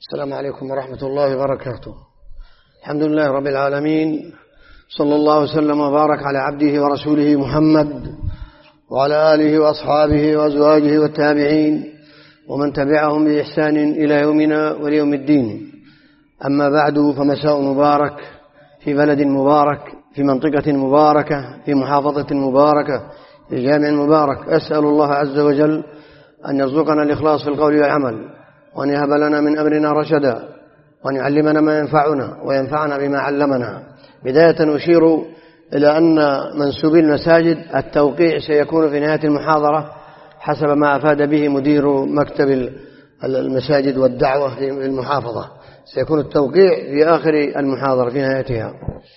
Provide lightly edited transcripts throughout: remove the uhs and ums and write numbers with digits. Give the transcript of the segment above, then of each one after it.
السلام عليكم ورحمة الله وبركاته. الحمد لله رب العالمين، صلى الله وسلم وبارك على عبده ورسوله محمد وعلى آله وأصحابه وأزواجه والتابعين ومن تبعهم بإحسان إلى يومنا وليوم الدين. أما بعد، فمساء مبارك في بلد مبارك، في منطقة مباركة، في محافظة مباركة، في جامع مبارك. أسأل الله عز وجل أن يرزقنا الإخلاص في القول والعمل، وأن يهب لنا من أمرنا رشدا، وأن يعلمنا ما ينفعنا وينفعنا بما علمنا. بداية أشير إلى أن منسوبي المساجد التوقيع سيكون في نهاية المحاضرة حسب ما أفاد به مدير مكتب المساجد والدعوة في المحافظة. سيكون التوقيع في آخر المحاضرة في نهايتها.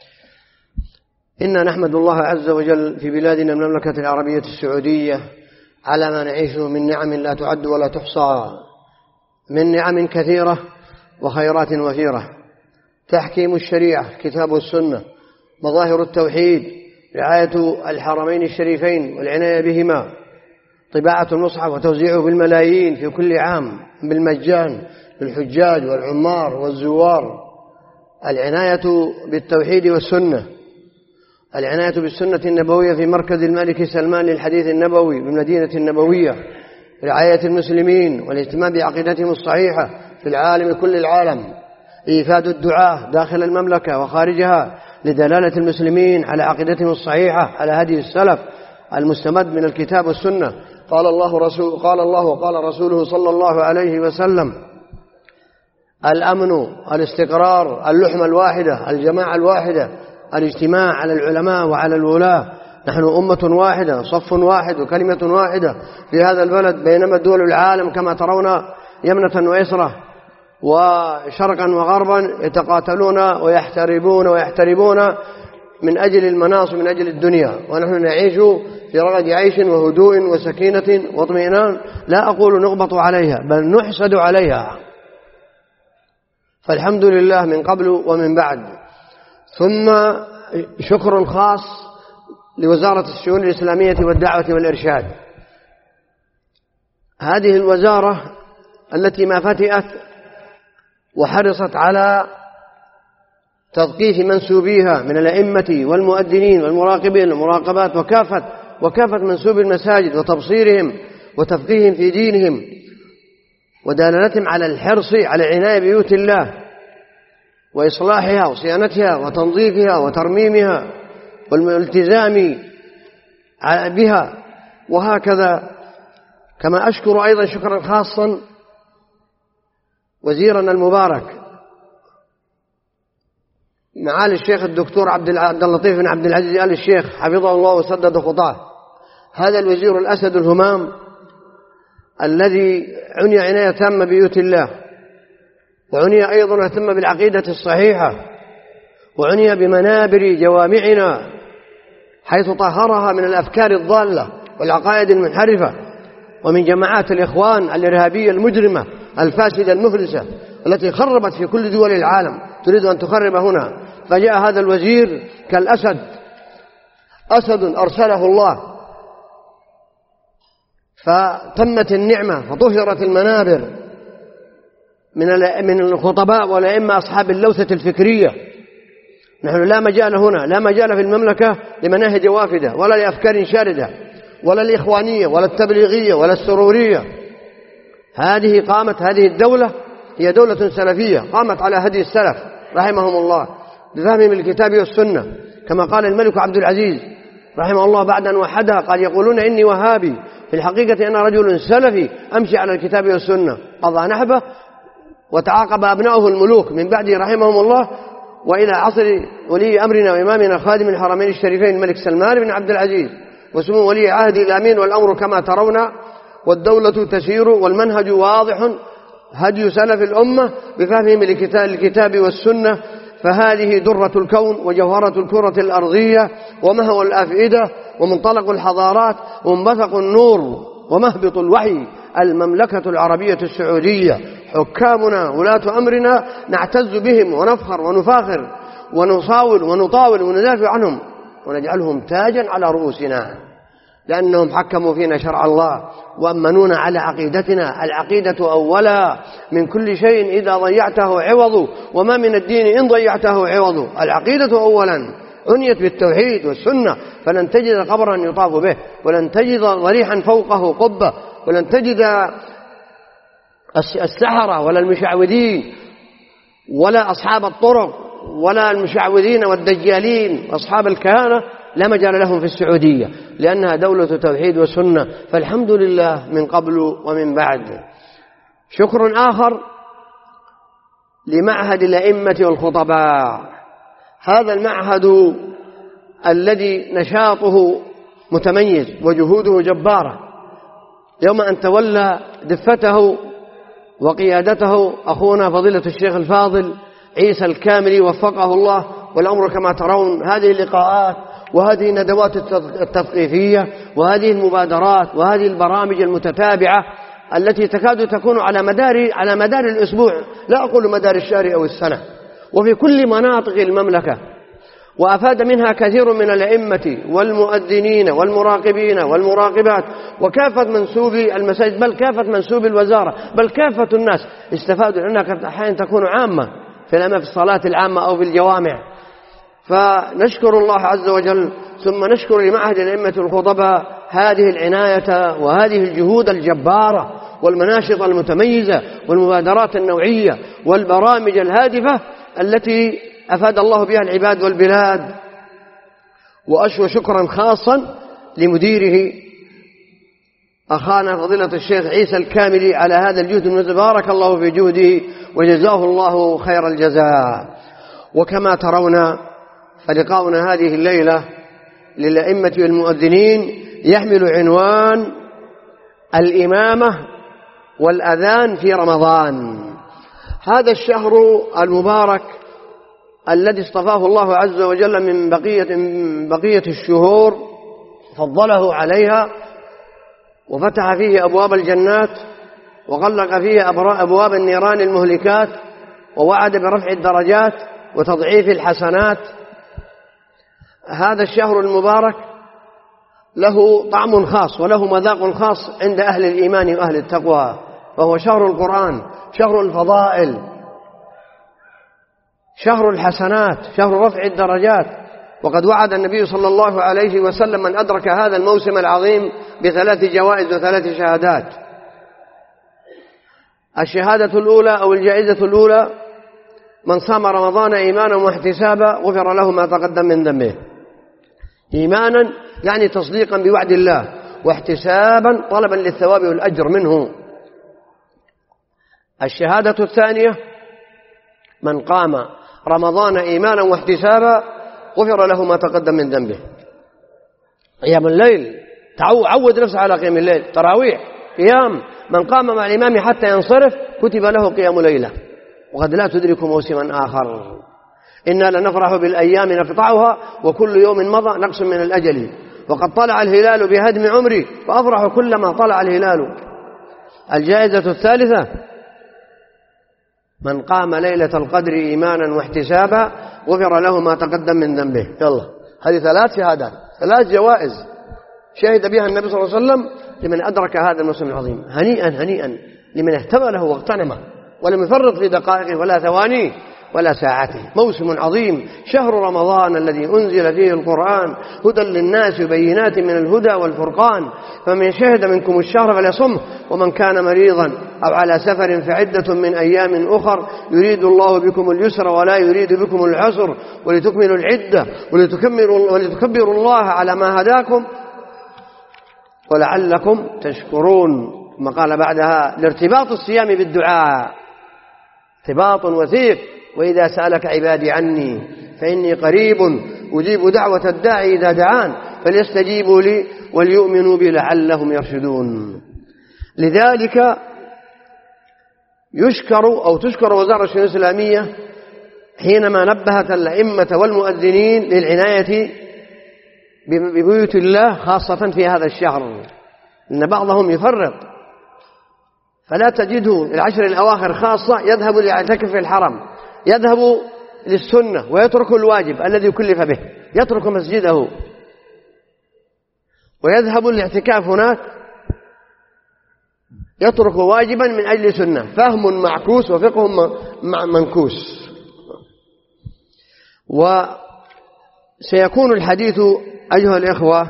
إنا نحمد الله عز وجل في بلادنا المملكة العربية السعودية على ما نعيشه من نعم لا تعد ولا تحصى، من نعم كثيرة وخيرات وفيرة: تحكيم الشريعة، كتاب السنة، مظاهر التوحيد، رعاية الحرمين الشريفين والعناية بهما، طباعة المصحف وتوزيعه بالملايين في كل عام بالمجان للحجاج والعمار والزوار، العناية بالتوحيد والسنة، العناية بالسنة النبوية في مركز الملك سلمان للحديث النبوي بالمدينة النبوية، رعاية المسلمين والاهتمام بعقيدتهم الصحيحة في العالم كل العالم، إيفاد الدعاة داخل المملكة وخارجها لدلالة المسلمين على عقيدتهم الصحيحة على هدي السلف المستمد من الكتاب والسنة. قال الله وقال رسوله صلى الله عليه وسلم: الأمن، الاستقرار، اللحمة الواحدة، الجماعة الواحدة، الاجتماع على العلماء وعلى الولاة. نحن أمة واحدة، صف واحد وكلمة واحدة في هذا البلد، بينما دول العالم كما ترون يمنة ويسرة وشرقا وغربا يتقاتلون ويحتربون من أجل المناصب، من أجل الدنيا، ونحن نعيش في رغد عيش وهدوء وسكينة واطمئنان. لا أقول نغبط عليها، بل نحسد عليها، فالحمد لله من قبل ومن بعد. ثم شكر خاص لوزارة الشؤون الإسلامية والدعوة والإرشاد. هذه الوزارة التي ما فتئت وحرصت على تثقيف منسوبيها من الأئمة والمؤذنين والمراقبين والمراقبات وكافة منسوب المساجد، وتبصيرهم وتفقيههم في دينهم، ودلالتهم على الحرص على عناية بيوت الله وإصلاحها وصيانتها وتنظيفها وترميمها والالتزام بها. وهكذا كما أشكر أيضا شكرا خاصا وزيرنا المبارك معالي الشيخ الدكتور عبد اللطيف بن عبد العزيز آل الشيخ، حفظه الله وسدد خطاه. هذا الوزير الأسد الهمام الذي عني عناية تامة ببيوت الله، وعني أيضا اهتم بالعقيدة الصحيحة، وعني بمنابر جوامعنا حيث طهرها من الأفكار الضالة والعقائد المنحرفة، ومن جماعات الإخوان الإرهابية المجرمة الفاسدة المفلسة التي خربت في كل دول العالم، تريد أن تخرب هنا. فجاء هذا الوزير كالأسد، أسد أرسله الله، فتمت النعمة فطهرت المنابر من الخطباء والأئمة أصحاب اللوثة الفكرية. نحن لا مجال هنا، لا مجال في المملكة لمناهج وافدة ولا لأفكار شاردة ولا الإخوانية ولا التبليغية ولا السرورية. هذه الدولة هي دولة سلفية قامت على هدي السلف رحمهم الله بفهمهم الكتاب والسنة، كما قال الملك عبد العزيز رحمه الله بعد أن وحدها قال: يقولون إني وهابي، في الحقيقة أنا رجل سلفي أمشي على الكتاب والسنة. قضى نحبه وتعاقب أبناؤه الملوك من بعده رحمهم الله، وإلى عصر ولي أمرنا وإمامنا خادم الحرمين الشريفين الملك سلمان بن عبد العزيز وسمو ولي عهد الأمين، والأمر كما ترون، والدولة تسير والمنهج واضح، هدي سلف الأمة بفهمهم الكتاب والسنة. فهذه درة الكون وجوهرة الكرة الأرضية ومهو الأفئدة ومنطلق الحضارات ومنبثق النور ومهبط الوحي، المملكة العربية السعودية. حكامنا ولاة أمرنا نعتز بهم ونفخر ونفاخر ونصاول ونطاول وندافع عنهم ونجعلهم تاجا على رؤوسنا. لأنهم حكموا فينا شرع الله وأمنونا على عقيدتنا. العقيدة أولا من كل شيء، إذا ضيعته عوض، وما من الدين إن ضيعته عوض. العقيدة أولا عنيت بالتوحيد والسنة، فلن تجد قبرا يطاف به، ولن تجد ضريحا فوقه قبة، ولن تجد السحرة ولا المشعوذين ولا أصحاب الطرق ولا المشعوذين والدجالين وأصحاب الكهانة، لا مجال لهم في السعودية، لأنها دولة توحيد وسنة. فالحمد لله من قبل ومن بعد. شكر آخر لمعهد الأئمة والخطباء. هذا المعهد الذي نشاطه متميز وجهوده جبارة، يوم أن تولى دفته وقيادته أخونا فضيلة الشيخ الفاضل عيسى الكاملي وفقه الله. والأمر كما ترون، هذه اللقاءات وهذه الندوات التثقيفية وهذه المبادرات وهذه البرامج المتتابعة التي تكاد تكون على مدار الأسبوع، لا أقول مدار الشهر أو السنة، وفي كل مناطق المملكة. وأفاد منها كثير من الأئمة والمؤذنين والمراقبين والمراقبات وكافة منسوبي المساجد، بل كافة منسوبي الوزارة، بل كافة الناس استفادوا، لأنها أحيانا تكون عامة في الصلاة العامة أو في الجوامع. فنشكر الله عز وجل، ثم نشكر لمعهد الأئمة والخطباء هذه العناية وهذه الجهود الجبارة والمناشط المتميزة والمبادرات النوعية والبرامج الهادفة التي أفاد الله بها العباد والبلاد. وأشكر شكرا خاصا لمديره أخانا فضيلة الشيخ عيسى الكاملي على هذا الجهد، بارك الله في جهده وجزاه الله خير الجزاء. وكما ترون فلقاؤنا هذه الليلة للأئمة والمؤذنين يحمل عنوان الإمامة والأذان في رمضان. هذا الشهر المبارك الذي اصطفاه الله عز وجل من بقية الشهور، فضله عليها وفتح فيه أبواب الجنات وغلق فيه أبواب النيران المهلكات، ووعد برفع الدرجات وتضعيف الحسنات. هذا الشهر المبارك له طعم خاص وله مذاق خاص عند أهل الإيمان وأهل التقوى، فهو شهر القرآن، شهر الفضائل، شهر الحسنات، شهر رفع الدرجات. وقد وعد النبي صلى الله عليه وسلم من أدرك هذا الموسم العظيم ب3 جوائز و3 شهادات. الشهادة الأولى أو الجائزة الأولى: من صام رمضان إيمانا واحتسابا غفر له ما تقدم من ذنبه. إيمانا يعني تصديقا بوعد الله، واحتسابا طلبا للثواب والأجر منه. الشهادة الثانية: من قام رمضان إيمانا واحتسابا غفر له ما تقدم من ذنبه. قيام الليل، عود نفسه على قيام الليل، تراويح، قيام. من قام مع الإمام حتى ينصرف كتب له قيام ليلة، وقد لا تدرك موسما آخر. إنا لنفرح بالأيام نقطعها وكل يوم مضى نقص من الأجل، وقد طلع الهلال بهدم عمري فأفرح كلما طلع الهلال. الجائزة الثالثة: من قام ليلة القدر إيمانا واحتسابا غفر له ما تقدم من ذنبه. يلا، هذه 3 شهادات، 3 جوائز شهد بها النبي صلى الله عليه وسلم لمن أدرك هذا الموسم العظيم. هنيئا هنيئا لمن اهتم له واغتنمه ولم يفرط في دقائقه ولا ثوانيه ولا ساعته. موسم عظيم، شهر رمضان الذي أنزل فيه القرآن هدى للناس وبينات من الهدى والفرقان، فمن شهد منكم الشهر فليصمه، ومن كان مريضا أو على سفر فعدة من أيام أخر يريد الله بكم اليسر ولا يريد بكم العسر ولتكملوا العدة ولتكبروا الله على ما هداكم ولعلكم تشكرون. ثم قال بعدها: لارتباط الصيام بالدعاء ارتباط وثيق، وإذا سألك عبادي عني فإني قريب أجيب دعوة الداعي إذا دعان فليستجيبوا لي وليؤمنوا بي لعلهم يرشدون. لذلك تشكر وزارة الشؤون الإسلامية حينما نبهت الأئمة والمؤذنين للعناية ببيوت الله خاصة في هذا الشهر، إن بعضهم يفرط، فلا تجده العشر الأواخر خاصة يذهب ليعتكف في الحرم، يذهب للسنة ويترك الواجب الذي كلف به، يترك مسجده ويذهب الاعتكاف هناك يترك واجبا من أجل سنة، فهم معكوس وفقه منكوس. وسيكون الحديث أيها الإخوة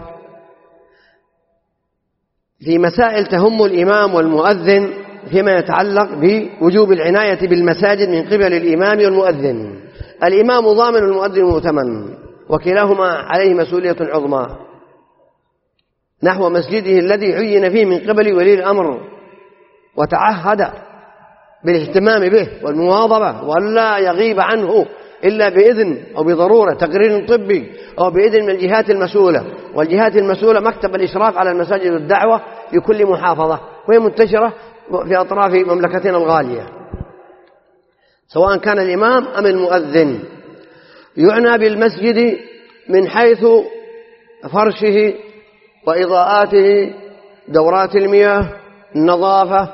في مسائل تهم الإمام والمؤذن فيما يتعلق بوجوب العناية بالمساجد من قبل الإمام والمؤذن. الإمام ضامن والمؤذن مؤتمن، وكلاهما عليه مسؤولية عظمى نحو مسجده الذي عين فيه من قبل ولي الأمر، وتعهد بالاهتمام به والمواظبة ولا يغيب عنه إلا بإذن أو بضرورة تقرير طبي أو بإذن من الجهات المسؤولة. والجهات المسؤولة مكتب الإشراف على المساجد والدعوة في كل محافظة، وهي منتشرة في أطراف مملكتنا الغالية، سواء كان الإمام أم المؤذن. يعنى بالمسجد من حيث فرشه وإضاءاته، دورات المياه، النظافة.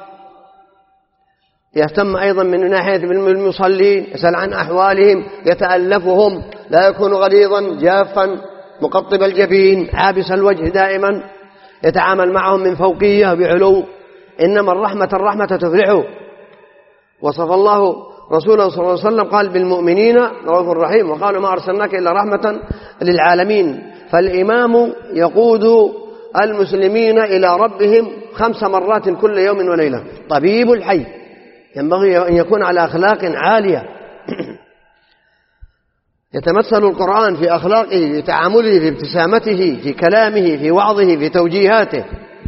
يهتم أيضا من ناحية المصلين، يسأل عن أحوالهم، يتألفهم، لا يكون غليظا جافا مقطب الجبين عابس الوجه دائما، يتعامل معهم من فوقية بعلو. إنما الرحمة تفلحه. وصف الله رسوله صلى الله عليه وسلم قال بالمؤمنين رؤوف رحيم، وقال ما أرسلناك إلا رحمة للعالمين. فالإمام يقود المسلمين إلى ربهم 5 مرات كل يوم وليلة. طبيب الحي ينبغي أن يكون على أخلاق عالية، يتمثل القرآن في أخلاقه، في تعامله، في ابتسامته، في كلامه، في وعظه، في توجيهاته.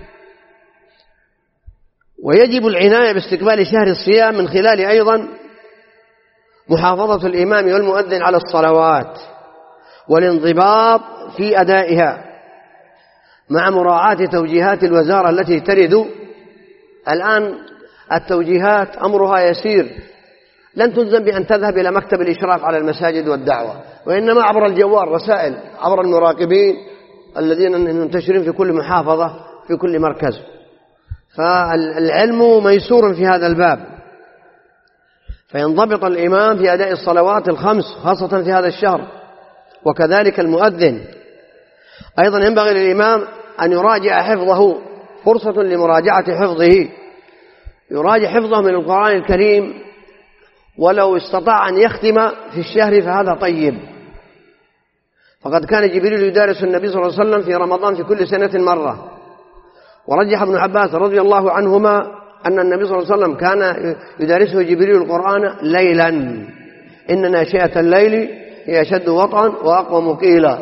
ويجب العناية باستقبال شهر الصيام من خلال أيضا محافظة الإمام والمؤذن على الصلوات والانضباط في أدائها مع مراعاة توجيهات الوزارة التي ترد. الآن التوجيهات أمرها يسير، لن تلزم بأن تذهب إلى مكتب الإشراف على المساجد والدعوة، وإنما عبر الجوال رسائل عبر المراقبين الذين ينتشرون في كل محافظة في كل مركز. فالعلم ميسور في هذا الباب، فينضبط الإمام في أداء الصلوات الخمس خاصة في هذا الشهر، وكذلك المؤذن. أيضا ينبغي للإمام أن يراجع حفظه، فرصة لمراجعة حفظه، يراجع حفظه من القرآن الكريم، ولو استطاع أن يختم في الشهر فهذا طيب. فقد كان جبريل يدارس النبي صلى الله عليه وسلم في رمضان في كل سنة مرة. ورجح ابن عباس رضي الله عنهما أن النبي صلى الله عليه وسلم كان يدارسه جبريل القرآن ليلا، إن ناشئة الليل هي أشد وطئا وأقوم قيلا.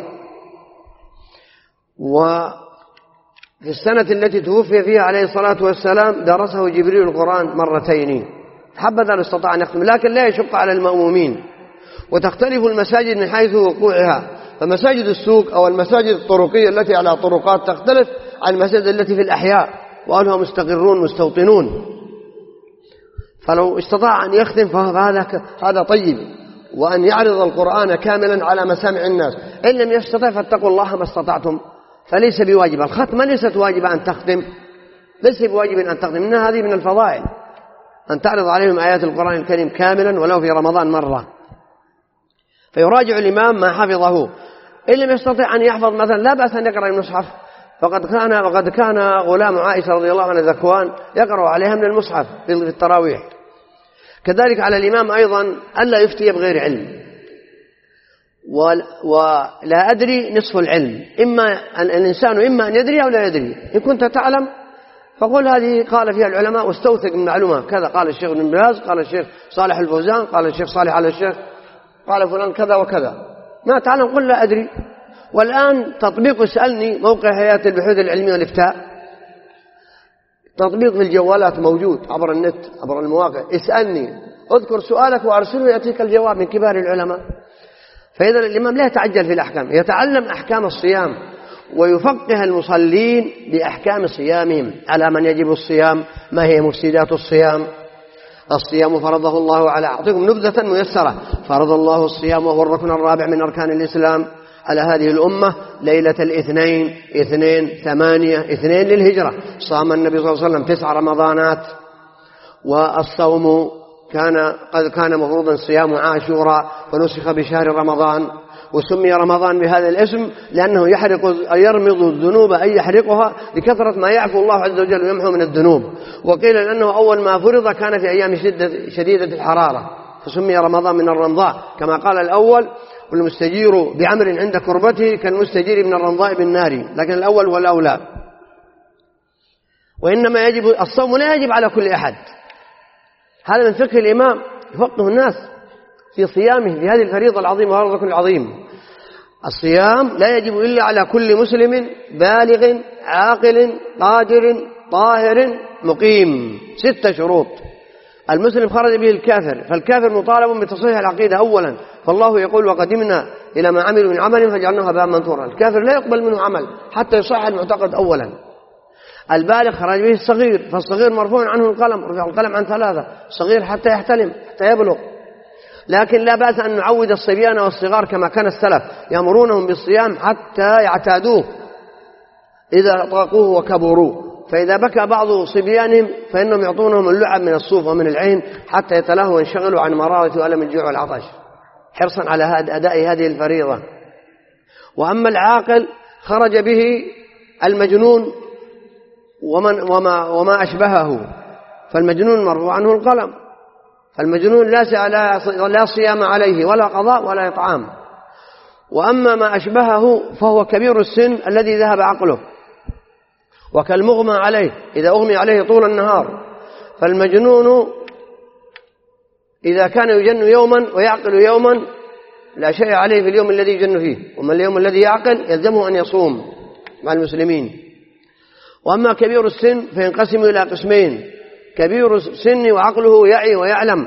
وفي السنة التي توفي فيها عليه الصلاة والسلام درسه جبريل القرآن 2 مرات، حبذا لو استطاع أن يختم، لكن لا يشق على المأمومين. وتختلف المساجد من حيث وقوعها، فمساجد السوق أو المساجد الطرقية التي على طرقات تختلف عن المساجد التي في الأحياء وأهلها مستقرون مستوطنون. فلو استطاع أن يختم فهذا طيب، وأن يعرض القرآن كاملا على مسامع الناس. إن لم يستطع فاتقوا الله ما استطعتم، فليس بواجب. الختمة ليست واجبة أن تختم، ليس بواجب أن تختم، إنها هذه من الفضائل أن تعرض عليهم آيات القرآن الكريم كاملا ولو في رمضان مرة. فيراجع الإمام ما حفظه. إن لم يستطع أن يحفظ مثلا لا بأس أن يقرأ المصحف، وقد كان غلام عائشة رضي الله عنها ذكوان يقرأ عليها من المصحف في التراويح. كذلك على الإمام أيضا ألا يفتي بغير علم، ولا أدري نصف العلم. إما الإنسان إما أن يدري أو لا يدري. إن كنت تعلم فقل هذه قال فيها العلماء واستوثق من معلومة كذا، قال الشيخ ابن باز، قال الشيخ صالح الفوزان، قال الشيخ صالح على الشيخ، قال فلان كذا وكذا. ما تعلم قل لا أدري. والآن تطبيق اسألني موقع هيئة البحوث العلمية والإفتاء، تطبيق في الجوالات موجود عبر النت عبر المواقع. اسألني، اذكر سؤالك وأرسله يأتيك الجواب من كبار العلماء. فإذا الإمام لا يتعجل في الأحكام، يتعلم أحكام الصيام ويفقه المصلين بأحكام صيامهم، على من يجب الصيام، ما هي مفسدات الصيام. الصيام فرضه الله على، أعطيكم نبذة ميسرة. فرض الله الصيام وهو الركن الرابع من أركان الإسلام على هذه الأمة ليلة الاثنين 2/8/2 للهجرة. صام النبي صلى الله عليه وسلم 9 رمضانات. والصوم كان مفروضا صيام عاشوراء فنسخ بشهر رمضان. وسمي رمضان بهذا الاسم لأنه يرمض الذنوب أي يحرقها لكثرة ما يعفو الله عز وجل ويمحو من الذنوب. وقيل لأنه أول ما فرض كان في أيام شديدة الحرارة فسمي رمضان من الرمضاء، كما قال الأول: والمستجير بعمر عند كربته كالمستجير من الرمضاء بالنار، لكن الأول هو الأولى. وإنما يجب الصوم لا يجب على كل أحد، هذا من فقه الإمام يفقه الناس في صيامه لهذه الفريضة العظيمة وهذا الركن العظيم. الصيام لا يجب إلا على كل مسلم بالغ عاقل قادر طاهر مقيم، 6 شروط. المسلم خرج به الكافر، فالكافر مطالب بتصحيح العقيدة أولا، فالله يقول: وقدمنا إلى ما عملوا من عمل فجعلناه هباء منثورا. الكافر لا يقبل منه عمل حتى يصحح المعتقد أولا. البالغ خرج به الصغير، فالصغير مرفوع عنه القلم، رفع القلم عن 3: الصغير حتى يحتلم حتى يبلغ. لكن لا بأس أن نعود الصبيان والصغار كما كان السلف يأمرونهم بالصيام حتى يعتادوه إذا طاقوه وكبروا، فإذا بكى بعض صبيانهم فإنهم يعطونهم اللعب من الصوف ومن العين حتى يتلهوا وينشغلوا عن مرارة وألم الجوع والعطش حرصا على أداء هذه الفريضة. وأما العاقل خرج به المجنون وما أشبهه، فالمجنون مرفوع عنه القلم، فالمجنون لا صيام عليه ولا قضاء ولا إطعام. وأما ما أشبهه فهو كبير السن الذي ذهب عقله، وكالمغمى عليه إذا أغمي عليه طول النهار. فالمجنون إذا كان يجن يوما ويعقل يوما لا شيء عليه في اليوم الذي يجن فيه، وما اليوم الذي يعقل يلزمه أن يصوم مع المسلمين. وأما كبير السن فينقسم إلى قسمين: كبير السن وعقله يعي ويعلم،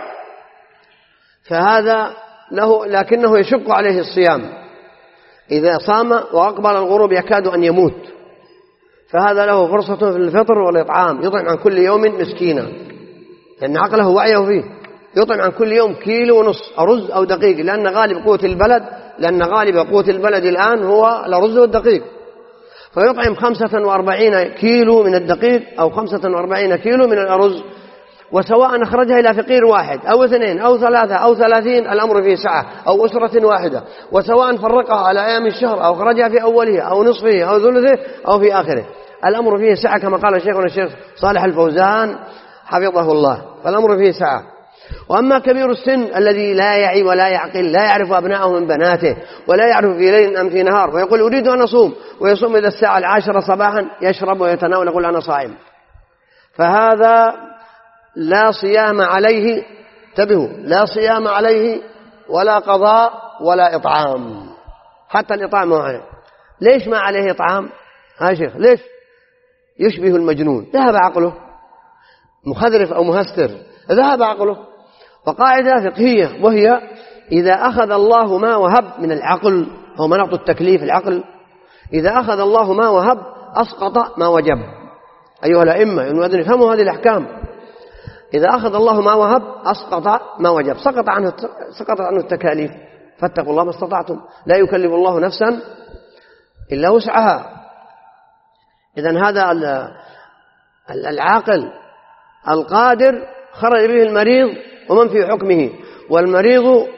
فهذا لكنه يشق عليه الصيام، إذا صام وأقبل الغروب يكاد أن يموت، فهذا له فرصة في الفطر والإطعام، يطعم عن كل يوم مسكينا لأن عقله وعيه فيه، يطعم عن كل يوم 1.5 كيلو رز أو دقيق، لأن غالب قوة البلد الآن هو الرز والدقيق، فيطعم 45 كيلو من الدقيق أو 45 كيلو من الأرز، وسواء أخرجها إلى فقير واحد أو 2 أو 3 أو 30 الأمر فيه سعة، أو أسرة واحدة، وسواء فرقها على أيام الشهر أو أخرجها في أوله أو نصفه أو ثلثه أو في آخره، الأمر فيه سعة كما قال شيخنا الشيخ صالح الفوزان حفظه الله، فالأمر فيه سعة. وأما كبير السن الذي لا يعي ولا يعقل، لا يعرف أبناءه من بناته، ولا يعرف في ليل أم في نهار، ويقول أريد أن أصوم، ويصوم إلى الساعة 10 صباحا، يشرب ويتناول يقول أنا صائم، فهذا لا صيام عليه، انتبهوا، لا صيام عليه ولا قضاء ولا إطعام، حتى الإطعام ما عليه. ليش ما عليه إطعام؟ ها شيخ، ليش؟ يشبه المجنون، ذهب عقله، مخذرف أو مهستر، ذهب عقله. وقاعدة فقهية وهي: إذا أخذ الله ما وهب من العقل، هو مناط التكليف العقل، إذا أخذ الله ما وهب أسقط ما وجب. أيها الأئمة ينبغي أن يفهموا هذه الأحكام. إذا أخذ الله ما وهب أسقط ما وجب، سقط عنه التكاليف، فاتقوا الله ما استطعتم، لا يكلف الله نفسا إلا وسعها. إذن هذا العاقل القادر خرج به المريض ومن في حكمه، والمريض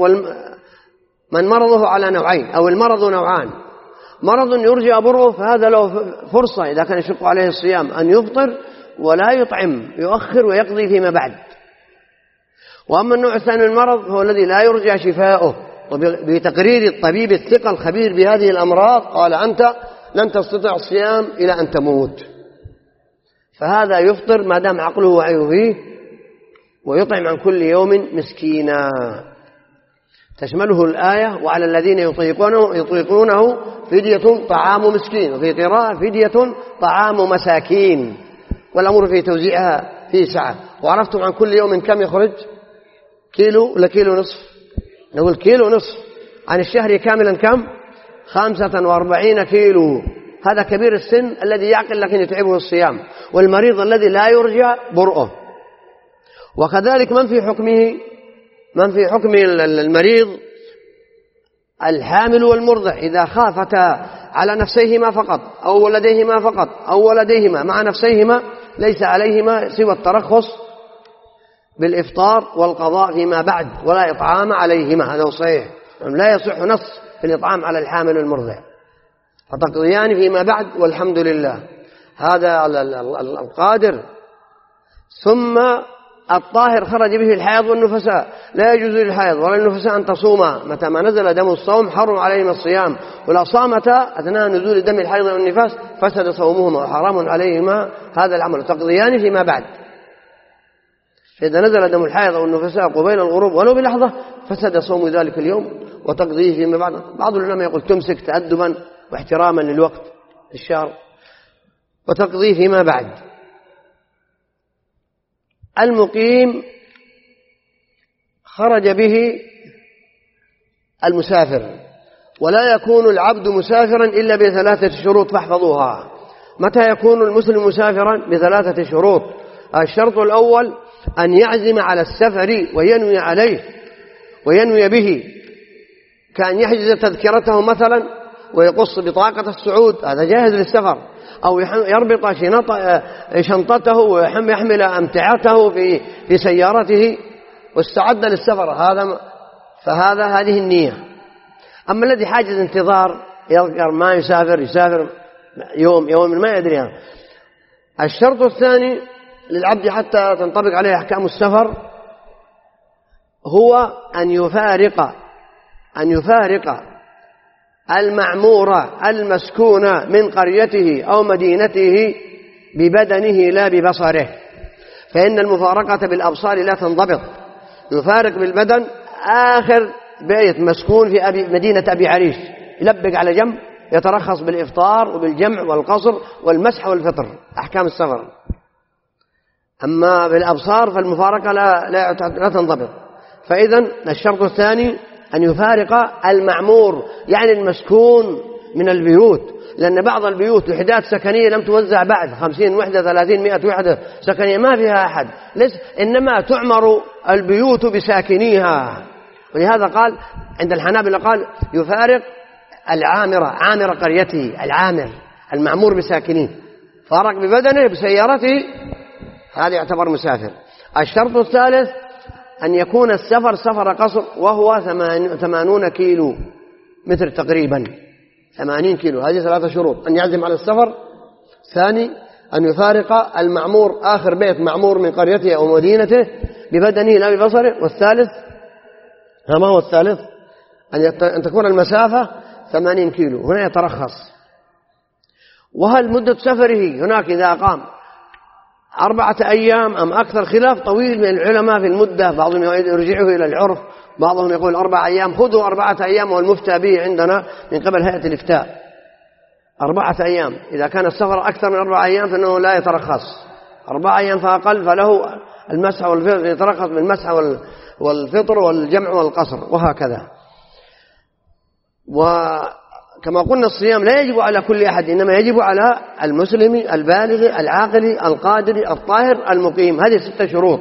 من مرضه على نوعين، أو المرض نوعان: مرض يرجى برؤه، فهذا له فرصة إذا كان يشق عليه الصيام أن يفطر ولا يطعم، يؤخر ويقضي فيما بعد. وأما النوع الثاني من المرض هو الذي لا يرجى شفاؤه، بتقرير الطبيب الثقة الخبير بهذه الأمراض قال: أنت لن تستطيع الصيام إلى أن تموت، فهذا يفطر ما دام عقله وعيه فيه، ويطعم عن كل يوم مسكينا. تشمله الآية: وعلى الذين يطيقونه فدية طعام مسكين، وفي قراءة فدية طعام مساكين، والأمر في توزيعها في سعة. وعرفتم عن كل يوم كم يخرج؟ كيلو ولا كيلو نصف؟ نقول كيلو نصف. عن الشهر كاملا كم؟ 45 كيلو. هذا كبير السن الذي يعقل لكن يتعبه الصيام، والمريض الذي لا يرجى برؤه. وكذلك من في حكم المريض الحامل والمرضع، إذا خافتا على نفسيهما فقط أو ولديهما فقط أو ولديهما مع نفسيهما ليس عليهما سوى الترخص بالإفطار والقضاء فيما بعد، ولا إطعام عليهما، هذا صحيح. لا يصح نص في الإطعام على الحامل والمرضع، فتقضيان فيما بعد والحمد لله. هذا القادر. ثم الطاهر خرج به الحيض والنفساء، لا يجوز للحيض ولا للنفساء أن تصوما متى ما نزل دم الصوم، حرم عليهما الصيام، ولا صامتا أثناء نزول دم الحيض والنفاس فسد صومهما وحرام عليهما هذا العمل. تقضيان فيما بعد، فإذا نزل دم الحيض والنفساء قبيل الغروب ولو بلحظة فسد صوم ذلك اليوم وتقضيه فيما بعد. بعض العلماء يقول تمسك تأدبا واحتراما للوقت الشهر وتقضيه فيما بعد. المقيم خرج به المسافر، ولا يكون العبد مسافرا إلا بثلاثة شروط فاحفظوها. متى يكون المسلم مسافرا؟ بثلاثة شروط. الشرط الأول أن يعزم على السفر وينوي عليه وينوي به، كأن يحجز تذكرته مثلا ويقص بطاقة الصعود، هذا جاهز للسفر، أو يربط شنطته ويحمل أمتعته في سيارته واستعد للسفر، هذه النية. أما الذي حاجز انتظار يذكر ما يسافر يوم ما يدري هذا. الشرط الثاني للعبد حتى تنطبق عليه أحكام السفر هو أن يفارق المعمورة المسكونة من قريته أو مدينته ببدنه لا ببصره، فإن المفارقة بالأبصار لا تنضبط. يفارق بالبدن آخر بيت مسكون في مدينة أبي عريش، يلبق على جنب، يترخص بالإفطار وبالجمع والقصر والمسح والفطر، أحكام السفر. أما بالأبصار فالمفارقة لا تنضبط. فإذا الشرط الثاني أن يفارق المعمور، يعني المسكون من البيوت، لأن بعض البيوت وحدات سكنية لم توزع بعد، 50 وحدة 30 100 وحدة سكنية ما فيها أحد، إنما تعمر البيوت بساكنيها. ولهذا قال عند الحنابلة قال يفارق عامر قريته، المعمور بساكنيه، فارق ببدنه بسيارته، هذا يعتبر مسافر. الشرط الثالث أن يكون السفر سفر قصر، وهو 80 كيلو متر تقريبا، 80 كيلو. هذه ثلاثة شروط: أن يعزم على السفر، ثاني أن يفارق المعمور آخر بيت معمور من قريته أو مدينته ببدنه لا ببصره، والثالث ما هو الثالث؟ أن تكون المسافة 80 كيلو. هنا يترخص. وهل مدة سفره هناك إذا أقام 4 أيام أم أكثر؟ خلاف طويل من العلماء في المدة، بعضهم يرجعه إلى العرف، بعضهم يقول 4 أيام. خذوا 4 أيام والمفتى به عندنا من قبل هيئة الإفتاء، 4 أيام. إذا كان السفر أكثر من 4 أيام فإنه لا يترخص، 4 أيام فأقل فله المسح والفطر، يترخص بالمسح والفطر والجمع والقصر وهكذا. وكما قلنا الصيام لا يجب على كل أحد، إنما يجب على المسلم البالغ العاقل القادر الطاهر المقيم. هذه 6 شروط.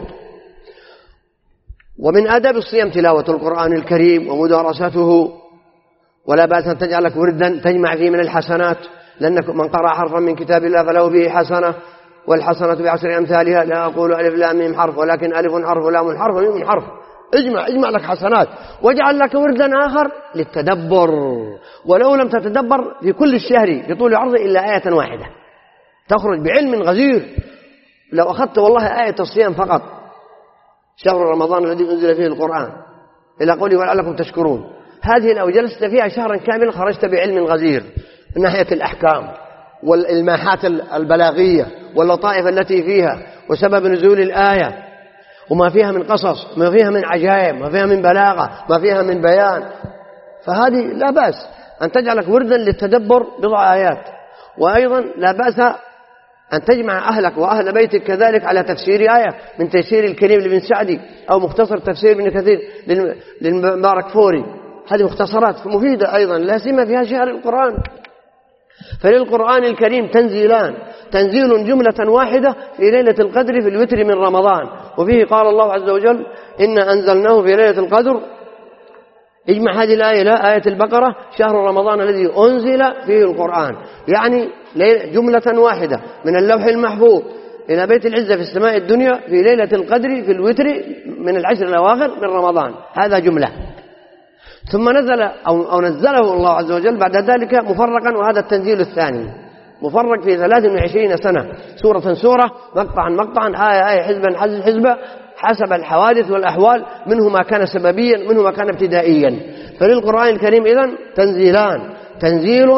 ومن آداب الصيام تلاوة القرآن الكريم ومدارسته، ولا بأس أن تجعلك وردا تجمع فيه من الحسنات، لأنك من قرأ حرفا من كتاب الله فله به حسنة، والحسنة ب10 أمثالها. لا أقول ألف لام ميم حرف، ولكن ألف حرف ولام حرف وميم حرف. اجمع لك حسنات، واجعل لك وردا آخر للتدبر، ولو لم تتدبر في كل الشهر بطول عرضه إلا آية واحدة تخرج بعلم غزير. لو أخذت والله آية الصيام فقط، شهر رمضان الذي أنزل فيه القرآن إلى قوله ولعلكم تشكرون، هذه لو جلست فيها شهرا كاملا خرجت بعلم غزير من ناحية الأحكام والإلماحات البلاغية واللطائف التي فيها وسبب نزول الآية وما فيها من قصص، ما فيها من عجائب، ما فيها من بلاغة، ما فيها من بيان. فهذه لا بأس أن تجعلك وردا للتدبر 10 آيات. وأيضا لا بأس أن تجمع أهلك وأهل بيتك كذلك على تفسير آية من تيسير الكريم لابن سعدي، أو مختصر تفسير ابن كثير للمبارك فوري. هذه مختصرات مفيدة أيضا، لا سيما فيها شهر القرآن. فللقرآن الكريم تنزيلان: تنزيل جملة واحدة في ليلة القدر في الوتر من رمضان، وفيه قال الله عز وجل إنا أنزلناه في ليلة القدر. اجمع هذه الآية إلى آية البقرة: شهر رمضان الذي أنزل فيه القرآن، يعني جملة واحدة من اللوح المحفوظ إلى بيت العزة في السماء الدنيا في ليلة القدر في الوتر من 10 الأواخر من رمضان، هذا جملة. ثم نزل أو نزله الله عز وجل بعد ذلك مفرقا، وهذا التنزيل الثاني مفرق في 23 سنة، سورة سورة، مقطعا مقطعا، آية آية، حزبا حزبا، حسب الحوادث والأحوال، منه ما كان سببيا منه ما كان ابتدائيا. فللقرآن الكريم إذن تنزيلان، تنزيل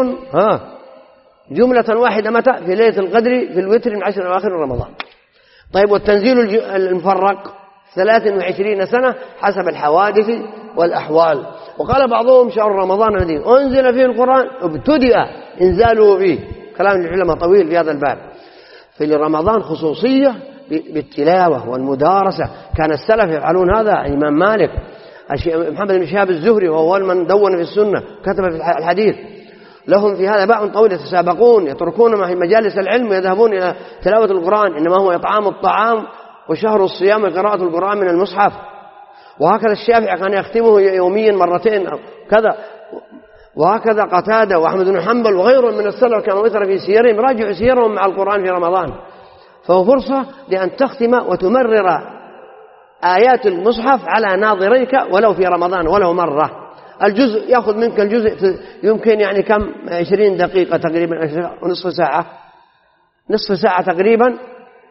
جملة واحدة متى؟ في ليلة القدر في الوتر من 10 أواخر رمضان. طيب، والتنزيل المفرق 23 سنة حسب الحوادث والأحوال. وقال بعضهم شهر رمضان الذي أنزل فيه القرآن ابتدأ إنزاله فيه، كلام العلماء طويل في هذا الباب. في رمضان خصوصية بالتلاوة والمدارسة، كان السلف يفعلون هذا. الإمام مالك، محمد بن شهاب الزهري وهو أول من دون في السنة كتب في الحديث، لهم في هذا باع طويل، يتسابقون، يتركون مجالس العلم ويذهبون إلى تلاوة القرآن، إنما هو إطعام الطعام وشهر الصيام وقراءة القرآن من المصحف. وهكذا الشافعي كان يختمه يوميا مرتين أو كذا، وهكذا قتادة وأحمد بن حنبل وغيرهم من السلف كانوا يثر في سيرهم، راجعوا سيرهم مع القرآن في رمضان. فهو فرصة لأن تختم وتمرر آيات المصحف على ناظريك ولو في رمضان ولو مرة. الجزء يأخذ منك الجزء يمكن يعني كم 20 دقيقة تقريبا، نصف ساعة، نصف ساعة تقريبا،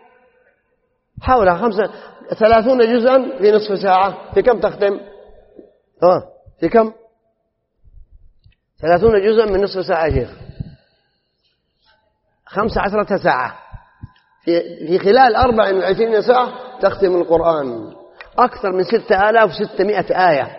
حول 30 جزءا في نصف ساعة. في كم تختم؟ في كم؟ 30 جزءا من نصف ساعة يا شيخ، 15 ساعة. في خلال 24 ساعة تختم القرآن، أكثر من 6600 آية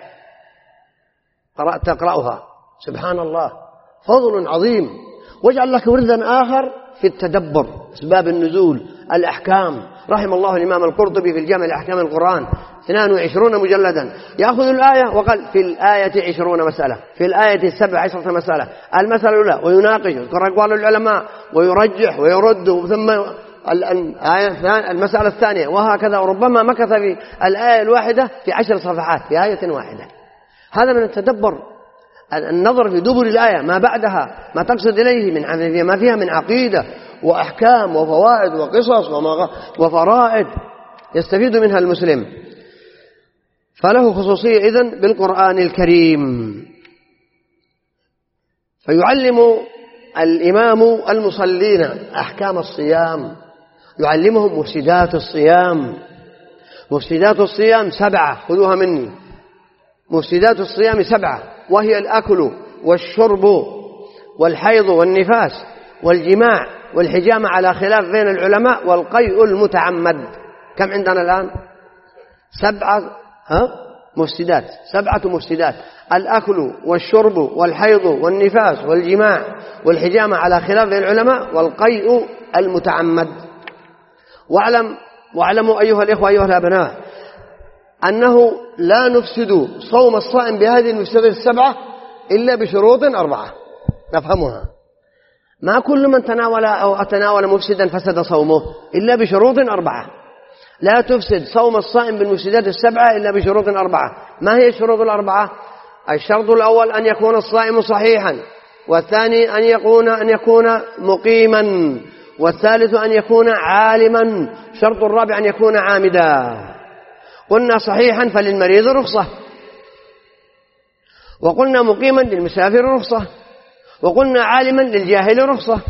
تقرأها. سبحان الله، فضل عظيم. واجعل لك وردا آخر في التدبر، أسباب النزول، الأحكام. رحم الله الإمام القرطبي في الجامع لأحكام القرآن 22 مجلدا، يأخذ الآية وقال في الآية 20 مسألة، في الآية 17 مسألة، المسألة الأولى ويناقش يذكر أقوال العلماء ويرجح ويرد، ثم المسألة الثانية، وهكذا. وربما مكث في الآية الواحدة في 10 صفحات في آية واحدة. هذا من التدبر، النظر في دبر الآية، ما بعدها، ما تقصد إليه من ما فيها من عقيدة وأحكام وفوائد وقصص وفرائد يستفيد منها المسلم. فله خصوصية إذن بالقرآن الكريم. فيعلم الإمام المصلين أحكام الصيام، يعلمهم مفسدات الصيام. مفسدات الصيام 7، خذوها مني. مفسدات الصيام 7، وهي الأكل والشرب والحيض والنفاس والجماع والحجامة على خلاف بين العلماء والقيء المتعمد. كم عندنا الآن؟ 7 مفسدات، 7 مفسدات: الأكل والشرب والحيض والنفاس والجماع والحجامة على خلاف بين العلماء والقيء المتعمد. واعلموا أيها الإخوة أيها الأبناء أنه لا نفسد صوم الصائم بهذه المفسدات 7 إلا بشروط 4 نفهمها. ما كل من تناول أو أتناول مفسدا فسد صومه إلا بشروط 4. لا تفسد صوم الصائم بالمفسدات 7 إلا بشروط 4. ما هي الشروط 4؟ الشرط الأول أن يكون الصائم صحيحا، والثاني أن يكون مقيما، والثالث أن يكون عالما، الشرط الرابع أن يكون عامدا. قلنا صحيحا فللمريض رخصة، وقلنا مقيما للمسافر رخصة، وقلنا عالما للجاهل رخصة،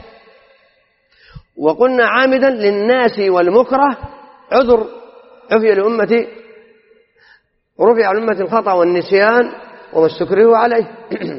وقلنا عامدا للناس والمكره عذر. عفي لأمتي، رفع عن أمتي الخطأ والنسيان وما استكرهوا عليه.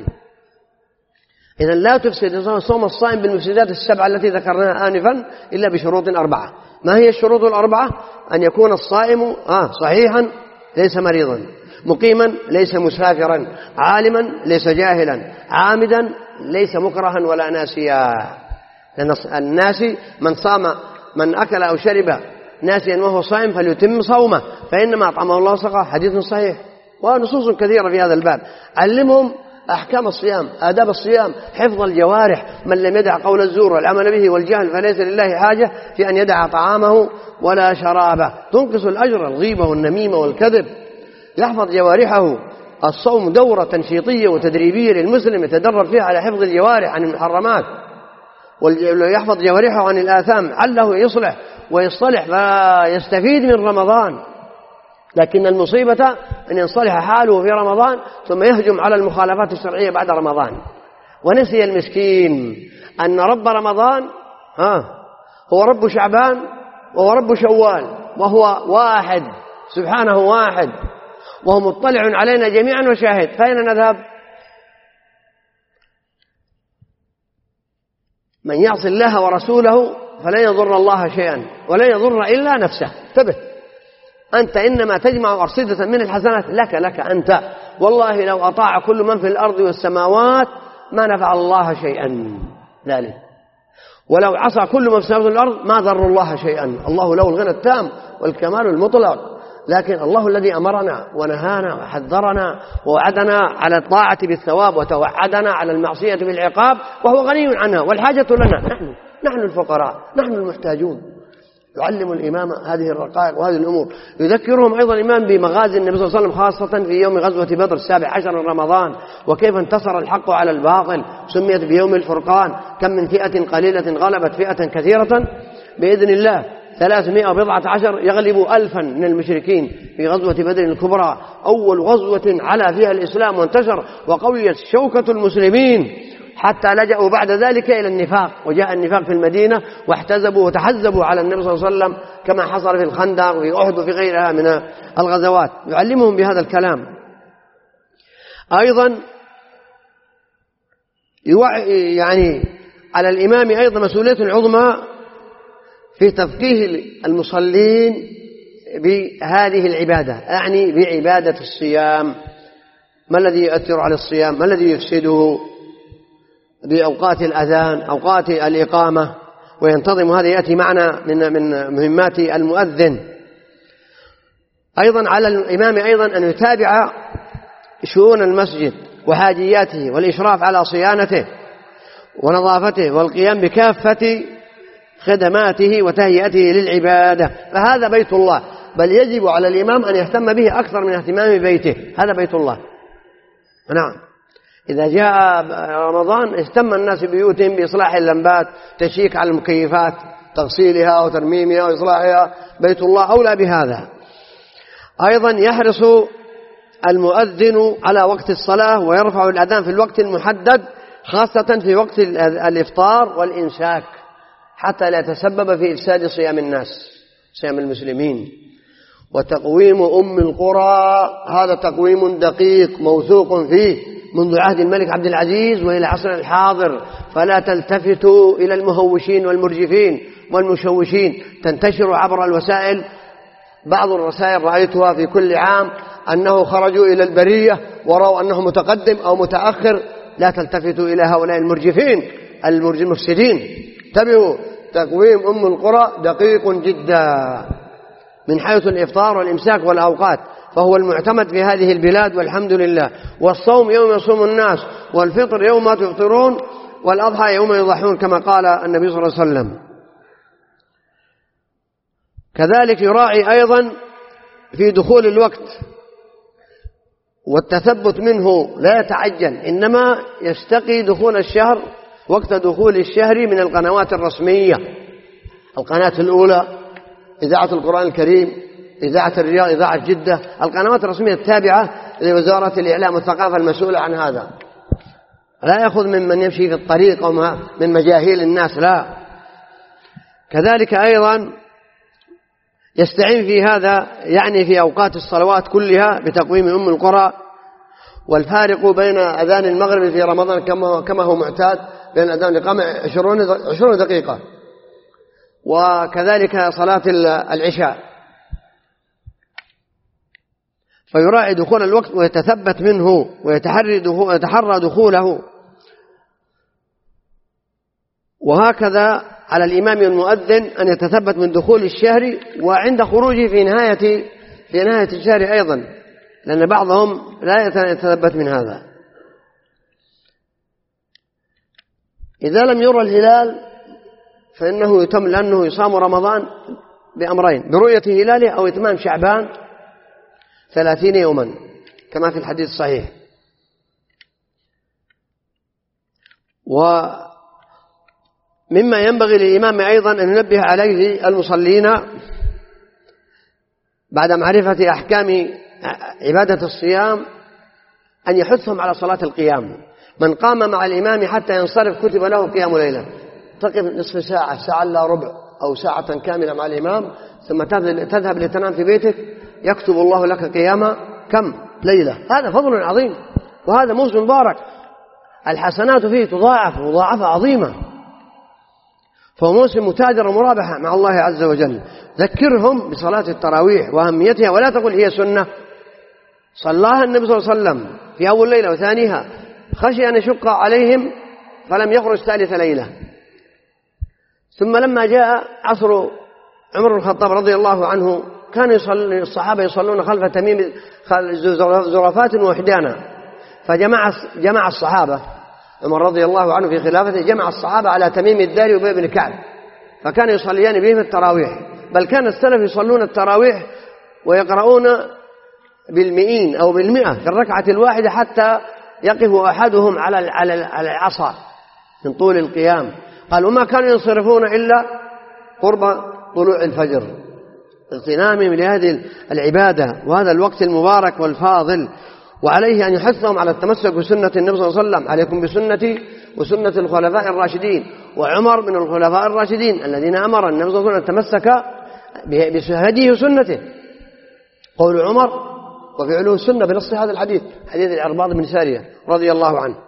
إذن لا تفسد صوم الصائم بالمفسدات 7 التي ذكرناها آنفا إلا بشروط 4. ما هي الشروط 4؟ أن يكون الصائم صحيحا ليس مريضا، مقيما ليس مسافرا، عالما ليس جاهلا، عامدا ليس مكرها ولا ناسيا. لأن الناسي من أكل أو شرب ناسيا وهو صائم فليتم صومه فإنما أطعمه الله وسقاه، حديث صحيح. ونصوص كثيرة في هذا الباب. علمهم أحكام الصيام، آداب الصيام، حفظ الجوارح. من لم يدع قول الزور والعمل به والجهل فليس لله حاجة في أن يدع طعامه ولا شرابه. تنقص الأجر الغيبة والنميمة والكذب. يحفظ جوارحه. الصوم دورة تنشيطية وتدريبية للمسلم يتدرب فيها على حفظ الجوارح عن المحرمات، ويحفظ جوارحه عن الآثام، عله يصلح ويصطلح فيستفيد من رمضان. لكن المصيبة أن ينصلح حاله في رمضان ثم يهجم على المخالفات الشرعية بعد رمضان، ونسي المسكين أن رب رمضان هو رب شعبان وهو رب شوال، وهو واحد سبحانه واحد، وهو مطلع علينا جميعا وشاهد. فأين نذهب؟ من يعص الله ورسوله فلن يضر الله شيئا ولن يضر إلا نفسه. انتبه، أنت إنما تجمع أرصدة من الحسنات لك أنت، والله لو أطاع كل من في الأرض والسماوات ما نفع الله شيئا ذلك، ولو عصى كل من في السماوات والأرض ما ضر الله شيئا. الله له الغنى التام والكمال المطلق، لكن الله الذي أمرنا ونهانا وحذرنا ووعدنا على الطاعة بالثواب وتوعدنا على المعصية بالعقاب، وهو غني عنها، والحاجة لنا نحن الفقراء، نحن المحتاجون. يعلم الإمام هذه الرقائق وهذه الأمور. يذكرهم أيضا الإمام بمغازي النبي صلى الله عليه وسلم، خاصة في يوم غزوة بدر 17 رمضان، وكيف انتصر الحق على الباطل، سميت بيوم الفرقان. كم من فئة قليلة غلبت فئة كثيرة بإذن الله، 314 يغلب 1000 من المشركين في غزوة بدر الكبرى، أول غزوة على فيها الإسلام وانتشر وقويت شوكة المسلمين، حتى لجأوا بعد ذلك إلى النفاق، وجاء النفاق في المدينة واحتزبوا وتحزبوا على النبي صلى الله عليه وسلم كما حصل في الخندق وفي أحد وفي غيرها من الغزوات. يعلمهم بهذا الكلام. أيضا يعني على الإمام أيضا مسؤولية عظمى في تفقيه المصلين بهذه العبادة، يعني بعبادة الصيام. ما الذي يؤثر على الصيام؟ ما الذي يفسده؟ بأوقات الأذان، أوقات الإقامة، وينتظم. هذا يأتي معنا من مهمات المؤذن. أيضا على الإمام أيضا أن يتابع شؤون المسجد وحاجياته والإشراف على صيانته ونظافته والقيام بكافة خدماته وتهيئته للعبادة، فهذا بيت الله، بل يجب على الإمام أن يهتم به أكثر من اهتمام بيته. هذا بيت الله. نعم، إذا جاء رمضان اهتم الناس ببيوتهم بإصلاح اللمبات، تشيك على المكيفات، تغسيلها وترميمها وإصلاحها. بيت الله أولى بهذا. أيضا يحرص المؤذن على وقت الصلاة ويرفع الأذان في الوقت المحدد، خاصة في وقت الإفطار والإمساك، حتى لا يتسبب في إفساد صيام الناس، صيام المسلمين. وتقويم أم القرى هذا تقويم دقيق موثوق فيه منذ عهد الملك عبد العزيز وإلى عصرنا الحاضر، فلا تلتفتوا إلى المهوشين والمرجفين والمشوشين. تنتشر عبر الوسائل بعض الرسائل رأيتها في كل عام أنه خرجوا إلى البرية ورأوا أنه متقدم أو متأخر. لا تلتفتوا إلى هؤلاء المرجفين المفسدين. انتبهوا، تقويم أم القرى دقيق جدا من حيث الإفطار والإمساك والأوقات، فهو المعتمد في هذه البلاد والحمد لله. والصوم يوم يصوم الناس، والفطر يوم تفطرون، والأضحى يوم يضحون، كما قال النبي صلى الله عليه وسلم. كذلك يراعي أيضا في دخول الوقت والتثبت منه، لا يتعجل، إنما يستقي دخول الشهر، وقت دخول الشهر من القنوات الرسمية. القناة الأولى إذاعة القرآن الكريم، إذاعة الرياض، إذاعة جدة، القنوات الرسمية التابعة لوزارة الإعلام والثقافة المسؤولة عن هذا. لا يأخذ ممن يمشي في الطريق أو من مجاهيل الناس، لا. كذلك أيضا يستعين في هذا، يعني في أوقات الصلوات كلها، بتقويم أم القرى. والفارق بين أذان المغرب في رمضان كما هو معتاد بين الأذان والإقامة 20 دقيقة، وكذلك صلاة العشاء. فيراعي دخول الوقت ويتثبت منه ويتحرى دخوله. وهكذا على الإمام المؤذن أن يتثبت من دخول الشهر وعند خروجه في نهاية الشهر أيضا، لأن بعضهم لا يتثبت من هذا. إذا لم يرى الهلال فإنه يتم، لأنه يصام رمضان بأمرين: برؤية هلاله أو إتمام شعبان 30 يوما كما في الحديث الصحيح. ومما ينبغي للإمام أيضا أن ينبه عليه المصلين بعد معرفة أحكام عبادة الصيام أن يحثهم على صلاة القيام. من قام مع الإمام حتى ينصرف كتب له قيام ليلة. تقف نصف ساعة، ساعة إلا ربع، أو ساعة كاملة مع الإمام، ثم تذهب لتنام في بيتك، يكتب الله لك قيام كم ليلة. هذا فضل عظيم، وهذا موسم مبارك الحسنات فيه تضاعف مضاعفة عظيمة، فهو موسم متاجر ومرابحة مع الله عز وجل. ذكرهم بصلاة التراويح وأهميتها، ولا تقول هي سنة. صلاها النبي صلى الله عليه وسلم في أول ليلة وثانيها، خشي أن يشق عليهم فلم يخرج ثالث ليلة. ثم لما جاء عصر عمر بن الخطاب رضي الله عنه، كان الصحابة يصلون خلف تميم زرفات ووحدانا، فجمع الصحابة، عمر رضي الله عنه في خلافته جمع الصحابة على تميم الداري وأبي بن كعب، فكان يصليان بهم التراويح. بل كان السلف يصلون التراويح ويقرؤون بالمئين أو بالمئة في الركعة الواحدة، حتى يقف أحدهم على العصا من طول القيام. قال وما كانوا ينصرفون إلا قرب طلوع الفجر، اغتنامهم لهذه العبادة وهذا الوقت المبارك والفاضل. وعليه أن يحثهم على التمسك بسنة النبي صلى الله عليه وسلم: عليكم بسنتي وسنة الخلفاء الراشدين. وعمر من الخلفاء الراشدين الذين أمر النبي صلى الله عليه وسلم أن يتمسك بهديه وسنته. قول عمر وفعله السنة بنص هذا الحديث، حديث العرباض بن سارية رضي الله عنه.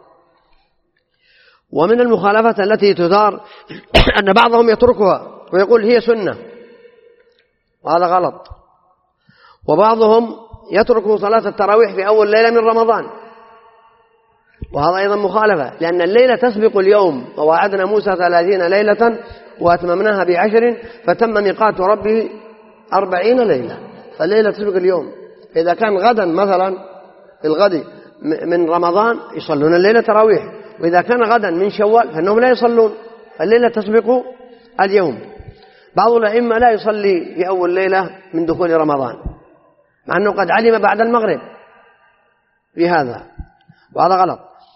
ومن المخالفات التي تدار أن بعضهم يتركها ويقول هي سنة، وهذا غلط. وبعضهم يترك صلاة التراويح في أول ليلة من رمضان، وهذا أيضا مخالفة، لأن الليلة تسبق اليوم. ووعدنا موسى 30 ليلة وأتممناها ب10 فتم ميقات ربه 40 ليلة، فالليلة تسبق اليوم. إذا كان غدا مثلا الغد من رمضان يصلون الليلة تراويح، وإذا كان غدا من شوال فإنهم لا يصلون، فالليلة تسبق اليوم. بعض الأئمة لا يصلي في أول ليلة من دخول رمضان، مع أنه قد علم بعد المغرب بهذا، وهذا غلط.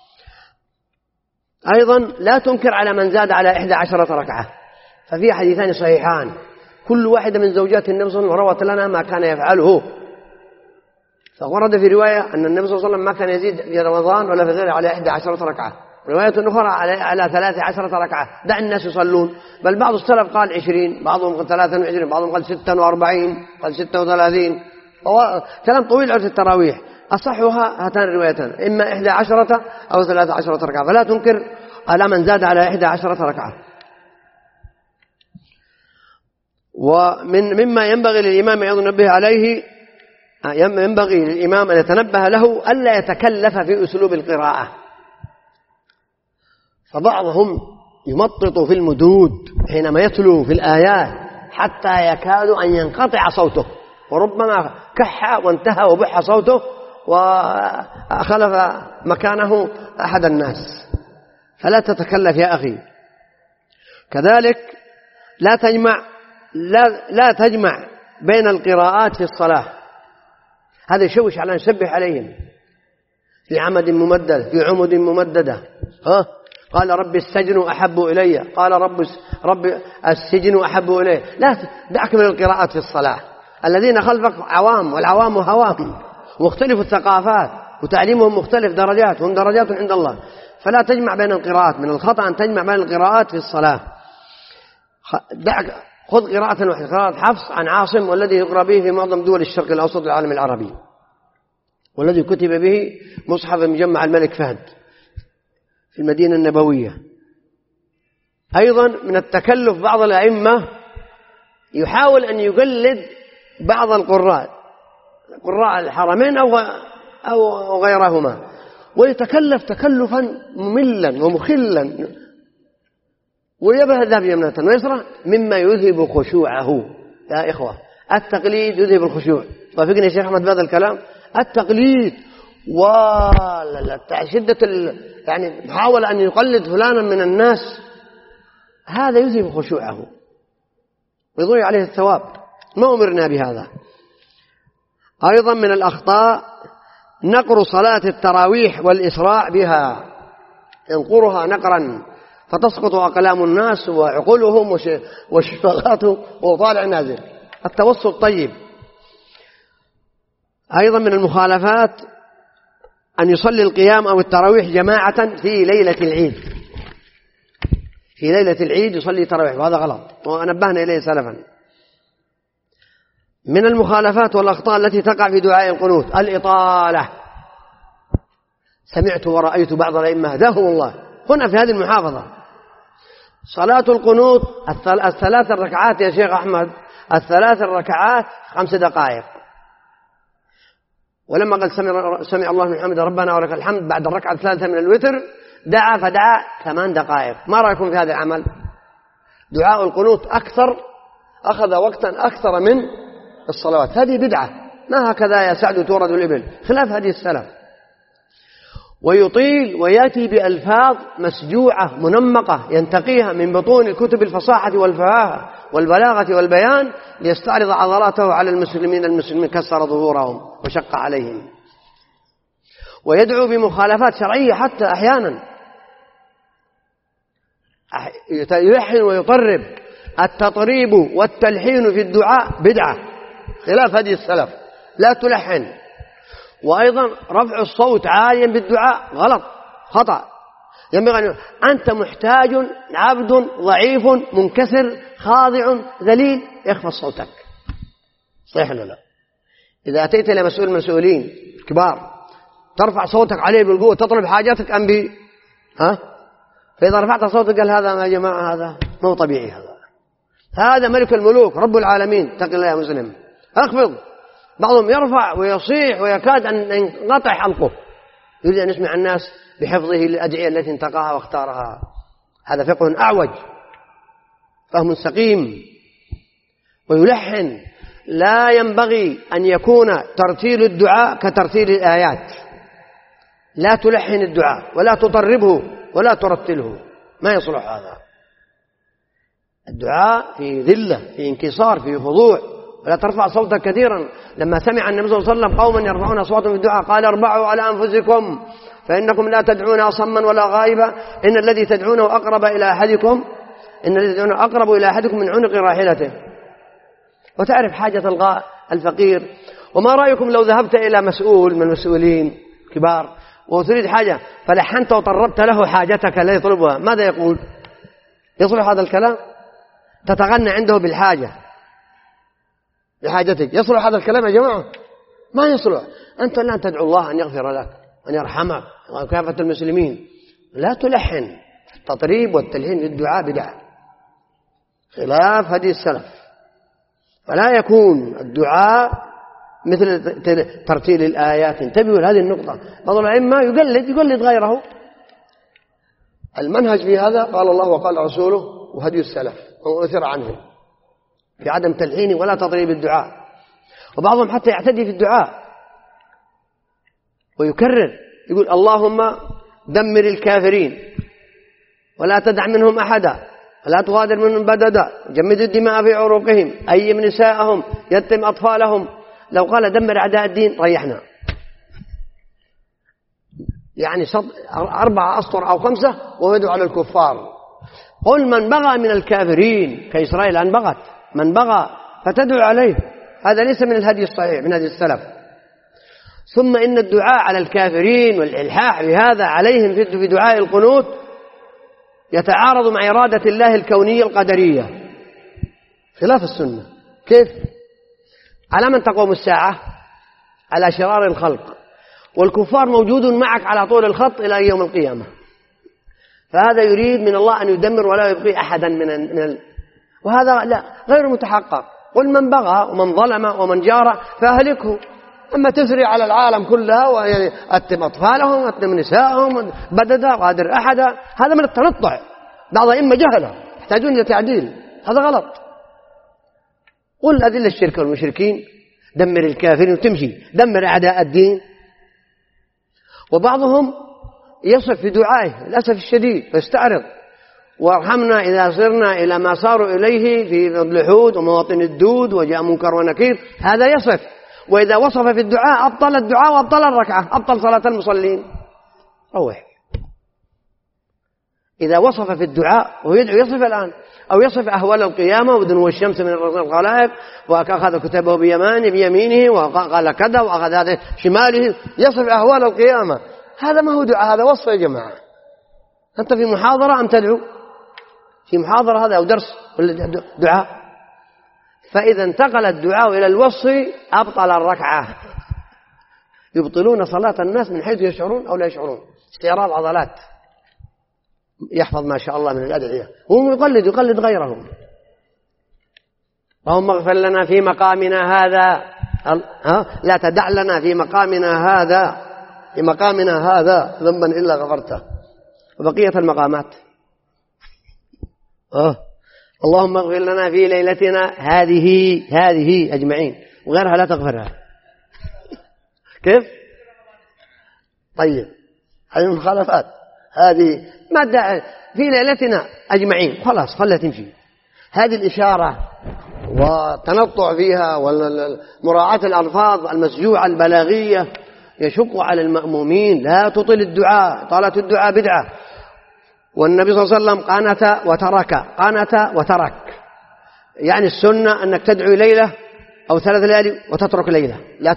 أيضا لا تنكر على من زاد على 11 ركعة، ففي حديثان صحيحان كل واحدة من زوجات النبي صلى الله عليه وسلم روت لنا ما كان يفعله. فورد في رواية أن النبي صلى الله عليه وسلم ما كان يزيد في رمضان ولا في غيره على 11 ركعة، رواية أخرى على 13 ركعة. دع الناس يصلون. بل بعض السلف قال 20، بعضهم قال 23، بعضهم قال 46، قال 36. كلام طويل عن التراويح. أصحها هاتان الروايتان، إما 11 أو 13 ركعة، فلا تنكر على من زاد على 11 ركعة. ومما ينبغي للإمام أن ينبه عليه، ينبغي للإمام أن يتنبه له ألا يتكلف في أسلوب القراءة. فبعضهم يمطط في المدود حينما يتلو في الآيات حتى يكاد أن ينقطع صوته، وربما كح وانتهى وبح صوته وخلف مكانه أحد الناس. فلا تتكلف يا أخي. كذلك لا تجمع بين القراءات في الصلاة، هذا يشوش على نسبح عليهم في عمد ممدد، في عمد ممددة. قال رب السجن أحب إلي، قال رب السجن أحب إلي. لا دعك من القراءات في الصلاة. الذين خلفك عوام، والعوام هوام، مختلف الثقافات وتعليمهم مختلف درجات، هم درجات عند الله. فلا تجمع بين القراءات، من الخطأ أن تجمع بين القراءات في الصلاة. خذ قراءة واحدة، قراءة حفص عن عاصم، والذي يقرأ به في معظم دول الشرق الأوسط والعالم العربي، والذي كتب به مصحف مجمع الملك فهد في المدينة النبوية. أيضا من التكلف بعض الأئمة يحاول أن يقلد بعض القراء الحرمين أو غيرهما، ويتكلف تكلفا مملا ومخلا، ويذهب يمنة ويسرى، مما يذهب خشوعه. يا إخوة، التقليد يذهب الخشوع. وافقني الشيخ أحمد بهذا الكلام. التقليد شدة يعني محاولة أن يقلد فلانا من الناس، هذا يذهب خشوعه ويضيع عليه الثواب. ما أمرنا بهذا. أيضا من الأخطاء نقر صلاة التراويح والإسراع بها، ينقرها نقرا فتسقط أقلام الناس وعقولهم وشغلاتهم وطالع نازل. التوسط طيب. أيضا من المخالفات أن يصلي القيام أو التراويح جماعة في ليلة العيد. في ليلة العيد يصلي تراويح، وهذا غلط ونبهنا إليه سلفا. من المخالفات والأخطاء التي تقع في دعاء القنوت الإطالة. سمعت ورأيت بعض الأئمة هداهم الله هنا في هذه المحافظة صلاة القنوت الثلاث الركعات يا شيخ أحمد، الثلاث الركعات 5 دقائق. ولما قال سمع الله من حمد ربنا ولك الحمد بعد الركعة الثالثة من الوتر دعا فدعا 8 دقائق. ما رأيكم في هذا العمل؟ دعاء القنوت أخذ وقتا أكثر من الصلوات. هذه بدعة، ما هكذا يا سعد تورد الإبل، خلاف هذه السلف. ويطيل ويأتي بألفاظ مسجوعة منمقة ينتقيها من بطون الكتب الفصاحة والفهاهة والبلاغة والبيان ليستعرض عضلاته على المسلمين كسر ظهورهم وشق عليهم. ويدعو بمخالفات شرعية حتى أحيانا يلحن ويطرب. التطريب والتلحين في الدعاء بدعة خلاف هدي السلف، لا تلحن. وأيضا رفع الصوت عاليا بالدعاء غلط خطأ. ينبغي أن أنت محتاج عبد ضعيف منكسر خاضع ذليل، اخفض صوتك. صحيح ولا لا؟ إذا أتيت إلى مسؤول المسؤولين كبار ترفع صوتك عليه بالقوة تطلب حاجاتك أم بي فإذا رفعت صوتك قال هذا يا جماعة هذا مو طبيعي، هذا ملك الملوك رب العالمين، اتق الله يا مسلم، اخفض. بعضهم يرفع ويصيح ويكاد أن ينقطع حلقه، يريد أن يسمع الناس بحفظه للأدعية التي انتقاها واختارها. هذا فقه أعوج، فهم سقيم. ويلحن. لا ينبغي أن يكون ترتيل الدعاء كترتيل الآيات. لا تلحن الدعاء ولا تطربه ولا ترتله، ما يصلح هذا. الدعاء في ذلة، في انكسار، في خضوع، ولا ترفع صوتك كثيرا. لما سمع النبي صلى الله عليه وسلم قوما يرفعون أصواتهم في الدعاء قال اربعوا على أنفسكم فإنكم لا تدعون أصما ولا غائبا إن الذي تدعونه أقرب إلى أحدكم من عنق راحلته. وتعرف حاجة الفقير. وما رأيكم لو ذهبت إلى مسؤول من المسؤولين كبار وتريد حاجة فلحنت وطربت له حاجتك لا يطلبها، ماذا يقول؟ يصلح هذا الكلام؟ تتغنى عنده بالحاجة لحاجتك، يصلح هذا الكلام يا جماعة؟ ما يصلح. أنت الآن تدعو الله أن يغفر لك أن يرحمك وكافة المسلمين. لا تلحن. التطريب والتلحين للدعاء بدعة خلاف هدي السلف. فلا يكون الدعاء مثل ترتيل الآيات. انتبهوا لهذه النقطة. بعض الأئمة يقلد غيره. المنهج في هذا قال الله وقال رسوله وهدي السلف وأثر عنه في عدم تلحين ولا تطريب الدعاء. وبعضهم حتى يعتدي في الدعاء ويكرر يقول اللهم دمر الكافرين ولا تدع منهم أحدا ولا تغادر منهم بددا جمد الدماء في عروقهم أيم نساءهم يتم أطفالهم. لو قال دمر أعداء الدين ريحنا، يعني 4 أسطر أو 5 ويدعو على الكفار. قل من بغى من الكافرين كإسرائيل أن بغت، من بغى فتدعو عليه. هذا ليس من الهدي الصحيح من هدي السلف. ثم إن الدعاء على الكافرين والإلحاح بهذا عليهم في دعاء القنوت يتعارض مع إرادة الله الكونية القدرية خلاف السنة. كيف؟ على من تقوم الساعة؟ على شرار الخلق، والكفار موجود معك على طول الخط إلى يوم القيامة. فهذا يريد من الله أن يدمر ولا يبقي أحدا وهذا لا غير متحقق. قل من بغى ومن ظلم ومن جار فأهلكه. أما تسري على العالم كلها وأتم أطفالهم وأتم نساءهم بددا وغادر أحدا، هذا من التنطع. بعض أئمة جهلة يحتاجون إلى تعديل، هذا غلط. قل أذل الشرك والمشركين دمر الكافرين وتمشي دمر أعداء الدين. وبعضهم يصف في دعائه للأسف الشديد فيستعرض وارحمنا إذا صرنا إلى ما صاروا إليه في الجحود ومواطن الدود وجاء منكر ونكير. هذا يصف، وإذا وصف في الدعاء أبطل الدعاء وأبطل الركعة، أبطل صلاة المصلين. روح. إذا وصف في الدعاء وهو يدعو يصف الآن أو يصف أهوال القيامة ودنو الشمس من الخلائق، وأخذ كتابه بيمينه وقال كذا وأخذ هذا شماله، يصف أهوال القيامة. هذا ما هو دعاء، هذا وصف يا جماعة. أنت في محاضرة أم تدعو؟ في محاضرة هذا أو درس ولا دعاء؟ فإذا انتقل الدعاء إلى الوصف أبطل الركعة. يبطلون صلاة الناس من حيث يشعرون أو لا يشعرون. استعراض عضلات، يحفظ ما شاء الله من الأدعية، هو يقلد غيرهم. اللهم اغفر لنا في مقامنا هذا، لا تدع لنا في مقامنا هذا ذنبا إلا غفرته. وبقية المقامات اللهم اغفر لنا في ليلتنا هذه أجمعين، وغيرها لا تغفرها. كيف؟ طيب هذه المخالفات، هذه ما الداعي في ليلتنا أجمعين، خلاص خلها تمشي. هذه الإشارة وتنطع فيها ومراعاة الألفاظ المسجوعة البلاغية يشق على المأمومين. لا تطل الدعاء، طالت الدعاء بدعة. والنبي صلى الله عليه وسلم قانت وترك. يعني السنة أنك تدعو ليلة أو 3 ليالي وتترك ليلة، لا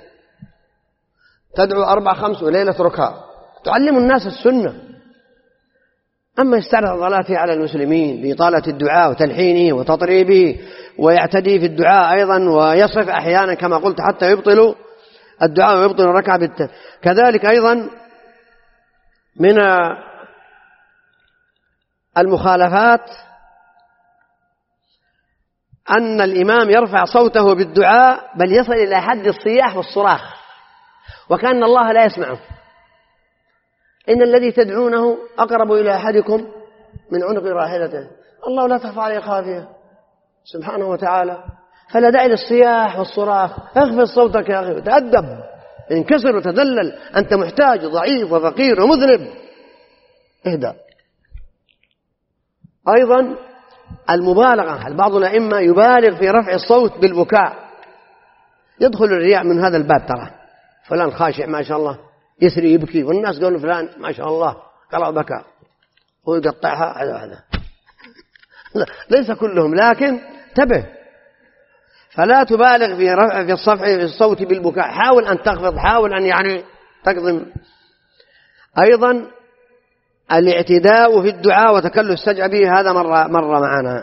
تدعو 4 5 وليلة تركها، تعلم الناس السنة. أما يستعرض عضلاته على المسلمين بإطالة الدعاء وتلحينه وتطريبه، ويعتدي في الدعاء أيضا، ويصف أحيانا كما قلت حتى يبطل الدعاء ويبطل الركعة كذلك أيضا من المخالفات أن الإمام يرفع صوته بالدعاء بل يصل إلى حد الصياح والصراخ، وكأن الله لا يسمعه. إن الذي تدعونه أقرب إلى أحدكم من عنق راحلته، الله لا تخفى عليه خافية سبحانه وتعالى. فلا داعي للصياح والصراخ. اخفض صوتك يا أخي، تأدب، انكسر وتذلل، أنت محتاج ضعيف وفقير ومذنب، اهدأ. أيضا المبالغة، بعض الأئمة يبالغ في رفع الصوت بالبكاء، يدخل الرياء من هذا الباب. ترى فلان خاشع ما شاء الله يسري يبكي، والناس قالوا فلان ما شاء الله قرأ بكى، هو يقطعها هذا ليس كلهم، لكن انتبه، فلا تبالغ في الصفع في الصوت بالبكاء. حاول أن تخفض، حاول أن يعني تقضم. أيضا الاعتداء في الدعاء وتكلف السجع به، هذا مر معنا.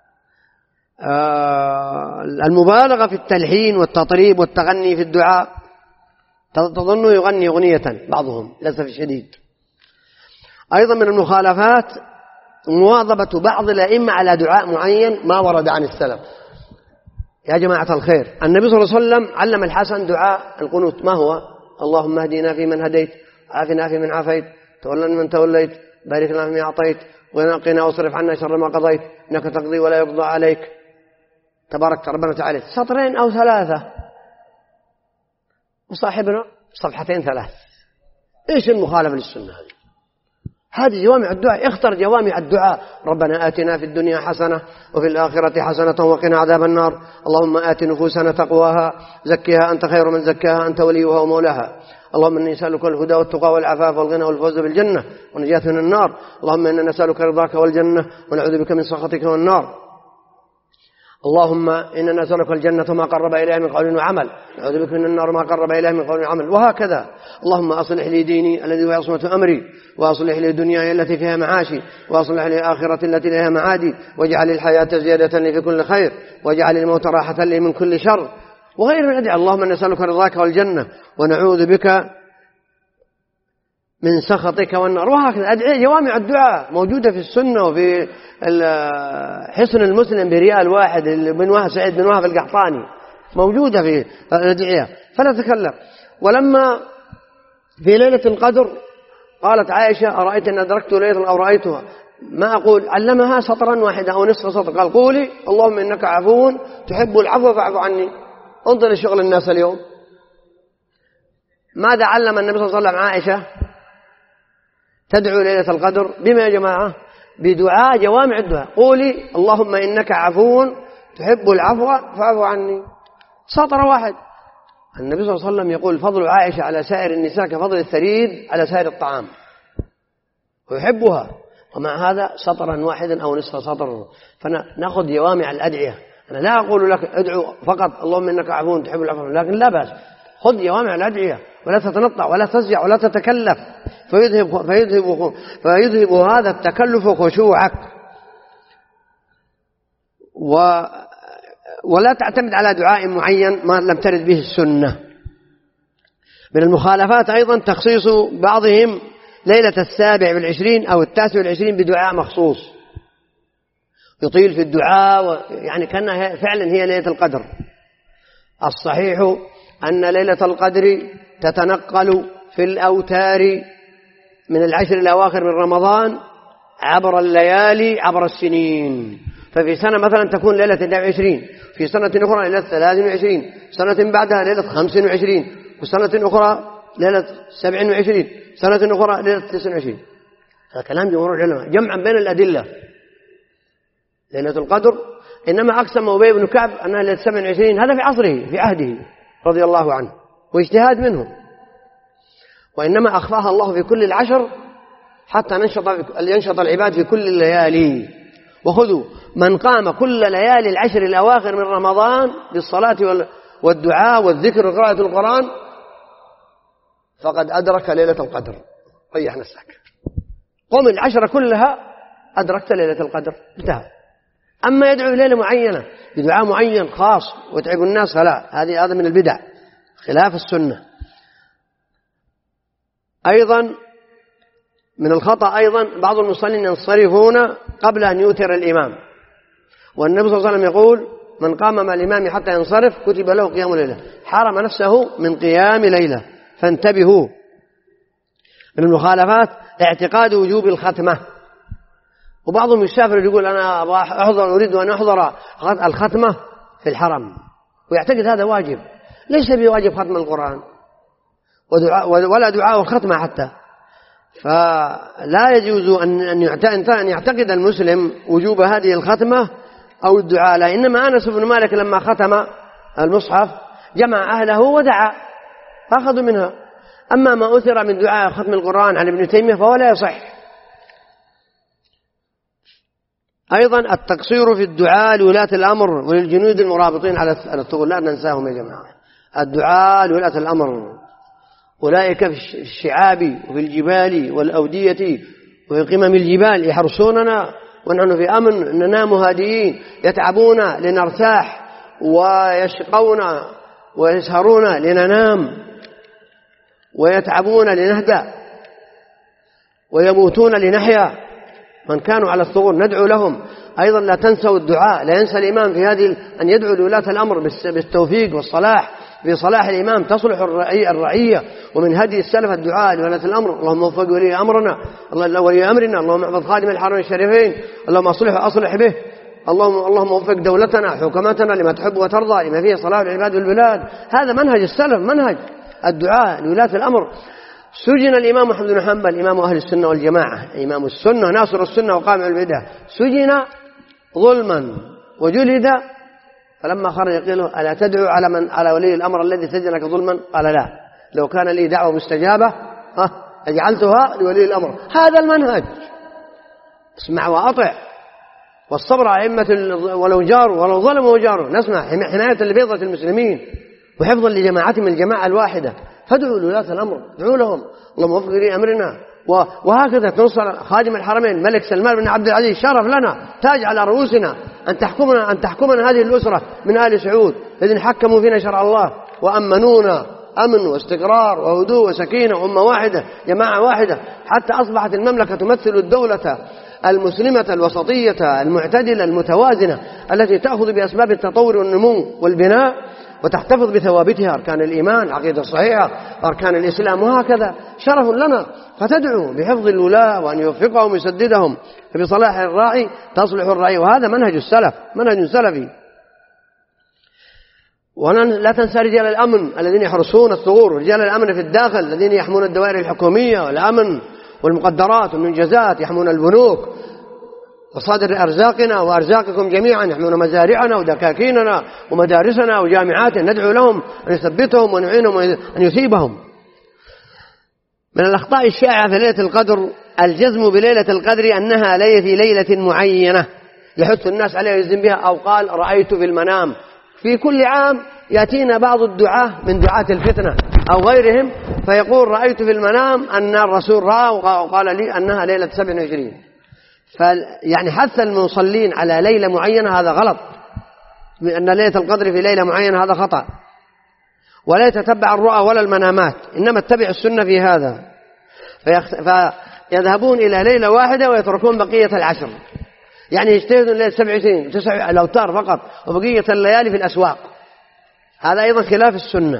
المبالغة في التلحين والتطريب والتغني في الدعاء، تظن يغني أغنية بعضهم للأسف الشديد. أيضا من المخالفات مواظبة بعض الأئمة على دعاء معين ما ورد عن السلف. يا جماعة الخير، النبي صلى الله عليه وسلم علم الحسن دعاء القنوت، ما هو؟ اللهم اهدنا فيمن هديت، عافنا فيمن عافيت، تولنا من توليت، بارك لنا فيما أعطيت، وقنا واصرف عنا شر ما قضيت، إنك تقضي ولا يقضى عليك، تبارك ربنا وتعالى. 2 أو 3، وصاحبنا 2 3. إيش المخالفة للسنة هذه جوامع الدعاء. اختر جوامع الدعاء. ربنا آتنا في الدنيا حسنة وفي الآخرة حسنة وقنا عذاب النار. اللهم آت نفوسنا تقواها، زكها أنت خير من زكاها، أنت وليها ومولاها. اللهم إني نسألك الهدى والتقى والعفاف والغنى والفوز بالجنة ونجاة من النار. اللهم إنا نسألك رضاك والجنة ونعوذ بك من سخطك والنار. اللهم إننا نسألك الجنة ما قرب إليها من قول وعمل، نعوذ بك من النار ما قرب إليها من قول وعمل. وهكذا. اللهم أصلح لي ديني الذي هو عصمة أمري، وأصلح لي دنياي التي فيها معاشي، وأصلح لي آخرتي التي فيها معادي، واجعل الحياة زيادة لي في كل خير، واجعل الموت راحة لي من كل شر، وغير من أدعي. اللهم نسألك رضاك والجنة ونعوذ بك من سخطك والنار. وهكذا أدعي. جوامع الدعاء موجودة في السنة وفي حصن المسلم بريال 1 من سعيد بن وهب القحطاني، موجودة في الأدعية، فلا تكلم. ولما في ليلة القدر قالت عائشة أرأيت أن أدركت ليلة أو رأيتها، ما أقول، علمها 1 واحدة أو نصف سطر، قال قولي اللهم إنك عفو تحب العفو فاعف عني. انظر لشغل الناس اليوم. ماذا علم النبي صلى الله عليه وسلم عائشة؟ تدعو ليلة القدر بما يا جماعة؟ بدعاء جوامع الدعاء. قولي اللهم إنك عفو تحب العفو فاعف عني. 1 واحد. النبي صلى الله عليه وسلم يقول فضل عائشة على سائر النساء كفضل الثريد على سائر الطعام، ويحبها. ومع هذا سطرا واحدا أو نصف سطر. فنأخذ جوامع الأدعية. أنا لا أقول لك ادعو فقط اللهم إنك عفو تحب العفو، لكن لا بأس خذ جوامع الأدعية ولا تتنطع ولا تسجع ولا تتكلف، فيذهب هذا التكلف خشوعك. ولا تعتمد على دعاء معين ما لم ترد به السنة. من المخالفات أيضا تخصيص بعضهم ليلة 27 أو 29 بدعاء مخصوص، يطيل في الدعاء يعني كأنها فعلا هي ليلة القدر. الصحيح أن ليلة القدر تتنقل في الأوتار من العشر الأواخر من رمضان عبر الليالي عبر السنين. ففي سنة مثلا تكون ليلة 22، في سنة أخرى ليلة 23، سنة بعدها ليلة 25، وسنة أخرى ليلة 27، سنة أخرى ليلة 29. هذا كلام جمهور العلماء جمعا بين الأدلة. ليلة القدر إنما أقسم أبي بن كعب أنها ليلة 27، هذا في عصره في عهده رضي الله عنه واجتهاد منه، وإنما أخفاها الله في كل العشر حتى ينشط العباد في كل الليالي. وخذوا من قام كل ليالي العشر الأواخر من رمضان بالصلاة والدعاء والذكر وقراءة القرآن فقد أدرك ليلة القدر. ريح نفسك، قم العشر كلها أدركت ليلة القدر انتهى. أما يدعو ليلة معينة بدعاء معين خاص وتعب الناس فلا، هذا من البدع خلاف السنة. أيضا من الخطأ أيضا بعض المصلين ينصرفون قبل أن يوتر الإمام، والنبي صلى الله عليه وسلم يقول من قام مع الإمام حتى ينصرف كتب له قيام ليلة، حرم نفسه من قيام ليلة، فانتبهوا. من المخالفات اعتقاد وجوب الختمة، وبعضهم يسافر يقول أنا أريد أن أحضر الختمة في الحرم ويعتقد هذا واجب. ليس بواجب ختم القرآن ولا دعاء الختمة حتى. فلا يجوز أن يعتقد المسلم وجوب هذه الختمة أو الدعاء لا. إنما أنس بن مالك لما ختم المصحف جمع أهله ودعا فأخذوا منها. أما ما أثر من دعاء ختم القرآن عن ابن تيمية فهو لا يصح. أيضا التقصير في الدعاء لولاة الأمر وللجنود المرابطين على الثغور، لا ننساهم يا جماعة. الدعاء لولاة الأمر أولئك في الشعاب وفي الجبال والأودية وفي قمم الجبال يحرسوننا ونحن في أمن، ننام هادئين، يتعبون لنرتاح ويشقون ويسهرون لننام ويتعبون لنهدأ ويموتون لنحيا. من كانوا على الثغور ندعو لهم. أيضا لا تنسوا الدعاء، لا ينسى الإمام في هذه أن يدعو لولاة الأمر بالتوفيق والصلاح. في صلاح الإمام تصلح الرعية. ومن هدي السلف الدعاء لولاة الأمر، اللهم وفق ولي أمرنا، ولي أمرنا، اللهم احفظ خادم الحرمين الشريفين، اللهم أصلح به، اللهم وفق دولتنا حكومتنا لما تحب وترضى لما فيه صلاح العباد والبلاد. هذا منهج السلف، منهج الدعاء لولاة الأمر. سجن الإمام أحمد بن حنبل إمام أهل السنة والجماعة، إمام السنة ناصر السنة وقامع البدع، سجن ظلما وجلد، فلما خرج قيل له ألا تدعو على ولي الأمر الذي سجنك ظلما؟ قال لا، لو كان لي دعوة مستجابة أجعلتها لولي الأمر. هذا المنهج، اسمع وأطع، والصبر على أئمة ولو جاروا ولو ظلموا جاروا. نسمع حماية لبيضة المسلمين وحفظا لجماعتهم الجماعة الواحدة. فادعوا لولاة الأمر، ادعوا لهم، اللهم وفق لي أمرنا. وهكذا تنصر خادم الحرمين الملك سلمان بن عبد العزيز، شرف لنا، تاج على رؤوسنا أن تحكمنا هذه الأسرة من آل سعود الذين حكموا فينا شرع الله وأمنونا أمن واستقرار وهدوء وسكينة، أمة واحدة جماعة واحدة، حتى أصبحت المملكة تمثل الدولة المسلمة الوسطية المعتدلة المتوازنة التي تأخذ بأسباب التطور والنمو والبناء وتحتفظ بثوابتها، أركان الإيمان، عقيدة صحيحة، أركان الإسلام، وهكذا. شرف لنا. فتدعو بحفظ الولاة وأن يوفقهم ويسددهم، فبصلاح الراعي تصلح الرعية. وهذا منهج السلف، منهج سلفي. ولا تنسى رجال الأمن الذين يحرسون الثغور، رجال الأمن في الداخل الذين يحمون الدوائر الحكومية والأمن والمقدرات والمنجزات، يحمون البنوك وصادر أرزاقنا وأرزاقكم جميعا، يحمون مزارعنا ودكاكيننا ومدارسنا وجامعاتنا. ندعو لهم أن يثبتهم ونعينهم أن يثيبهم. من الأخطاء الشائعة في ليلة القدر الجزم بليلة القدر أنها في ليلة معينة يحث الناس عليها ويجزم بها، أو قال رأيت في المنام. في كل عام يأتينا بعض الدعاة من دعاة الفتنة أو غيرهم فيقول رأيت في المنام أن الرسول رأى وقال لي أنها ليلة 27. يعني حث المصلين على ليلة معينة هذا غلط، أن ليلة القدر في ليلة معينة هذا خطأ. ولا يتتبع الرؤى ولا المنامات، إنما اتبع السنة في هذا. فيذهبون إلى ليلة واحدة ويتركون بقية العشر، يعني يجتهدون ليلة 27 9 الأوتار فقط وبقية الليالي في الأسواق. هذا أيضا خلاف السنة.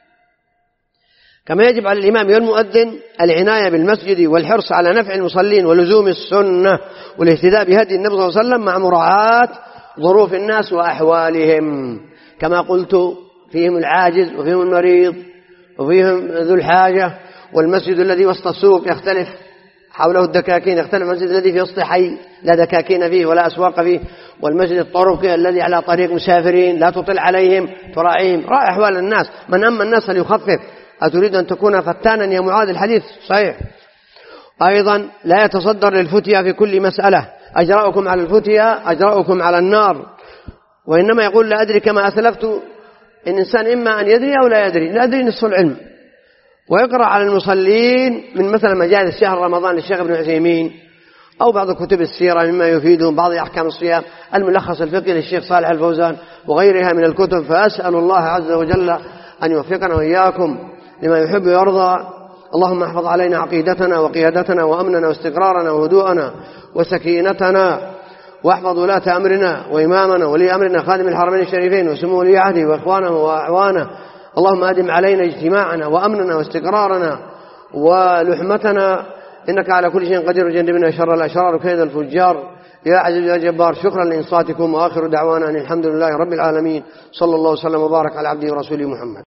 كما يجب على الإمام والمؤذن العناية بالمسجد والحرص على نفع المصلين ولزوم السنة والاهتداء بهدي النبي صلى الله عليه وسلم مع مراعاة ظروف الناس وأحوالهم. كما قلت فيهم العاجز وفيهم المريض وفيهم ذو الحاجة، والمسجد الذي وسط السوق يختلف حوله الدكاكين، يختلف المسجد الذي في وسط حي لا دكاكين فيه ولا أسواق فيه، والمسجد الطرقي الذي على طريق مسافرين لا تطل عليهم تراعيهم. راعي أحوال الناس، من أما الناس فليخفف. أتريد أن تكون فتانا يا معاذ؟ الحديث صحيح. أيضا لا يتصدر للفتية في كل مسألة، أجرأكم على الفتية أجرأكم على النار، وإنما يقول لا أدري كما أسلفت. الإنسان إما أن يدري أو لا يدري، لا أدري نصف العلم. ويقرأ على المصلين من مثلا مجالس شهر رمضان للشيخ ابن عثيمين، أو بعض كتب السيرة مما يفيدهم، بعض أحكام الصيام، الملخص الفقهي للشيخ صالح الفوزان وغيرها من الكتب. فأسأل الله عز وجل أن يوفقنا وإياكم لما يحب ويرضى. اللهم احفظ علينا عقيدتنا وقيادتنا وأمننا واستقرارنا وهدوءنا وسكينتنا، واحفظ ولاة أمرنا وإمامنا ولي أمرنا خادم الحرمين الشريفين وسمو ولي عهده وإخوانه وأعوانه. اللهم أدم علينا اجتماعنا وأمننا واستقرارنا ولحمتنا، إنك على كل شيء قدير. جنبنا شر الأشرار وكيد الفجار يا عزيز يا جبار. شكرا لإنصاتكم، وآخر دعوانا أن الحمد لله رب العالمين، صلى الله وسلم وبارك على عبده ورسوله محمد.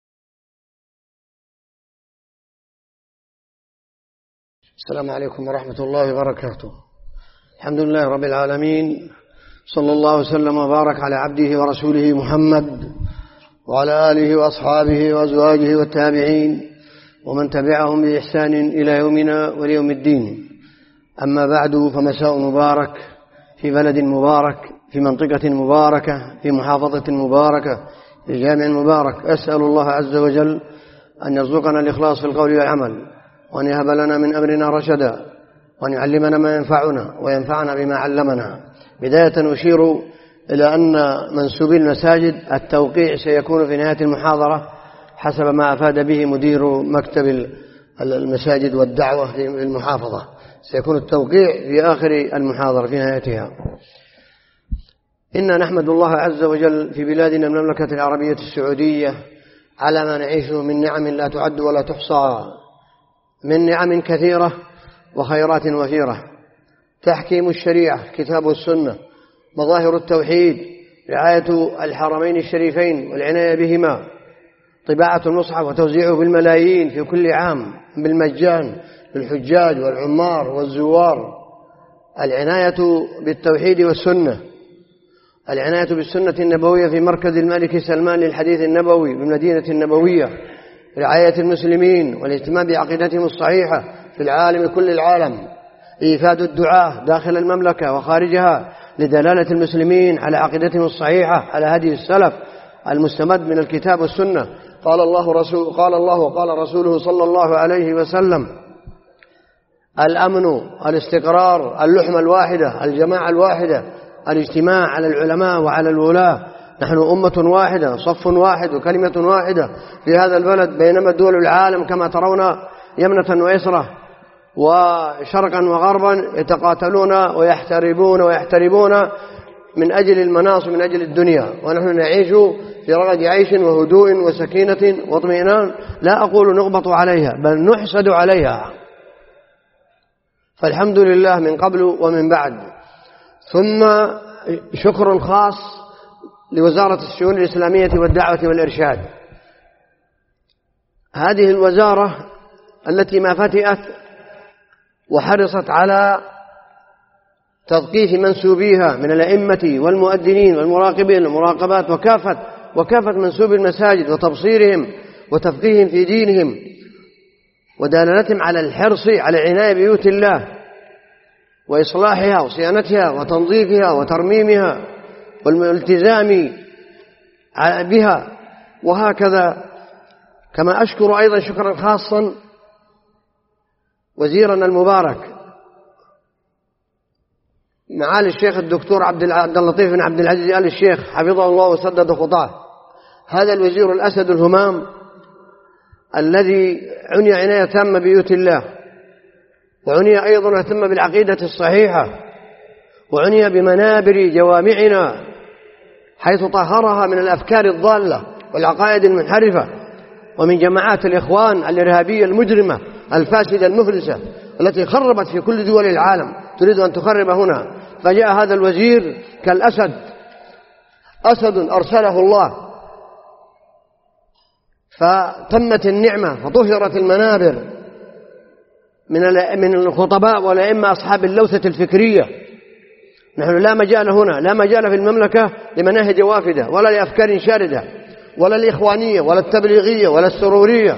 السلام عليكم ورحمة الله وبركاته. الحمد لله رب العالمين، صلى الله وسلم وبارك على عبده ورسوله محمد وعلى آله وأصحابه وأزواجه والتابعين ومن تبعهم بإحسان إلى يومنا وليوم الدين. أما بعد، فمساء مبارك في بلد مبارك، في منطقة مباركة، في محافظة مباركة، في جامع مبارك. أسأل الله عز وجل أن يرزقنا الإخلاص في القول والعمل، وأن يهب لنا من أمرنا رشدا، وأن يعلمنا ما ينفعنا وينفعنا بما علمنا. بداية أشير إلى أن منسوبي المساجد التوقيع سيكون في نهاية المحاضرة حسب ما أفاد به مدير مكتب المساجد والدعوة في المحافظة. سيكون التوقيع في آخر المحاضرة في نهايتها. إنا نحمد الله عز وجل في بلادنا المملكة العربية السعودية على ما نعيشه من نعم لا تعد ولا تحصى، من نعم كثيرة وخيرات وفيرة. تحكيم الشريعة، كتاب والسنة، مظاهر التوحيد، رعاية الحرمين الشريفين والعناية بهما، طباعة المصحف وتوزيعه بالملايين في كل عام بالمجان للحجاج والعمار والزوار، العناية بالتوحيد والسنة، العناية بالسنة النبوية في مركز الملك سلمان للحديث النبوي بالمدينة النبوية، رعاية المسلمين والاهتمام بعقيدتهم الصحيحة في العالم كل العالم، إيفاد الدعاة داخل المملكة وخارجها لدلالة المسلمين على عقيدتهم الصحيحة على هدي السلف المستمد من الكتاب والسنة. قال الله وقال رسوله صلى الله عليه وسلم: الأمن، الاستقرار، اللحمة الواحدة، الجماعة الواحدة، الاجتماع على العلماء وعلى الولاة. نحن أمة واحدة، صف واحد وكلمة واحدة في هذا البلد، بينما دول العالم كما ترون يمنة ويسرة وشرقا وغربا يتقاتلون ويحتربون من أجل المناصب، من أجل الدنيا، ونحن نعيش في رغد عيش وهدوء وسكينة واطمئنان. لا أقول نغبط عليها، بل نحسد عليها. فالحمد لله من قبل ومن بعد. ثم شكر خاص لوزارة الشؤون الإسلامية والدعوة والإرشاد. هذه الوزارة التي ما فتئت وحرصت على تثقيف منسوبيها من الأئمة والمؤذنين والمراقبين والمراقبات وكافة منسوب المساجد وتبصيرهم وتفقيههم في دينهم ودلالتهم على الحرص على عناية ببيوت الله وإصلاحها وصيانتها وتنظيفها وترميمها والالتزام بها. وهكذا كما أشكر أيضا شكرا خاصا وزيرنا المبارك معالي الشيخ الدكتور عبد اللطيف بن عبد العزيز آل الشيخ حفظه الله وسدد خطاه، هذا الوزير الأسد الهمام الذي عني عناية تامة ببيوت الله، وعني أيضا اهتم بالعقيدة الصحيحة، وعني بمنابر جوامعنا حيث طهرها من الأفكار الضالة والعقائد المنحرفة ومن جماعات الإخوان الإرهابية المجرمة الفاسدة المفلسة التي خربت في كل دول العالم تريد أن تخرب هنا. فجاء هذا الوزير كالأسد، أسد أرسله الله، فتمت النعمة فطهرت المنابر من الخطباء والأئمة أصحاب اللوثة الفكرية. نحن لا مجال هنا، لا مجال في المملكة لمناهج وافدة ولا لأفكار شاردة ولا الإخوانية ولا التبليغية ولا السرورية.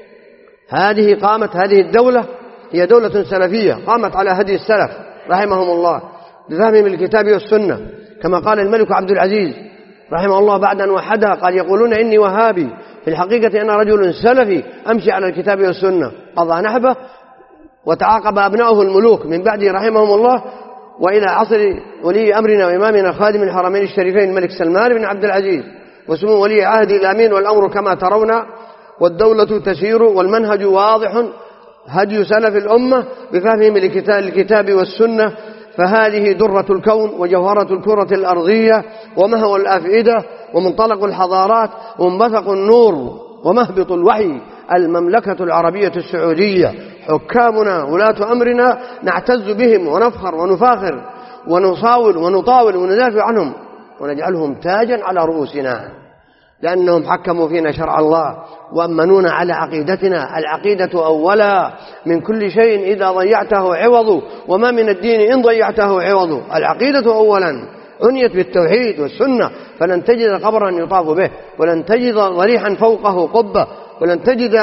هذه الدولة هي دولة سلفية قامت على هدي السلف رحمهم الله بفهمهم الكتاب والسنة، كما قال الملك عبد العزيز رحمه الله بعد أن وحدها قال: يقولون إني وهابي، في الحقيقة أنا رجل سلفي أمشي على الكتاب والسنة. قضى نحبه وتعاقب أبناؤه الملوك من بعده رحمهم الله، وإلى عصر ولي أمرنا وإمامنا خادم الحرمين الشريفين الملك سلمان بن عبد العزيز وسمو ولي عهد الأمين، والأمر كما ترون والدولة تسير والمنهج واضح، هدي سلف الأمة بفهمهم الكتاب والسنة. فهذه درة الكون وجوهرة الكرة الأرضية ومهو الأفئدة ومنطلق الحضارات ومنبثق النور ومهبط الوحي، المملكة العربية السعودية. حكامنا ولاة أمرنا نعتز بهم ونفخر ونفاخر ونصاول ونطاول وندافع عنهم ونجعلهم تاجا على رؤوسنا، لأنهم حكموا فينا شرع الله وأمنونا على عقيدتنا. العقيدة أولا من كل شيء، إذا ضيعته عوض، وما من الدين إن ضيعته عوض. العقيدة أولا عنيت بالتوحيد والسنة، فلن تجد قبرا يطاف به، ولن تجد ضريحا فوقه قبة، ولن تجد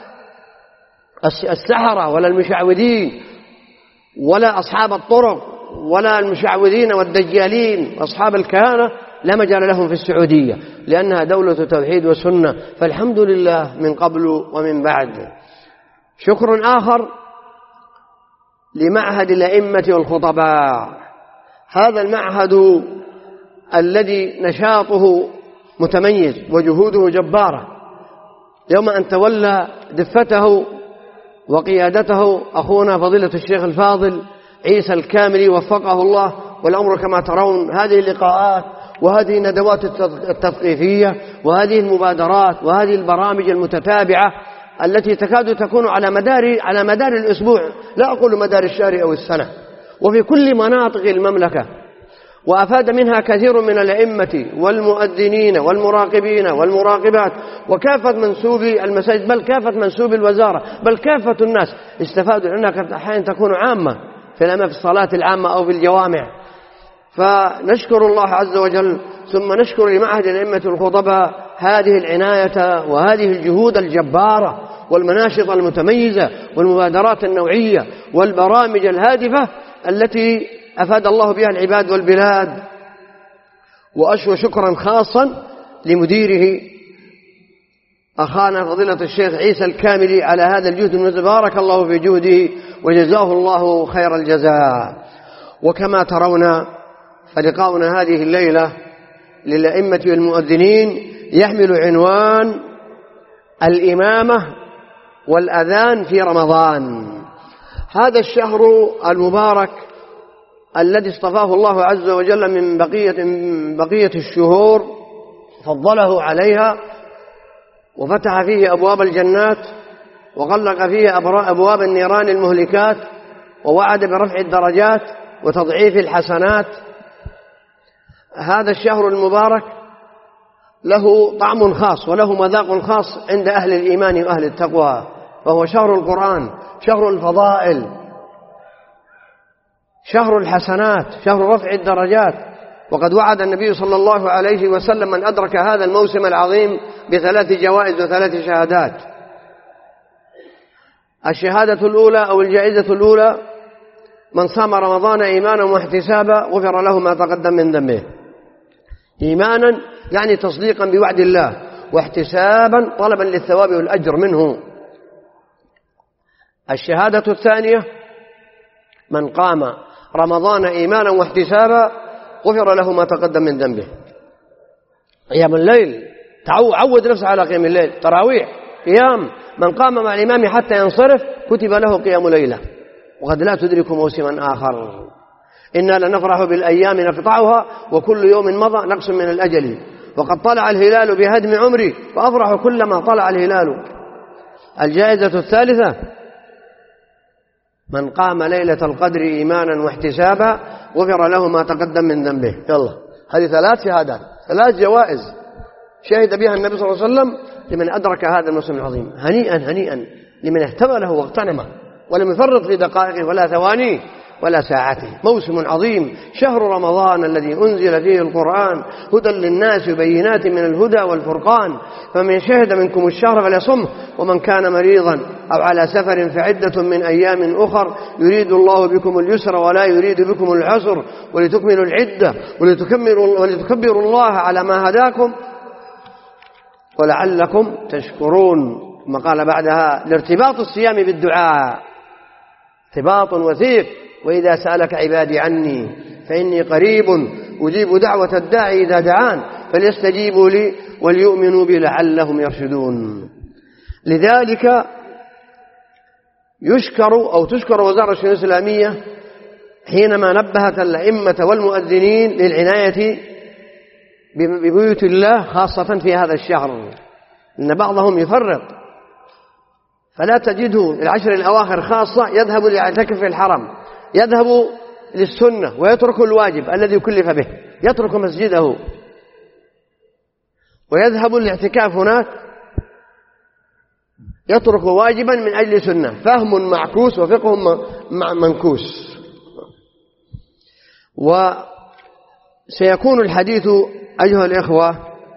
السحرة ولا المشعوذين ولا أصحاب الطرق ولا المشعوذين والدجالين وأصحاب الكهانة، لا مجال لهم في السعودية، لأنها دولة توحيد وسنة. فالحمد لله من قبل ومن بعد. شكر آخر لمعهد الأئمة والخطباء، هذا المعهد الذي نشاطه متميز وجهوده جبارة. يوم أن تولى دفته وقيادته أخونا فضيلة الشيخ الفاضل عيسى الكاملي وفقه الله، والأمر كما ترون هذه اللقاءات وهذه الندوات التثقيفية وهذه المبادرات وهذه البرامج المتتابعة التي تكاد تكون على مدار الأسبوع، لا أقول مدار الشهر أو السنة، وفي كل مناطق المملكة. وأفاد منها كثير من الأئمة والمؤذنين والمراقبين والمراقبات وكافة منسوبي المساجد، بل كافة منسوبي الوزارة، بل كافة الناس استفادوا، لأنها أحيانا تكون عامة في الصلاة العامة أو في الجوامع. فنشكر الله عز وجل، ثم نشكر لمعهد الأئمة والخطباء هذه العناية وهذه الجهود الجبارة والمناشط المتميزة والمبادرات النوعية والبرامج الهادفة التي أفاد الله بها العباد والبلاد. وأشكر شكرا خاصا لمديره أخانا فضيلة الشيخ عيسى الكاملي على هذا الجهد، بارك الله في جهده وجزاه الله خير الجزاء. وكما ترون فلقاؤنا هذه الليلة للأئمة والمؤذنين يحمل عنوان الإمامة والأذان في رمضان، هذا الشهر المبارك الذي اصطفاه الله عز وجل من بقية الشهور، فضله عليها وفتح فيه أبواب الجنات وغلق فيه أبواب النيران المهلكات، ووعد برفع الدرجات وتضعيف الحسنات. هذا الشهر المبارك له طعم خاص وله مذاق خاص عند أهل الإيمان وأهل التقوى، فهو شهر القرآن، شهر الفضائل، شهر الحسنات، شهر رفع الدرجات. وقد وعد النبي صلى الله عليه وسلم من أدرك هذا الموسم العظيم ب3 جوائز و3 شهادات. الشهادة الأولى أو الجائزة الأولى: من صام رمضان إيمانا واحتسابا غفر له ما تقدم من ذنبه. إيمانا يعني تصديقا بوعد الله، واحتسابا طلبا للثواب والأجر منه. الشهادة الثانية: من قام رمضان إيمانا واحتسابا غفر له ما تقدم من ذنبه. قيام الليل، عود نفسه على قيام الليل. تراويح، قيام. من قام مع الإمام حتى ينصرف كتب له قيام ليلة، وقد لا تدرك موسما آخر. إنا لنفرح بالأيام نقطعها، وكل يوم مضى نقص من الأجل، وقد طلع الهلال بهدم عمري فأفرح كلما طلع الهلال. الجائزة الثالثة: من قام ليلة القدر إيمانا واحتسابا غفر له ما تقدم من ذنبه. يلا، هذه 3 شهادات، 3 جوائز شهد بها النبي صلى الله عليه وسلم لمن أدرك هذا الموسم العظيم. هنيئا هنيئا لمن اهتمله واغتنمه ولم يفرط في دقائقه ولا ثوانيه ولا ساعته. موسم عظيم، شهر رمضان الذي أنزل فيه القرآن هدى للناس وبينات من الهدى والفرقان، فمن شهد منكم الشهر فليصمه، ومن كان مريضا أو على سفر فعدة من أيام أخر يريد الله بكم اليسر ولا يريد بكم العسر ولتكملوا العدة ولتكبروا الله على ما هداكم ولعلكم تشكرون. ثم قال بعدها: لارتباط الصيام بالدعاء ارتباط وثيق: وإذا سألك عبادي عني فإني قريب أجيب دعوة الداعي إذا دعان فليستجيبوا لي وليؤمنوا بي لعلهم يرشدون. لذلك تشكر وزارة الشؤون الإسلامية حينما نبهت الأئمة والمؤذنين للعناية ببيوت الله خاصة في هذا الشهر، إن بعضهم يفرط، فلا تجده العشر الأواخر خاصة يذهب ليعتكف في الحرم، يذهب للسنة ويترك الواجب الذي كلف به، يترك مسجده ويذهب للاعتكاف هناك، يترك واجبا من أجل سنة. فهم معكوس وفقه منكوس. وسيكون الحديث أيها الإخوة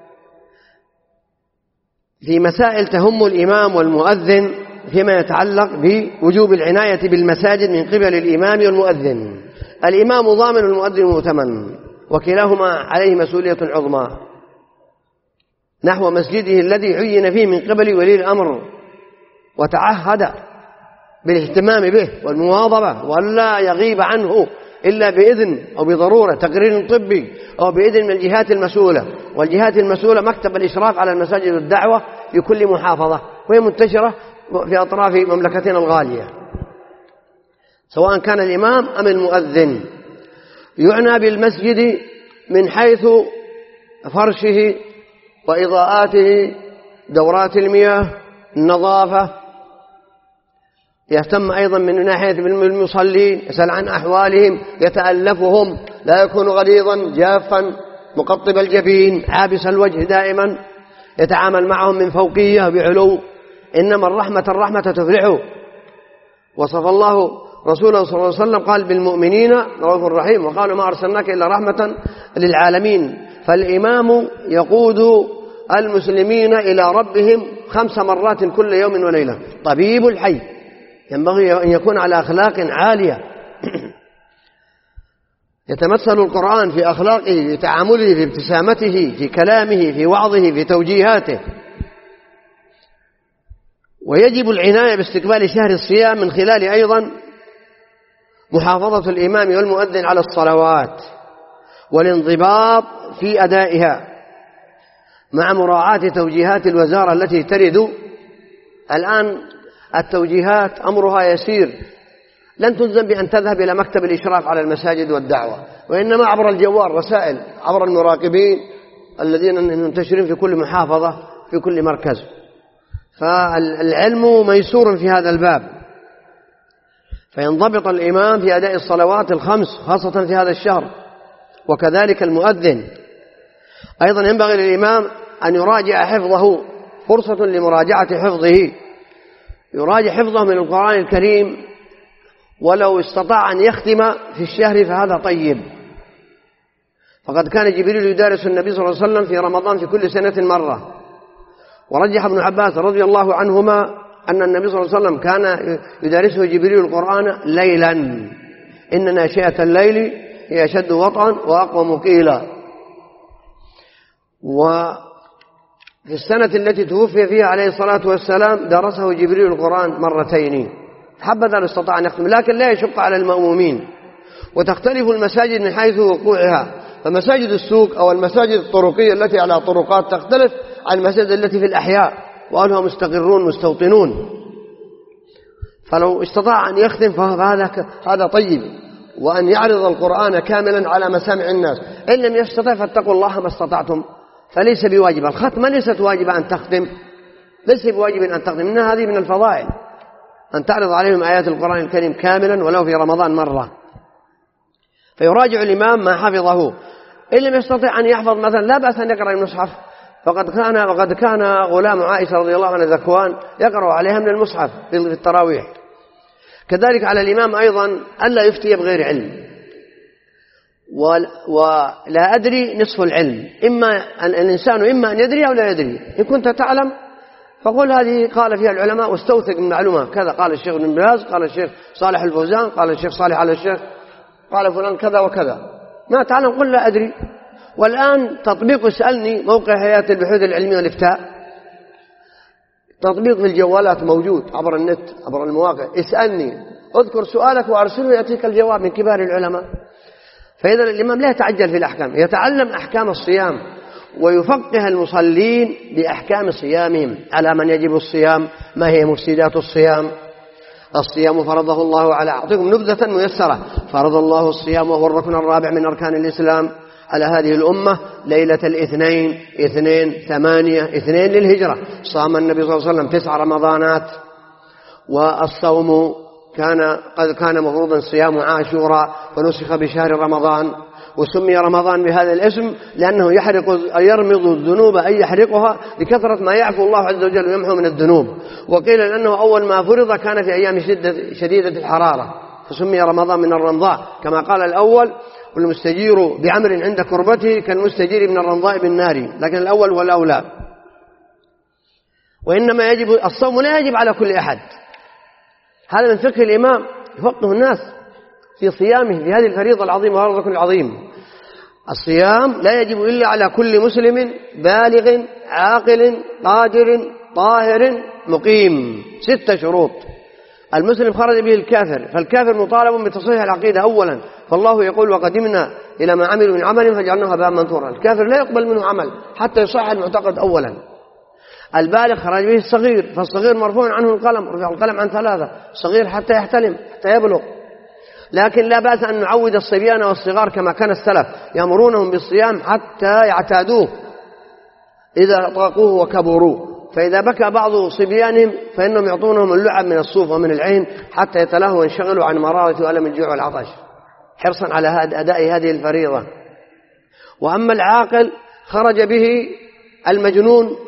في مسائل تهم الإمام والمؤذن فيما يتعلق بوجوب العناية بالمساجد من قبل الإمام والمؤذن. الإمام ضامن والمؤذن مؤتمن، وكلاهما عليه مسؤولية عظمى نحو مسجده الذي عين فيه من قبل ولي الأمر، وتعهد بالاهتمام به والمواظبة ولا يغيب عنه إلا بإذن أو بضرورة تقرير طبي أو بإذن من الجهات المسؤولة. والجهات المسؤولة مكتب الإشراف على المساجد والدعوة في كل محافظة، وهي منتشرة في أطراف مملكتنا الغالية، سواء كان الإمام أم المؤذن. يعنى بالمسجد من حيث فرشه وإضاءاته، دورات المياه، النظافة. يهتم أيضا من ناحية المصلين، يسأل عن أحوالهم، يتألفهم، لا يكون غليظا جافا مقطب الجبين عابس الوجه دائما، يتعامل معهم من فوقية بعلو. إنما الرحمة تفلحه. وصف الله رسوله صلى الله عليه وسلم قال: بالمؤمنين رؤوف رحيم، وقالوا ما أرسلناك إلا رحمة للعالمين. فالإمام يقود المسلمين إلى ربهم 5 مرات كل يوم وليلة. طبيب الحي ينبغي أن يكون على أخلاق عالية، يتمثل القرآن في أخلاقه، في تعامله، في ابتسامته، في كلامه، في وعظه، في توجيهاته. ويجب العناية باستقبال شهر الصيام من خلال أيضا محافظة الإمام والمؤذن على الصلوات والانضباط في أدائها مع مراعاة توجيهات الوزارة التي ترد. الآن التوجيهات أمرها يسير، لن تلزم بأن تذهب إلى مكتب الإشراف على المساجد والدعوة، وإنما عبر الجوال رسائل عبر المراقبين الذين ينتشرون في كل محافظة في كل مركز. فالعلم ميسور في هذا الباب، فينضبط الإمام في أداء الصلوات ال5 خاصة في هذا الشهر، وكذلك المؤذن. أيضا ينبغي للإمام أن يراجع حفظه، فرصة لمراجعة حفظه، يراجع حفظه من القرآن الكريم، ولو استطاع أن يختم في الشهر فهذا طيب. فقد كان جبريل يدارس النبي صلى الله عليه وسلم في رمضان في كل سنة مرة. ورجح ابن عباس رضي الله عنهما أن النبي صلى الله عليه وسلم كان يدرسه جبريل القرآن ليلا، إن ناشئة الليل هي أشد وطئا وأقوم قيلا. وفي السنة التي توفي فيها عليه الصلاة والسلام درسه جبريل القرآن مرتين، حبذا استطاع أن يختم، لكن لا يشق على المأمومين. وتختلف المساجد من حيث وقوعها، فمساجد السوق أو المساجد الطرقية التي على طرقات تختلف عن المساجد التي في الأحياء وأهلها مستقرون مستوطنون. فلو استطاع أن يختم فهذا طيب، وأن يعرض القرآن كاملا على مسامع الناس. إن لم يستطع فاتقوا الله ما استطعتم، فليس بواجب. الختمة ليست واجبة أن تختم، ليس بواجب أن تختم، إنها هذه من الفضائل أن تعرض عليهم آيات القرآن الكريم كاملا ولو في رمضان مرة. فيراجع الإمام ما حفظه. إن لم يستطع أن يحفظ مثلا لا بأس أن يقرأ المصحف، وقد كان غلام عائشة رضي الله عنها ذكوان يقرأ عليها من المصحف في التراويح. كذلك على الإمام أيضا ألا يفتي بغير علم، ولا أدري نصف العلم، إما الإنسان إما أن يدري أو لا يدري. إن كنت تعلم فقل هذه قال فيها العلماء واستوثق من معلومة كذا، قال الشيخ ابن باز، قال الشيخ صالح الفوزان، قال الشيخ صالح على الشيخ، قال فلان كذا وكذا. ما تعلم قل لا أدري. والآن تطبيق اسألني موقع هيئة البحوث العلمية والإفتاء، تطبيق في الجوالات موجود عبر النت عبر المواقع، اسألني اذكر سؤالك وأرسله يأتيك الجواب من كبار العلماء. فإذا الإمام لا يتعجل في الأحكام، يتعلم أحكام الصيام ويفقه المصلين بأحكام صيامهم، على من يجب الصيام، ما هي مفسدات الصيام. الصيام فرضه الله على، أعطيكم نبذة ميسرة. فرض الله الصيام وهو الركن الرابع من أركان الإسلام على هذه الأمة ليلة الاثنين 2/8/2 للهجرة. صام النبي صلى الله عليه وسلم 9 رمضانات. والصوم قد كان مفروضا صيام عاشوراء ونسخ بشهر رمضان. وسمي رمضان بهذا الاسم لأنه يرمض الذنوب أي يحرقها لكثرة ما يعفو الله عز وجل ويمحو من الذنوب. وقيل لأنه أول ما فرض كان في أيام شديدة الحرارة فسمي رمضان من الرمضاء، كما قال الأول والمستجير بعمر عند كربته كالمستجير من الرمضاء بالنار، لكن الأول هو الأولى. وإنما يجب الصوم لا يجب على كل أحد، هذا من فقه الإمام يفقه الناس في صيامه في هذه الفريضة العظيمة وهذا الركن العظيم. الصيام لا يجب إلا على كل مسلم بالغ عاقل قادر طاهر مقيم، 6 شروط. المسلم خرج به الكافر، فالكافر مطالب بتصحيح العقيدة أولا، فالله يقول وقدمنا إلى ما عملوا من عمل فجعلناه هباء منثورا. الكافر لا يقبل منه عمل حتى يصحح المعتقد أولا. البالغ خرج به الصغير، فالصغير مرفوع عنه القلم، رفع القلم عن 3، الصغير حتى يحتلم حتى يبلغ. لكن لا بأس أن نعود الصبيان والصغار كما كان السلف يأمرونهم بالصيام حتى يعتادوه إذا طاقوه وكبروا. فإذا بكى بعض صبيانهم فإنهم يعطونهم اللعب من الصوف ومن العين حتى يتلهوا وينشغلوا عن مرارة وألم الجوع والعطش، حرصا على أداء هذه الفريضة. وأما العاقل خرج به المجنون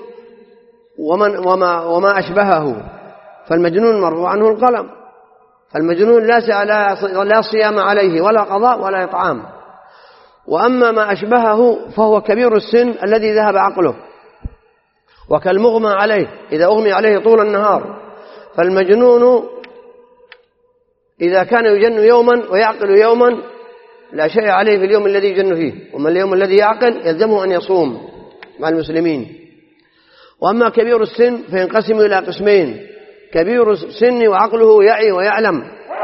وما أشبهه، فالمجنون مرفوع عنه القلم، فالمجنون لا صيام عليه ولا قضاء ولا إطعام. وأما ما أشبهه فهو كبير السن الذي ذهب عقله، وكالمغمى عليه إذا أغمي عليه طول النهار. فالمجنون إذا كان يجن يوما ويعقل يوما لا شيء عليه في اليوم الذي يجن فيه، ومن اليوم الذي يعقل يلزمه أن يصوم مع المسلمين. وأما كبير السن فينقسم إلى قسمين: كبير السن وعقله يعي ويعلم،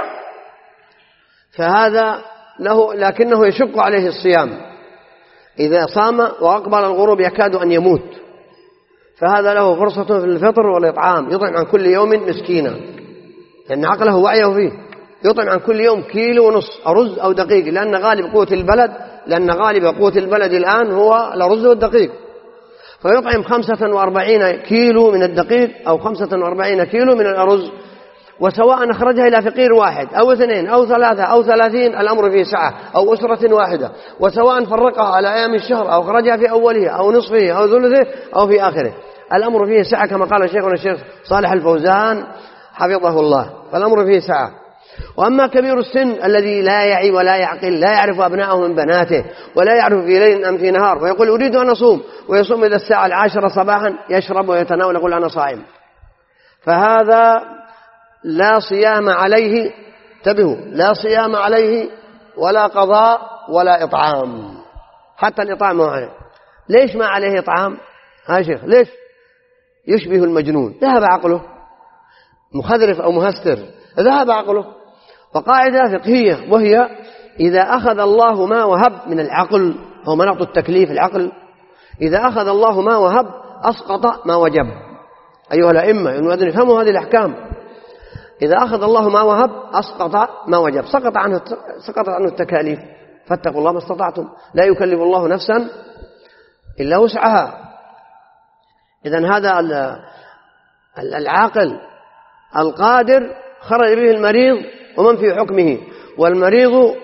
فهذا لكنه يشق عليه الصيام، إذا صام وأقبل الغروب يكاد أن يموت، فهذا له فرصة في الفطر والإطعام، يطعم عن كل يوم مسكينا لأن عقله وعيه فيه، يطعم عن كل يوم 1.5 كيلو رز أو دقيق، لأن غالب قوة البلد الآن هو الرز والدقيق، فيطعم 45 كيلو من الدقيق أو 45 كيلو من الأرز، وسواء أخرجها إلى فقير واحد أو 2 أو 3 أو 30 الأمر فيه سعة، أو أسرة واحدة، وسواء فرقها على أيام الشهر أو أخرجها في أوله أو نصفه أو ثلثه أو في آخره، الأمر فيه سعة كما قال شيخنا الشيخ صالح الفوزان حفظه الله، فالأمر فيه سعة. وأما كبير السن الذي لا يعي ولا يعقل، لا يعرف أبناءه من بناته، ولا يعرف في ليل أم في نهار، ويقول أريد أن أصوم، ويصوم إلى الساعة 10 صباحا، يشرب ويتناول يقول أنا صائم، فهذا لا صيام عليه، انتبهوا، لا صيام عليه ولا قضاء ولا إطعام، حتى الإطعام ما عليه. ليش ما عليه إطعام؟ ها شيخ، ليش؟ يشبه المجنون، ذهب عقله، مخذرف أو مهستر، ذهب عقله. وقاعدة فقهية، وهي إذا أخذ الله ما وهب من العقل، هو مناط التكليف العقل، إذا أخذ الله ما وهب أسقط ما وجب. أيها الأئمة ينبغي أن يفهموا هذه الأحكام. إذا أخذ الله ما وهب أسقط ما وجب، سقط عنه التكاليف. فاتقوا الله ما استطعتم، لا يكلف الله نفسا إلا وسعها. إذن هذا العاقل القادر خرج به المريض ومن في حكمه. والمريض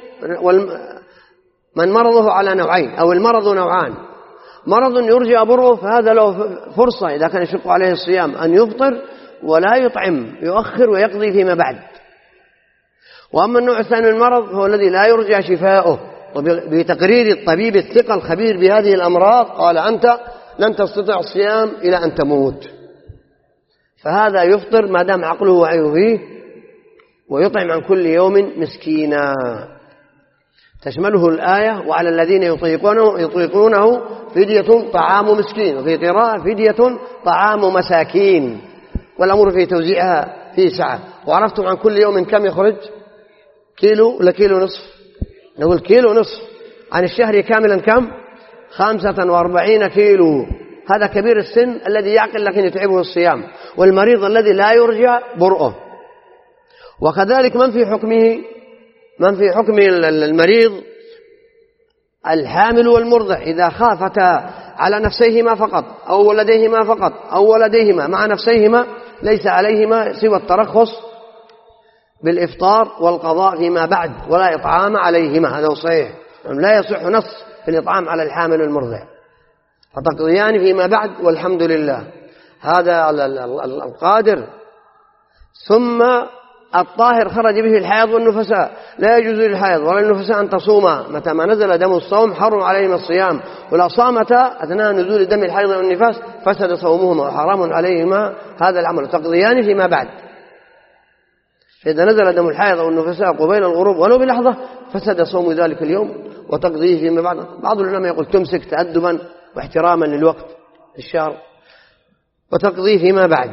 من مرضه على نوعين، أو المرض نوعان: مرض يرجى برؤه، فهذا له فرصة إذا كان يشق عليه الصيام أن يفطر ولا يطعم، يؤخر ويقضي فيما بعد. وأما النوع الثاني من المرض هو الذي لا يرجى شفاؤه، بتقرير الطبيب الثقة الخبير بهذه الأمراض قال أنت لن تستطيع الصيام إلى أن تموت، فهذا يفطر ما دام عقله وعيه فيه، ويطعم عن كل يوم مسكينا. تشمله الآية: وعلى الذين يطيقونه فدية طعام مسكين، وفي قراءة فدية طعام مساكين، والأمر في توزيعها في سعة. وعرفتم عن كل يوم كم يخرج؟ كيلو ولا كيلو نصف؟ نقول كيلو نصف. عن الشهر كاملا كم؟ 45 كيلو. هذا كبير السن الذي يعقل لكن يتعبه الصيام، والمريض الذي لا يرجى برؤه. وكذلك من في حكم المريض الحامل والمرضع، إذا خافتا على نفسيهما فقط أو ولديهما فقط أو ولديهما مع نفسيهما، ليس عليهما سوى الترخص بالإفطار والقضاء فيما بعد، ولا إطعام عليهما. هذا صحيح، لا يصح نص في الإطعام على الحامل والمرضع، فتقضيان فيما بعد والحمد لله. هذا القادر. ثم الطاهر خرج به الحيض والنفساء، لا يجوز للحيض ولا للنفساء أن تصوما متى ما نزل دم الصوم، حرم عليهما الصيام، ولا صامتا أثناء نزول دم الحيض والنفاس فسد صومهما وحرام عليهما هذا العمل، تقضيان فيما بعد. فإذا نزل دم الحيض والنفساء قبيل الغروب ولو بلحظة فسد صوم ذلك اليوم وتقضيه فيما بعد. بعض العلماء يقول تمسك تأدبا واحتراما للوقت الشهر وتقضيه فيما بعد.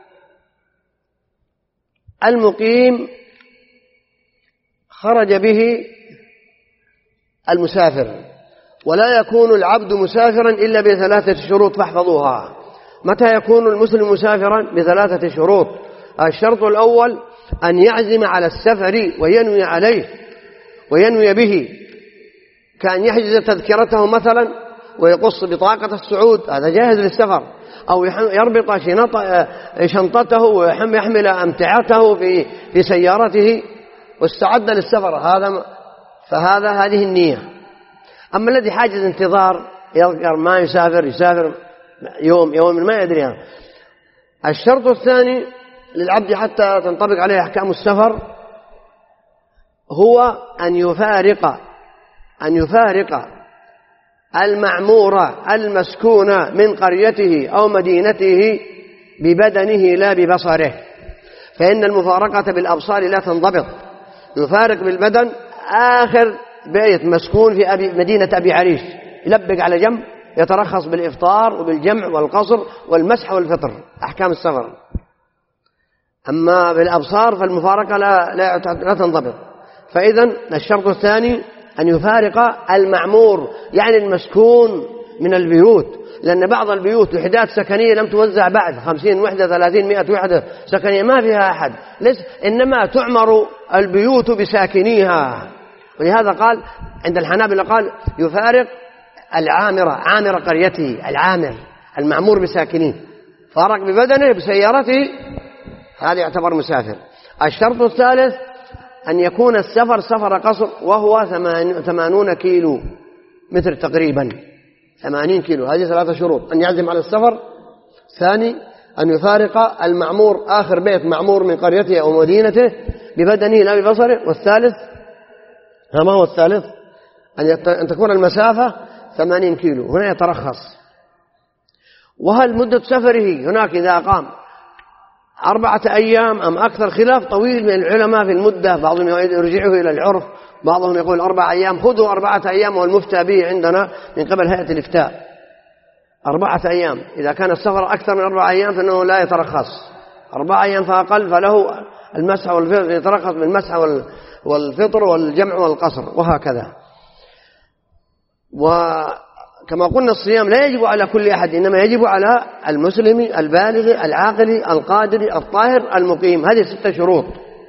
المقيم خرج به المسافر، ولا يكون العبد مسافرا إلا بثلاثة شروط فاحفظوها. متى يكون المسلم مسافرا؟ بثلاثة شروط. الشرط الأول أن يعزم على السفر وينوي عليه وينوي به، كان يحجز تذكرته مثلا ويقص بطاقة الصعود، هذا جاهز للسفر، أو يربط شنطته ويحمل أمتعته في سيارته واستعد للسفر، هذه النية. أما الذي حاجز انتظار ما يسافر يوم ما يدري. الشرط الثاني للعبد حتى تنطبق عليه أحكام السفر هو أن يفارق المعمورة المسكونة من قريته أو مدينته ببدنه لا ببصره، فإن المفارقة بالأبصار لا تنضبط. يفارق بالبدن آخر بيت مسكون في مدينة أبي عريش، يلبق على جنب، يترخص بالإفطار وبالجمع والقصر والمسح والفطر، أحكام السفر. أما بالأبصار فالمفارقة لا تنضبط. فإذا الشرط الثاني أن يفارق المعمور، يعني المسكون من البيوت، لأن بعض البيوت وحدات سكنية لم توزع بعد، 50 وحدة 30 100 وحدة سكنية ما فيها أحد، إنما تعمر البيوت بساكنيها. ولهذا قال عند الحنابلة قال يفارق عامر قريته، المعمور بساكنيه، فارق ببدنه بسيارته، هذا يعتبر مسافر. الشرط الثالث أن يكون السفر سفر قصر، وهو 80 كيلو متر تقريبا، 80 كيلو. هذه 3 شروط: أن يعزم على السفر، ثاني أن يفارق المعمور آخر بيت معمور من قريته أو مدينته ببدنه لا ببصره، والثالث ما هو الثالث؟ أن تكون المسافة 80 كيلو. هنا يترخص. وهل مدة سفره هناك إذا أقام 4 أيام أم أكثر، خلاف طويل من العلماء في المدة، بعضهم يرجعه إلى العرف، بعضهم يقول 4 أيام. خذوا 4 أيام والمفتى به عندنا من قبل هيئة الإفتاء 4 أيام. إذا كان السفر أكثر من 4 أيام فإنه لا يترخص، 4 أيام فأقل فله المسح والفطر، يترخص بالمسح والفطر والجمع والقصر وهكذا. وكما قلنا الصيام لا يجب على كل أحد، إنما يجب على المسلم البالغ العاقل القادر الطاهر المقيم، هذه 6 شروط.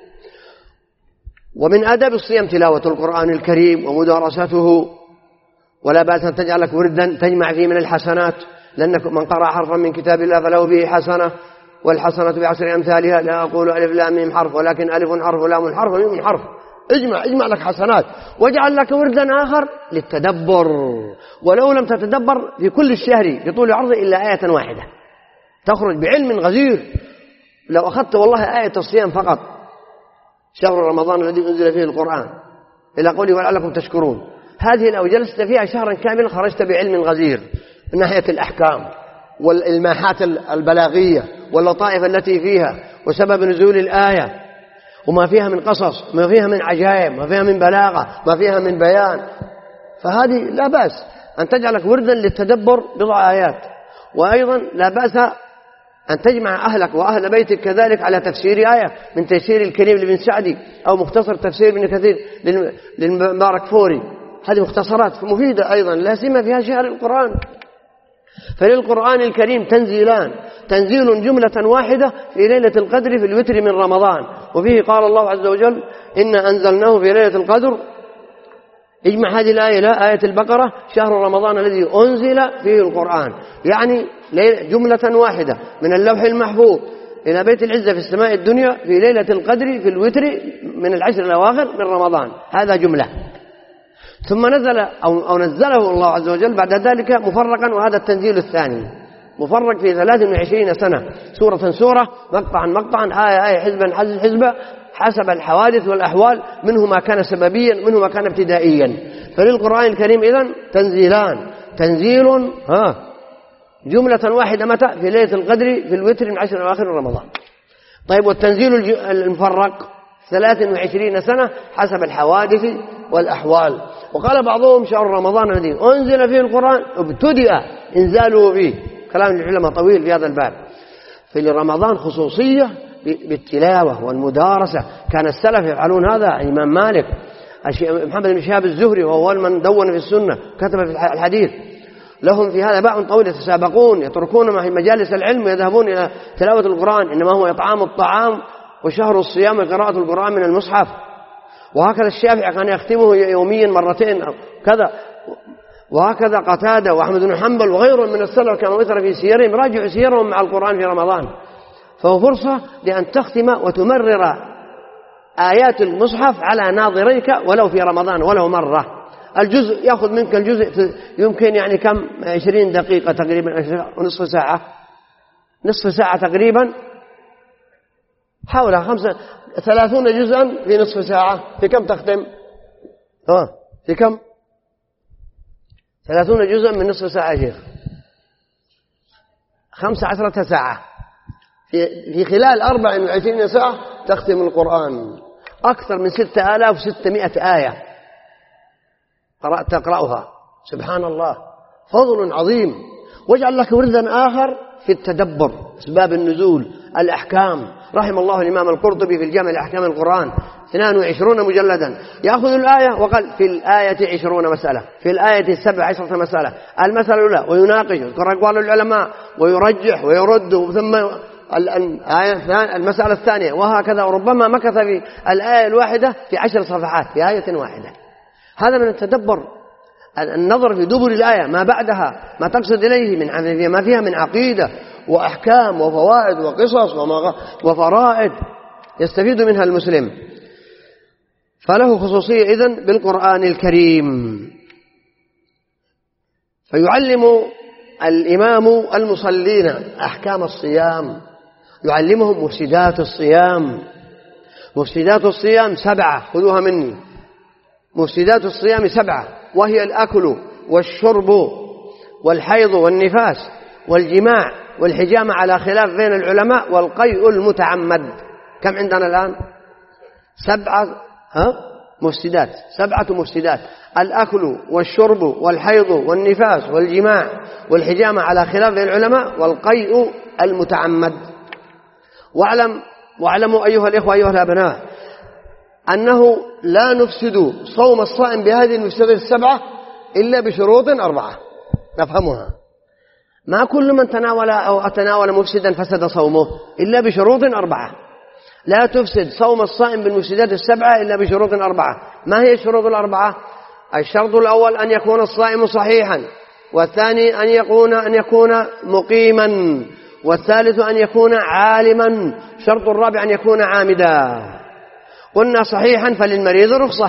ومن آداب الصيام تلاوة القرآن الكريم ومدارسته، ولا بأس أن تجعلك وردا تجمع فيه من الحسنات، لأنك من قرأ حرفا من كتاب الله فله به حسنة، والحسنة ب10 أمثالها، لا أقول ألف لام ميم حرف، ولكن ألف حرف ولام حرف وميم حرف. اجمع لك حسنات، واجعل لك وردا آخر للتدبر، ولو لم تتدبر في كل الشهر في طول عرضه إلا آية واحدة تخرج بعلم غزير. لو أخذت والله آية الصيام فقط، شهر رمضان الذي أنزل فيه القرآن إلى قوله ولعلكم تشكرون، هذه لو جلست فيها شهرا كاملا خرجت بعلم غزير من ناحية الأحكام والإلماحات البلاغية واللطائف التي فيها وسبب نزول الآية وما فيها من قصص، ما فيها من عجائب، ما فيها من بلاغة، ما فيها من بيان. فهذه لا بأس أن تجعلك وردا للتدبر 10 آيات. وأيضا لا بأس أن تجمع أهلك وأهل بيتك كذلك على تفسير آية من تيسير الكريم لابن سعدي، أو مختصر تفسير ابن كثير للمبارك فوري. هذه مختصرات مفيدة أيضا لا سيما فيها شهر القرآن. فللقرآن الكريم تنزيلان، تنزيل جملة واحدة في ليلة القدر في الوتر من رمضان، وفيه قال الله عز وجل إنا أنزلناه في ليلة القدر. اجمع هذه الآية لا آية البقرة، شهر رمضان الذي أنزل فيه القرآن، يعني جملة واحدة من اللوح المحفوظ إلى بيت العزة في السماء الدنيا في ليلة القدر في الوتر من العشر الأواخر من رمضان، هذا جملة. ثم نزل أو نزله الله عز وجل بعد ذلك مفرقا، وهذا التنزيل الثاني مفرق في 23 سنة، سورة سورة، مقطعا، آية حزبا حزبا، حسب الحوادث والأحوال، منه ما كان سببيا منه ما كان ابتدائيا. فللقرآن الكريم إذن تنزيلان، تنزيل جملة واحدة متى في ليلة القدر في الوتر من 10 أواخر رمضان. طيب والتنزيل المفرق 23 سنة حسب الحوادث والأحوال. وقال بعضهم شهر رمضان الذي أنزل فيه القرآن ابتدأ إنزاله فيه، كلام العلماء طويل في هذا الباب. في رمضان خصوصية بالتلاوة والمدارسة، كان السلف يفعلون هذا. الإمام مالك، محمد بن شهاب الزهري وهو أول من دون في السنة كتب في الحديث، لهم في هذا باع طويل، يتسابقون يتركون في مجالس العلم ويذهبون إلى تلاوة القرآن، إنما هو إطعام الطعام وشهر الصيام وقراءة القرآن من المصحف. وهكذا الشافعي كان يختمه يوميا مرتين أو كذا، وهكذا قتادة وأحمد بن حنبل وغيرهم من السلف كانوا مثل في سيرهم، راجعوا سيرهم مع القرآن في رمضان. فهو فرصة لأن تختم وتمرر آيات المصحف على ناظريك ولو في رمضان ولو مرة. الجزء يأخذ منك الجزء يمكن يعني كم 20 دقيقة تقريبا، نصف ساعة تقريبا، حولها 30 جزءا في نصف ساعة. في كم تختم؟ في كم؟ 30 جزءا من نصف ساعة يا شيخ، 15 ساعة. في خلال 24 ساعة تختم القرآن، أكثر من 6600 آية تقرأها. سبحان الله، فضل عظيم. واجعل لك وردا آخر في التدبر، أسباب النزول، الأحكام. رحم الله الإمام القرطبي في الجامع لأحكام القرآن 22 مجلدا، يأخذ الآية وقال في الآية 20 مسألة، في الآية 17 مسألة، المسألة الأولى ويناقش يذكر أقوال العلماء ويرجح ويرد، ثم المسألة الثانية، وهكذا. وربما مكث في الآية الواحدة في 10 صفحات في آية واحدة. هذا من التدبر، النظر في دبر الآية ما بعدها، ما تقصد إليه من ما فيها من عقيدة وأحكام وفوائد وقصص وفرائد يستفيد منها المسلم. فله خصوصية إذن بالقرآن الكريم. فيعلم الإمام المصلين أحكام الصيام، يعلمهم مفسدات الصيام. مفسدات الصيام 7، خذوها مني. مفسدات الصيام 7، وهي الأكل والشرب والحيض والنفاس والجماع والحجامة على خلاف بين العلماء، والقيء المتعمد. كم عندنا الآن؟ 7 مفسدات، 7 مفسدات: الأكل والشرب والحيض والنفاس والجماع والحجامة على خلاف بين العلماء والقيء المتعمد. واعلموا أيها الإخوة أيها الأبناء أنه لا نفسد صوم الصائم بهذه المفسدات 7 إلا بشروط 4 نفهمها. ما كل من تناول أو أتناول مفسدا فسد صومه إلا بشروط 4. لا تفسد صوم الصائم بالمفسدات 7 إلا بشروط 4. ما هي الشروط 4؟ الشرط الأول أن يكون الصائم صحيحا، والثاني أن يكون مقيما، والثالث أن يكون عالما، الشرط الرابع أن يكون عامدا. قلنا صحيحا فللمريض رخصة،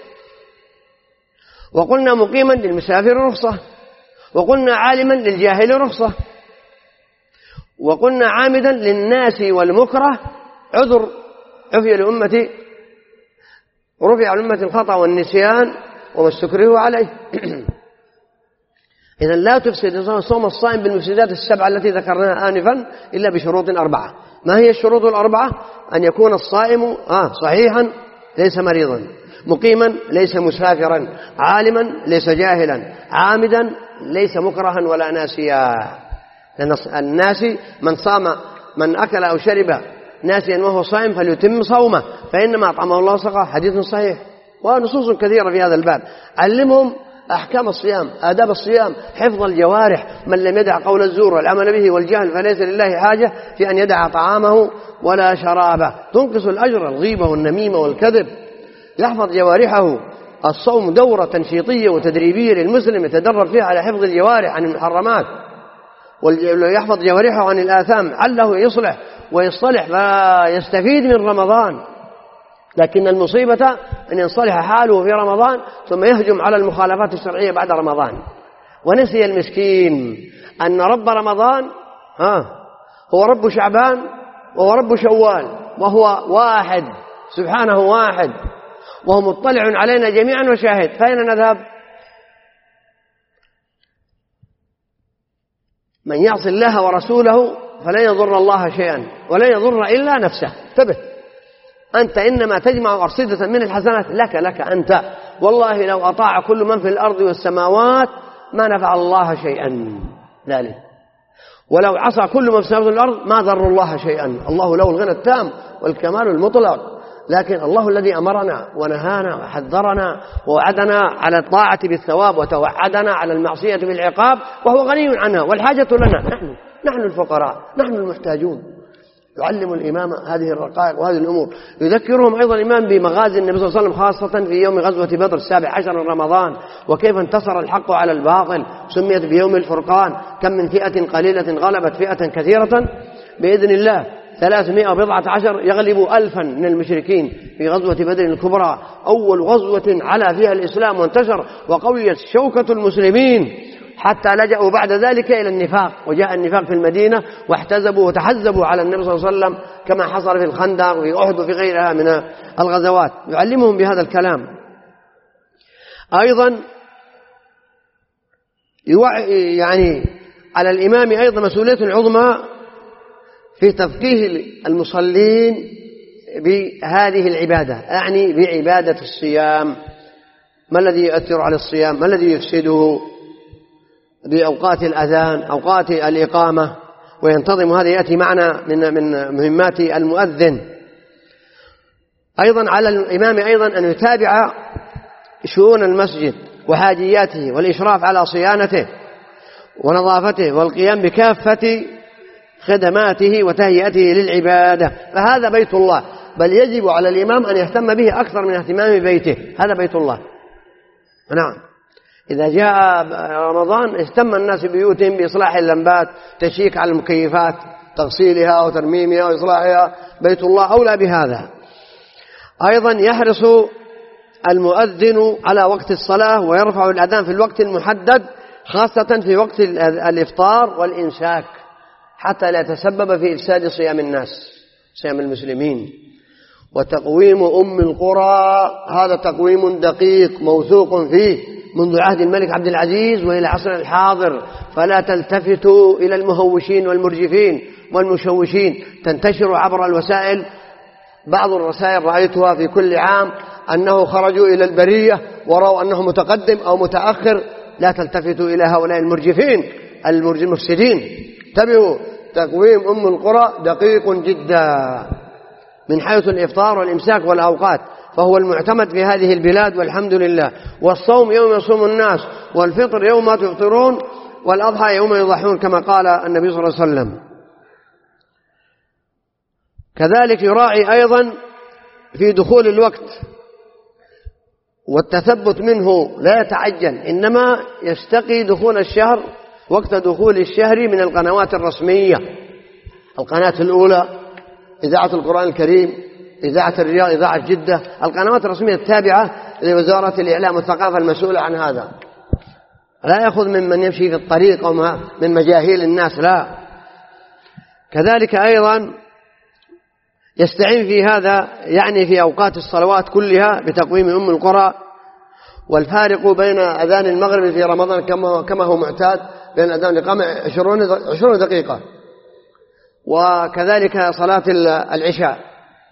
وقلنا مقيما للمسافر رخصة، وقلنا عالما للجاهل رخصة، وقلنا عامدا للناس والمكره عذر. رفع الأمة الخطأ والنسيان وما استكرهوا عليه. إذن لا تفسد صوم الصائم بالمفسدات 7 التي ذكرناها آنفا إلا بشروط 4. ما هي الشروط 4؟ أن يكون الصائم صحيحا ليس مريضا، مقيما ليس مسافرا، عالما ليس جاهلا، عامدا ليس مكرها ولا ناسيا. لأن الناسي من أكل أو شرب ناسيا وهو صائم فليتم صومه فإنما أطعمه الله وسقاه، حديث صحيح، ونصوص كثيرة في هذا الباب. علمهم أحكام الصيام، آداب الصيام، حفظ الجوارح. من لم يدع قول الزور والعمل به والجهل فليس لله حاجة في أن يدع طعامه ولا شرابه. تنقص الأجر الغيبة والنميمة والكذب. يحفظ جوارحه. الصوم دورة تنشيطية وتدريبية للمسلم يتدرب فيها على حفظ الجوارح عن المحرمات، ويحفظ جوارحه عن الآثام عله يصلح ويصطلح فيستفيد من رمضان. لكن المصيبة أن ينصلح حاله في رمضان ثم يهجم على المخالفات الشرعية بعد رمضان، ونسي المسكين أن رب رمضان هو رب شعبان وهو رب شوال، وهو واحد سبحانه واحد، وهو مطلع علينا جميعا وشاهد. فأين نذهب؟ من يعصي الله ورسوله فلن يضر الله شيئا ولن يضر إلا نفسه. انتبه، أنت إنما تجمع أرصدة من الحسنات لك أنت. والله لو أطاع كل من في الأرض والسماوات ما نفع الله شيئا ذلك، ولو عصى كل من في السماوات والأرض ما ضر الله شيئا. الله له الغنى التام والكمال المطلق، لكن الله الذي أمرنا ونهانا وحذرنا ووعدنا على الطاعة بالثواب وتوعدنا على المعصية بالعقاب، وهو غني عنها، والحاجة لنا نحن الفقراء، نحن المحتاجون. يعلم الإمام هذه الرقائق وهذه الأمور. يذكرهم أيضا الإمام بمغازي النبي صلى الله عليه وسلم خاصة في يوم غزوة بدر 17 من رمضان، وكيف انتصر الحق على الباطل، سميت بيوم الفرقان. كم من فئة قليلة غلبت فئة كثيرة بإذن الله، 314 يغلب 1000 من المشركين في غزوة بدر الكبرى، أول غزوة على فيها الإسلام وانتشر وقويت شوكة المسلمين حتى لجأوا بعد ذلك إلى النفاق، وجاء النفاق في المدينة واحتزبوا وتحزبوا على النبي صلى الله عليه وسلم كما حصل في الخندق وفي أحد وفي غيرها من الغزوات. يعلمهم بهذا الكلام. أيضا يعني على الإمام أيضا مسؤولية عظمى في تفقيه المصلين بهذه العبادة، يعني بعبادة الصيام. ما الذي يؤثر على الصيام؟ ما الذي يفسده؟ بأوقات الأذان، أوقات الإقامة، وينتظم. هذا يأتي معنا من مهمات المؤذن. أيضا على الإمام أيضا أن يتابع شؤون المسجد وحاجياته والإشراف على صيانته ونظافته والقيام بكافة خدماته وتهيئته للعبادة. فهذا بيت الله، بل يجب على الإمام أن يهتم به أكثر من اهتمام بيته. هذا بيت الله. نعم، إذا جاء رمضان اهتم الناس ببيوتهم بإصلاح اللمبات، تشيك على المكيفات، تغسيلها وترميمها وإصلاحها. بيت الله أولى بهذا. أيضا يحرص المؤذن على وقت الصلاة ويرفع الأذان في الوقت المحدد، خاصة في وقت الإفطار والإمساك، حتى لا يتسبب في إفساد صيام الناس، صيام المسلمين. وتقويم أم القرى هذا تقويم دقيق موثوق فيه، منذ عهد الملك عبد العزيز وإلى عصر الحاضر، فلا تلتفتوا إلى المهوشين والمرجفين والمشوشين. تنتشر عبر الوسائل بعض الرسائل رأيتها في كل عام أنه خرجوا إلى البرية ورأوا أنه متقدم أو متأخر. لا تلتفتوا إلى هؤلاء المرجفين المفسدين. انتبهوا، تقويم أم القرى دقيق جدا من حيث الإفطار والإمساك والأوقات، فهو المعتمد في هذه البلاد والحمد لله. والصوم يوم يصوم الناس، والفطر يوم تفطرون، والأضحى يوم يضحون كما قال النبي صلى الله عليه وسلم. كذلك يراعي أيضا في دخول الوقت والتثبت منه، لا يتعجل، إنما يستقي دخول الشهر وقت دخول الشهر من القنوات الرسمية. القناة الأولى إذاعة القرآن الكريم، إذاعة الرياض، إذاعة جدة، القنوات الرسمية التابعة لوزارة الإعلام والثقافة المسؤولة عن هذا. لا يأخذ ممن يمشي في الطريق أو من مجاهيل الناس، لا. كذلك أيضا يستعين في هذا، يعني في أوقات الصلوات كلها، بتقويم أم القرى. والفارق بين أذان المغرب في رمضان كما هو معتاد بين الأذان والإقامة 20 دقيقة، وكذلك صلاة العشاء.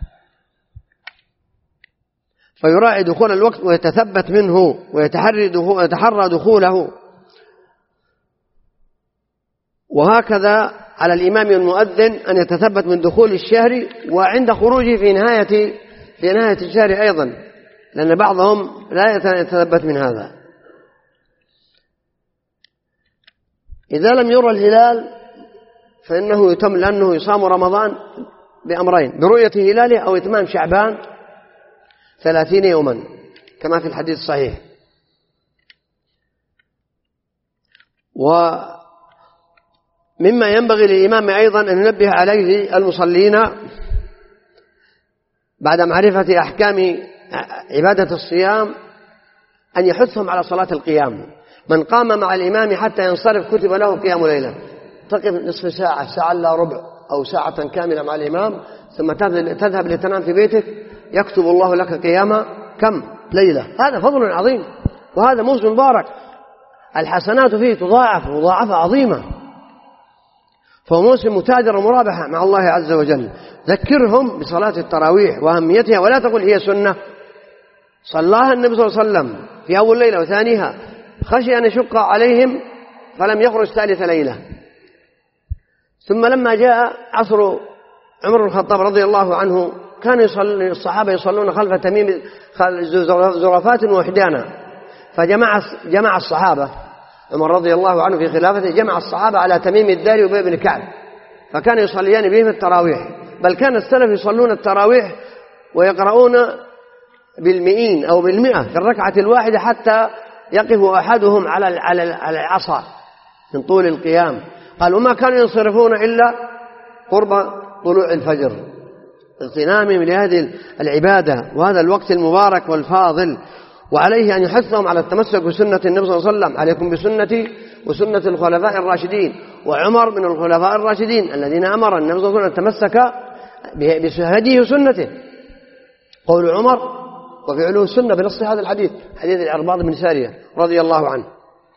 فيراعي دخول الوقت ويتثبت منه ويتحرى دخوله. وهكذا على الإمام والمؤذن أن يتثبت من دخول الشهر وعند خروجه في نهاية الشهر أيضا، لأن بعضهم لا يتثبت من هذا. إذا لم يرى الهلال فإنه يتم، لأنه يصام رمضان بأمرين: برؤية هلاله أو إتمام شعبان 30 يوما كما في الحديث الصحيح. ومما ينبغي للإمام أيضا أن ينبه عليه المصلين بعد معرفة أحكام عبادة الصيام أن يحثهم على صلاة القيام. من قام مع الإمام حتى ينصرف كتب له قيام ليلة. تقف نصف ساعة، ساعة إلا ربع، أو ساعة كاملة مع الإمام، ثم تذهب لتنام في بيتك، يكتب الله لك قيام كم ليلة. هذا فضل عظيم، وهذا موسم مبارك، الحسنات فيه تضاعف مضاعفة عظيمة، فهو موسم متاجرة ومرابحة مع الله عز وجل. ذكرهم بصلاة التراويح وأهميتها، ولا تقول هي سنة. صلاها النبي صلى الله عليه وسلم في أول ليلة وثانيها، خشي أن يشق عليهم فلم يخرج ثالث ليلة. ثم لما جاء عصر عمر بن الخطاب رضي الله عنه، كان الصحابة يصلون خلف تميم زرفات ووحدانا، فجمع الصحابة، عمر رضي الله عنه في خلافته جمع الصحابة على تميم الداري وأبي بن كعب، فكان يصليان بهم التراويح. بل كان السلف يصلون التراويح ويقرؤون بالمئين أو بالمئة في الركعة الواحدة، حتى يقف أحدهم على العصا من طول القيام. قال: وما كانوا ينصرفون إلا قرب طلوع الفجر، اغتنامهم لهذه العبادة وهذا الوقت المبارك والفاضل. وعليه أن يحثهم على التمسك بسنة النبي صلى الله عليه وسلم: عليكم بسنتي وسنة الخلفاء الراشدين. وعمر من الخلفاء الراشدين الذين أمر النبي صلى الله عليه وسلم أن يتمسك بهديه وسنته. قول عمر وفعله السنة بنص هذا الحديث، حديث العرباض بن سارية رضي الله عنه.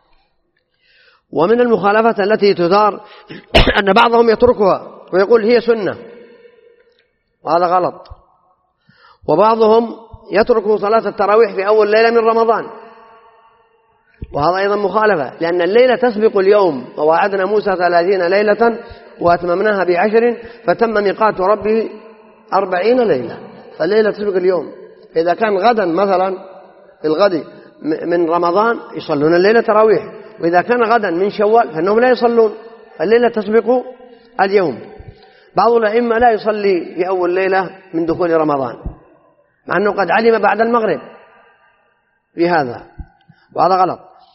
ومن المخالفة التي تدار أن بعضهم يتركها ويقول هي سنة، وهذا غلط. وبعضهم يترك صلاة التراويح في أول ليلة من رمضان، وهذا أيضا مخالفة، لأن الليلة تسبق اليوم. ووعدنا موسى 30 ليلة وأتممناها ب10 فتم ميقات ربه 40 ليلة، فالليلة تسبق اليوم. إذا كان غدا مثلا الغد من رمضان يصلون الليلة تراويح، وإذا كان غدا من شوال فإنهم لا يصلون، فالليلة تسبق اليوم. بعض الأئمة لا يصلي في أول ليلة من دخول رمضان، مع أنه قد علم بعد المغرب بهذا، وهذا غلط.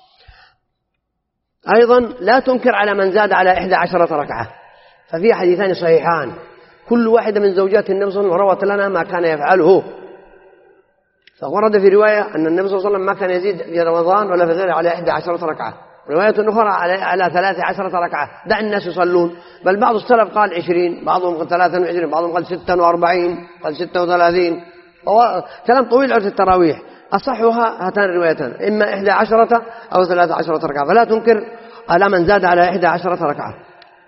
أيضا لا تنكر على من زاد على 11 ركعة، ففي حديثان صحيحان كل واحدة من زوجات النبي صلى الله عليه وسلم روت لنا ما كان يفعله. فورد في رواية أن النبي صلى الله عليه وسلم ما كان يزيد في رمضان ولا في غيره على 11 ركعة، رواية أخرى على 13 ركعة. دع الناس يصلون. بل بعض السلف قال 20، بعضهم قال 23، بعضهم قال 46، قال 36. كلام طويل على التراويح، أصحها هاتان الروايتان، إما 11 أو 13 ركعة، فلا تنكر على من زاد على 11 ركعة.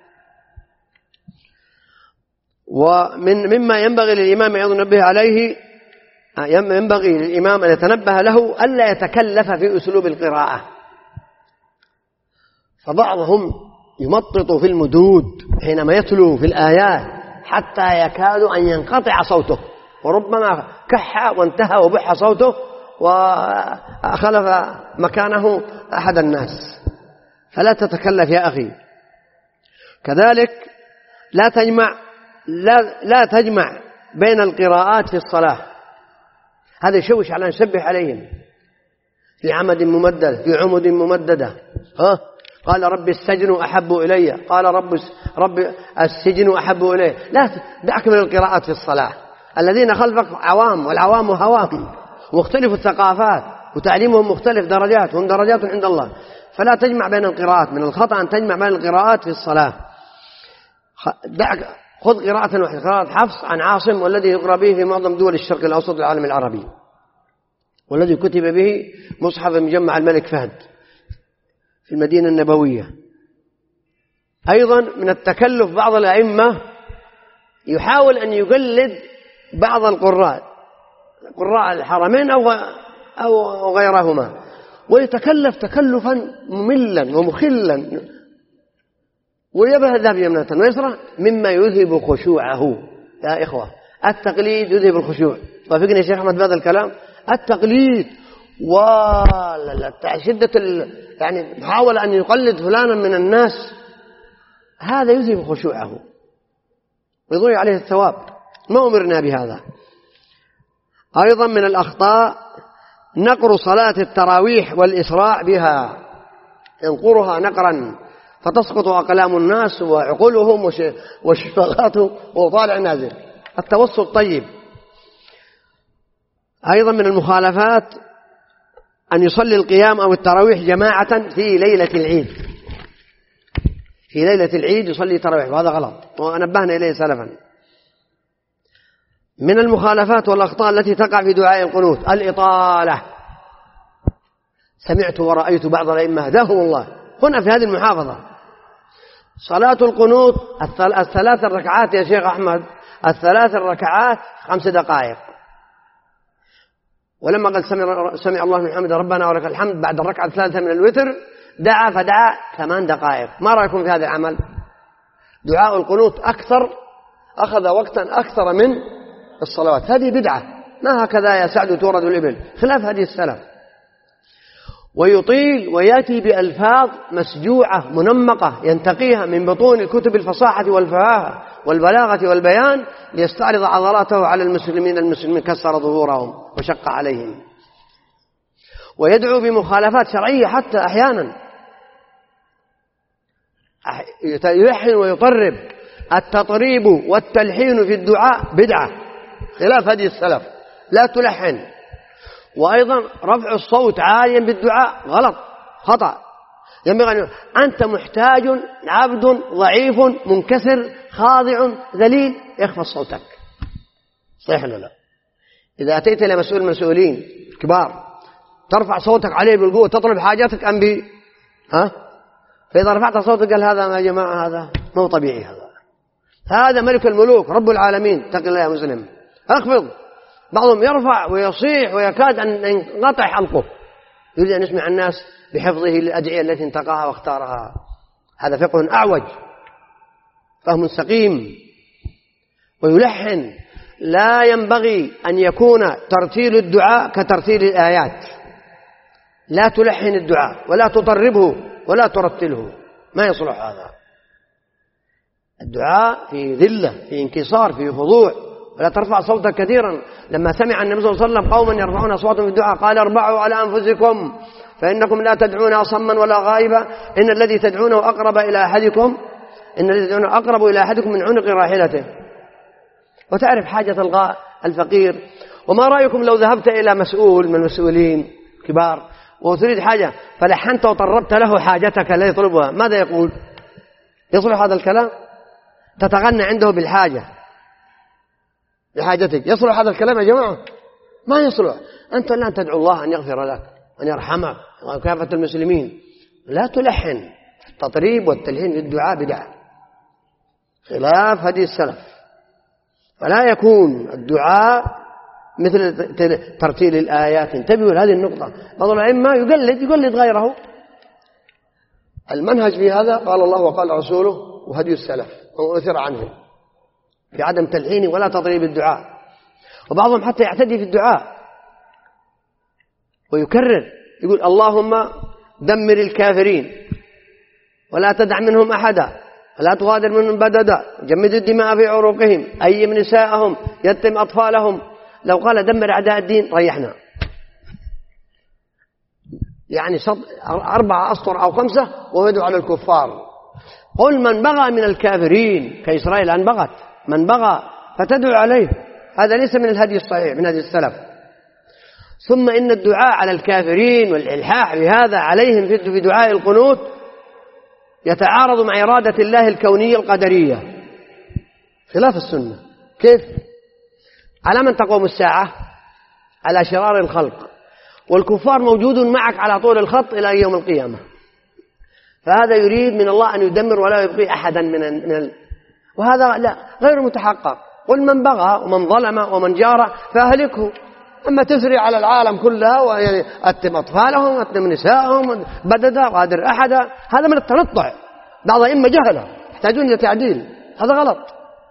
ومما ينبغي للإمام أن ينبه عليه، ينبغي للإمام أن يتنبه له ألا يتكلف في أسلوب القراءة، فبعضهم يمطط في المدود حينما يتلو في الآيات حتى يكاد أن ينقطع صوته، وربما كح وانتهى وبح صوته وخلف مكانه أحد الناس، فلا تتكلف يا أخي. كذلك لا تجمع بين القراءات في الصلاة، هذا يشوش على نسبح عليهم في عمد ممدد في عمد ممددة. قال رب السجن أحب إلي، قال رب السجن أحب إلي. لا دعك من القراءات في الصلاة، الذين خلفك عوام والعوام هوام، مختلف الثقافات وتعليمهم مختلف درجات، هم درجات عند الله، فلا تجمع بين القراءات. من الخطأ أن تجمع بين القراءات في الصلاة. خذ قراءة واحدة، قراءة حفص عن عاصم، والذي يقرأ به في معظم دول الشرق الأوسط والعالم العربي، والذي كتب به مصحف مجمع الملك فهد في المدينة النبوية. أيضا من التكلف بعض الأئمة يحاول أن يقلد بعض القراء الحرمين أو غيرهما، ويتكلف تكلفا مملا ومخلا، ويذهب يمنة ويسرى، مما يذهب خشوعه. يا إخوة، التقليد يذهب الخشوع. وافقني يا شيخ أحمد بهذا الكلام. التقليد شدة يعني محاولة أن يقلد فلانا من الناس، هذا يذهب خشوعه ويضيع عليه الثواب، ما أمرنا بهذا. أيضا من الأخطاء نقر صلاة التراويح والإسراع بها، ينقرها نقرا فتسقط أقلام الناس وعقولهم وشفاغاتهم وطالع نازل. التوسط طيب. أيضا من المخالفات أن يصلي القيام أو التراويح جماعة في ليلة العيد. في ليلة العيد يصلي تراويح، وهذا غلط ونبهنا إليه سلفا. من المخالفات والأخطاء التي تقع في دعاء القنوت الإطالة. سمعت ورأيت بعض الأئمة هداهم الله هنا في هذه المحافظة، صلاة القنوت الثلاث الركعات يا شيخ أحمد، الثلاث الركعات 5 دقائق، ولما قال سمع الله من حمد ربنا ولك الحمد بعد الركعة الثالثة من الوتر دعا فدعا 8 دقائق. ما رأيكم في هذا العمل؟ دعاء القنوت أخذ وقتا أكثر من الصلوات. هذه بدعة، ما هكذا يا سعد تورد الإبل، خلاف هذه السلف. ويطيل ويأتي بألفاظ مسجوعة منمقة ينتقيها من بطون كتب الفصاحة والفهاهة والبلاغة والبيان ليستعرض عضلاته على المسلمين كسر ظهورهم وشق عليهم. ويدعو بمخالفات شرعية حتى أحيانا يلحن ويطرب. التطريب والتلحين في الدعاء بدعة خلاف هدي السلف، لا تلحن. وأيضا رفع الصوت عاليا بالدعاء غلط خطأ. ينبغي أن أنت محتاج عبد ضعيف منكسر خاضع ذليل، اخفض صوتك. صحيح ولا لا؟ إذا أتيت إلى مسؤول من المسؤولين كبار ترفع صوتك عليه بالقوة تطلب حاجاتك أم بي فإذا رفعت صوتك قال هذا يا جماعة هذا مو طبيعي، هذا ملك الملوك رب العالمين، اتق الله يا مسلم، اخفض. بعضهم يرفع ويصيح ويكاد أن ينقطع حلقه، يريد أن يسمع الناس بحفظه للأدعية التي انتقاها واختارها. هذا فقه أعوج، فهم سقيم. ويلحن. لا ينبغي أن يكون ترتيل الدعاء كترتيل الآيات، لا تلحن الدعاء ولا تطربه ولا ترتله، ما يصلح هذا. الدعاء في ذلة، في انكسار، في خضوع، ولا ترفع صوتك كثيرا. لما سمع النبي صلى الله عليه وسلم قوما يرفعون أصواتهم في الدعاء قال اربعوا على أنفسكم فإنكم لا تدعون أصما ولا غائبا، إن الذي تدعونه أقرب إلى أحدكم من عنق راحلته. وتعرف حاجة الفقير. وما رأيكم لو ذهبت إلى مسؤول من المسؤولين كبار وتريد حاجة فلحنت وطربت له حاجتك لا يطلبها، ماذا يقول؟ يصلح هذا الكلام؟ تتغنى عنده بالحاجة لحاجتك، يصلح هذا الكلام يا جماعة؟ ما يصلح. أنت الآن تدعو الله أن يغفر لك، أن يرحمك، وكافة المسلمين. لا تلحن. التطريب والتلحين في الدعاء بدعة خلاف هدي السلف. فلا يكون الدعاء مثل ترتيل الآيات. انتبهوا لهذه النقطة. بعض الأئمة يقلد غيره. المنهج في هذا قال الله وقال رسوله وهدي السلف وأثر عنه في عدم تلحين ولا تطريب الدعاء. وبعضهم حتى يعتدي في الدعاء ويكرر، يقول اللهم دمر الكافرين ولا تدع منهم أحدا ولا تغادر منهم بددا، جمد الدماء في عروقهم، أيم نساءهم، يتم أطفالهم. لو قال دمر أعداء الدين ريحنا. يعني 4 أسطر أو 5 ويدعو على الكفار. قل من بغى من الكافرين كإسرائيل أن بغت، من بغى فتدعو عليه. هذا ليس من الهدي الصحيح من هدي السلف. ثم إن الدعاء على الكافرين والإلحاح بهذا عليهم في دعاء القنوت يتعارض مع إرادة الله الكونية القدرية خلاف السنة. كيف؟ على من تقوم الساعة؟ على شرار الخلق، والكفار موجود معك على طول الخط إلى يوم القيامة. فهذا يريد من الله أن يدمر ولا يبقي أحدا وهذا لا غير متحقق. قل من بغى ومن ظلم ومن جار فأهلكه. أما تسري على العالم كلها وأتم أطفالهم وأتم نساءهم بددا وغادر أحدا، هذا من التنطع. بعض أئمة جهلة يحتاجون إلى تعديل، هذا غلط.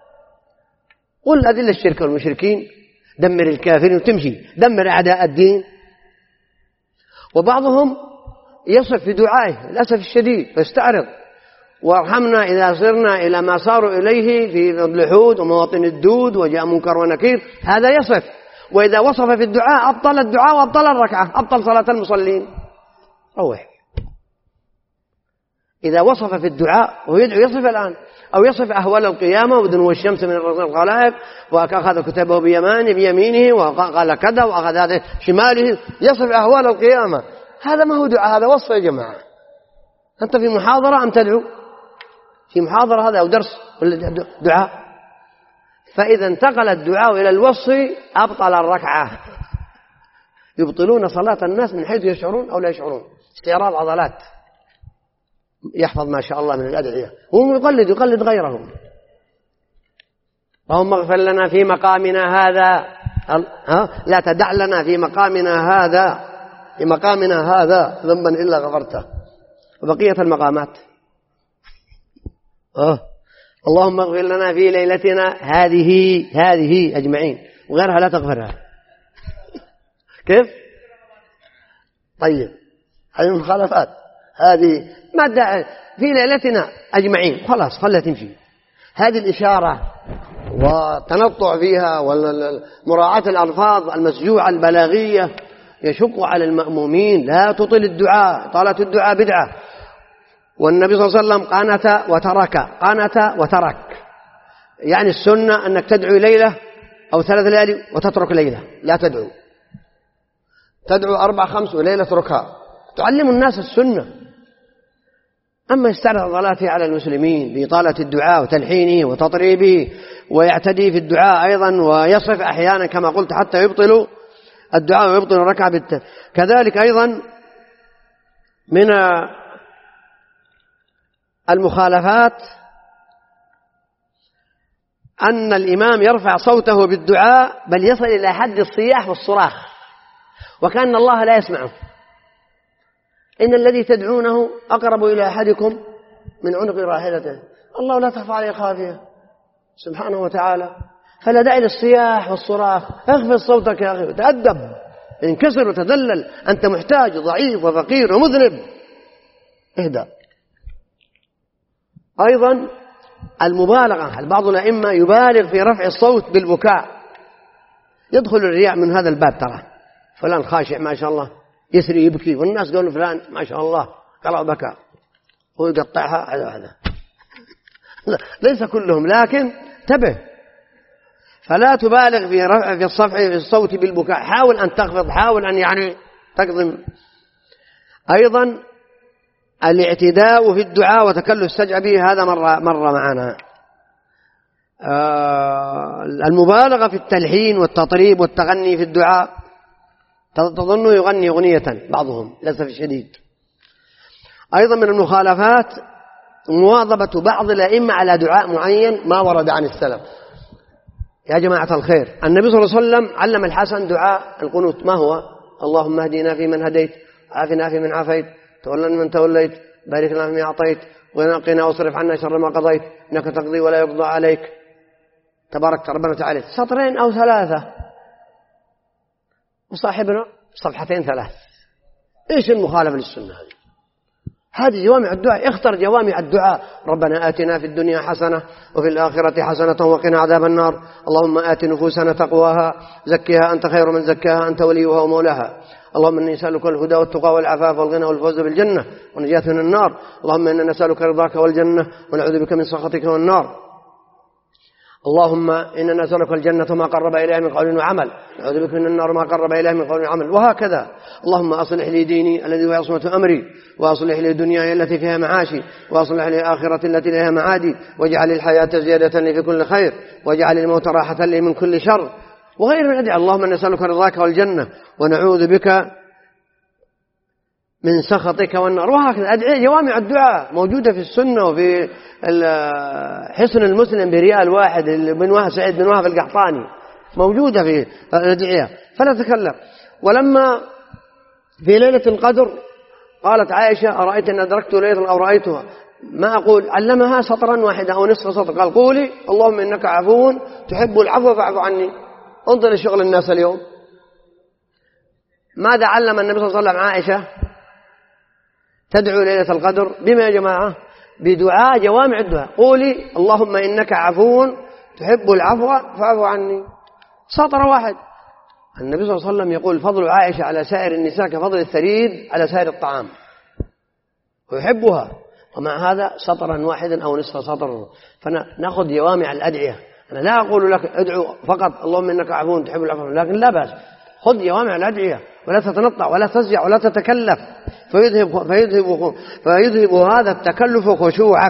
قل أذل الشرك والمشركين، دمر الكافرين وتمشي، دمر أعداء الدين. وبعضهم يصف في دعائه للأسف الشديد فيستعرض وارحمنا إذا صرنا إلى ما صاروا إليه في الجحود ومواطن الدود وجاء منكر ونكير. هذا يصف، وإذا وصف في الدعاء أبطل الدعاء وأبطل الركعة، أبطل صلاة المصلين. روح. إذا وصف في الدعاء ويدعو يصف الآن، أو يصف أهوال القيامة ودنو الشمس من الخلائق وأخذ كتابه بيمينه وقال كذا وأخذ هذا شماله، يصف أهوال القيامة. هذا ما هو دعاء، هذا وصف يا جماعة. أنت في محاضرة أم تدعو؟ في محاضرة هذا أو درس ولا دعاء؟ فإذا انتقل الدعاء إلى الوصف أبطل الركعة. يبطلون صلاة الناس من حيث يشعرون أو لا يشعرون. استعراض عضلات، يحفظ ما شاء الله من الأدعية، هو يقلد غيرهم. اللهم اغفر لنا في مقامنا هذا، لا تدع لنا في مقامنا هذا ذنبا إلا غفرته. وبقية المقامات اللهم اغفر لنا في ليلتنا هذه أجمعين، وغيرها لا تغفرها. كيف؟ طيب هذه المخالفات. هذه ما في ليلتنا أجمعين، خلاص خلها تمشي. هذه الإشارة وتنطع فيها ومراعاة الألفاظ المسجوعة البلاغية يشق على المأمومين. لا تطل الدعاء، طالت الدعاء بدعة. والنبي صلى الله عليه وسلم قانت وترك. يعني السنة أنك تدعو ليلة أو 3 ليالي وتترك ليلة، لا تدعو 4 5 وليلة تركها. تعلم الناس السنة. أما يستعرض عضلاته على المسلمين بإطالة الدعاء وتلحينه وتطريبه، ويعتدي في الدعاء أيضا ويصف أحيانا كما قلت حتى يبطل الدعاء ويبطل الركعة كذلك أيضا من المخالفات أن الإمام يرفع صوته بالدعاء بل يصل إلى حد الصياح والصراخ وكأن الله لا يسمعه. إن الذي تدعونه أقرب إلى أحدكم من عنق راحلته. الله لا تخفى عليه خافية سبحانه وتعالى، فلا داعي للصياح والصراخ. اخفض صوتك يا أخي، تأدب، انكسر وتذلل، أنت محتاج ضعيف وفقير ومذنب، اهدأ. أيضا المبالغة، بعض الأئمة يبالغ في رفع الصوت بالبكاء. يدخل الرياء من هذا الباب. ترى فلان خاشع ما شاء الله يسري يبكي، والناس قالوا فلان ما شاء الله قرأ بكى، هو يقطعها هذا. ليس كلهم، لكن انتبه، فلا تبالغ في رفع في الصوت بالبكاء. حاول أن تخفض، حاول أن تكظم. أيضا الاعتداء في الدعاء وتكلف السجع به، هذا مر معنا. المبالغة في التلحين والتطريب والتغني في الدعاء تظنه يغني أغنية بعضهم للأسف الشديد. أيضا من المخالفات مواظبة بعض الأئمة على دعاء معين ما ورد عن السلف. يا جماعة الخير، النبي صلى الله عليه وسلم علم الحسن دعاء القنوت، ما هو؟ اللهم اهدنا فيمن هديت، عافنا فيمن عافيت، تولنا من توليت، بارك لنا فيما أعطيت، وقنا واصرف عنا شر ما قضيت، إنك تقضي ولا يقضى عليك، تبارك ربنا وتعالى. سطرين أو ثلاثة، وصاحبنا صفحتين ثلاث. إيش المخالفة للسنة هذه؟ جوامع الدعاء. اختر جوامع الدعاء. ربنا آتنا في الدنيا حسنة وفي الآخرة حسنة وقنا عذاب النار. اللهم آت نفوسنا تقواها زكها أنت خير من زكاها أنت وليها ومولاها. اللهم إني نسألك الهدى والتقى والعفاف والغنى والفوز بالجنة ونجاة من النار. اللهم إنا نسألك رضاك والجنة ونعوذ بك من سخطك والنار. اللهم إننا نسألك الجنة ما قرب إليها من قول وعمل، نعوذ بك من النار ما قرب إليها من قول وعمل. وهكذا. اللهم أصلح لي ديني الذي هو عصمة أمري، وأصلح لي دنياي التي فيها معاشي، وأصلح لي آخرتي التي لها معادي، واجعل الحياة زيادة لي في كل خير، واجعل الموت راحة لي من كل شر، وغير من أدعي. اللهم نسألك رضاك والجنة ونعوذ بك من سخطك والنار. وهكذا أدعية جوامع الدعاء موجودة في السنة وفي حصن المسلم بريال واحد بن وهب سعيد بن وهب القحطاني، موجودة في الأدعية، فلا تكلم. ولما في ليلة القدر قالت عائشة أرأيت أن أدركت ليلة أو رأيتها، ما أقول علمها سطرا واحدا أو نصف سطر، قال قولي اللهم إنك عفو تحب العفو فاعف عني. انظر لشغل الناس اليوم. ماذا علم النبي صلى الله عليه وسلم عائشة؟ تدعو ليلة القدر بما يا جماعة؟ بدعاء جوامع الدعاء. قولي اللهم إنك عفو تحب العفو فاعف عني، سطر واحد. النبي صلى الله عليه وسلم يقول فضل عائشة على سائر النساء كفضل الثريد على سائر الطعام، ويحبها، ومع هذا سطرا واحدا أو نصف سطر. فنأخذ جوامع الأدعية. أنا لا أقول لك ادعو فقط اللهم إنك عفو تحب العفو، لكن لا بأس خذ جوامع الأدعية، ولا تتنطع ولا تسجع ولا تتكلف، فيذهب هذا التكلف خشوعك.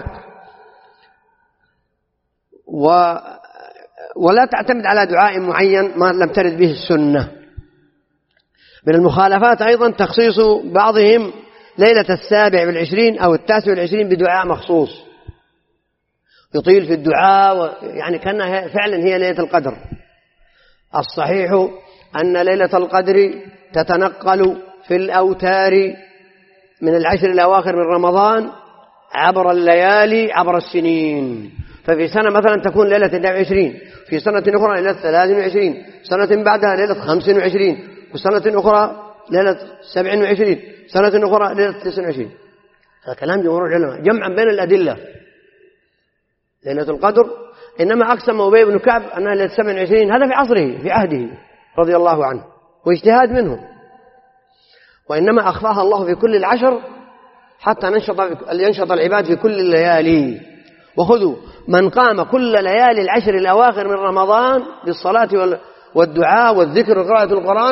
ولا تعتمد على دعاء معين ما لم ترد به السنة. من المخالفات أيضا تخصيص بعضهم ليلة 27 أو 29 بدعاء مخصوص، يطيل في الدعاء يعني كأنها فعلا هي ليلة القدر. الصحيح أن ليلة القدر تتنقل في الأوتار من العشر الأواخر من رمضان عبر الليالي عبر السنين. ففي سنة مثلا تكون ليلة 22، في سنة أخرى ليلة 23، سنة بعدها ليلة 25، وسنة أخرى ليلة 27، سنة أخرى ليلة 29. هذا كلام جمهور العلماء جمعا بين الأدلة. ليلة القدر إنما أقسم أبي بن كعب أنها ليلة 27، هذا في عصره في عهده رضي الله عنه واجتهاد منه، وإنما أخفاها الله في كل العشر حتى ينشط العباد في كل الليالي. وخذوا من قام كل ليالي العشر الأواخر من رمضان بالصلاة والدعاء والذكر وقراءة القرآن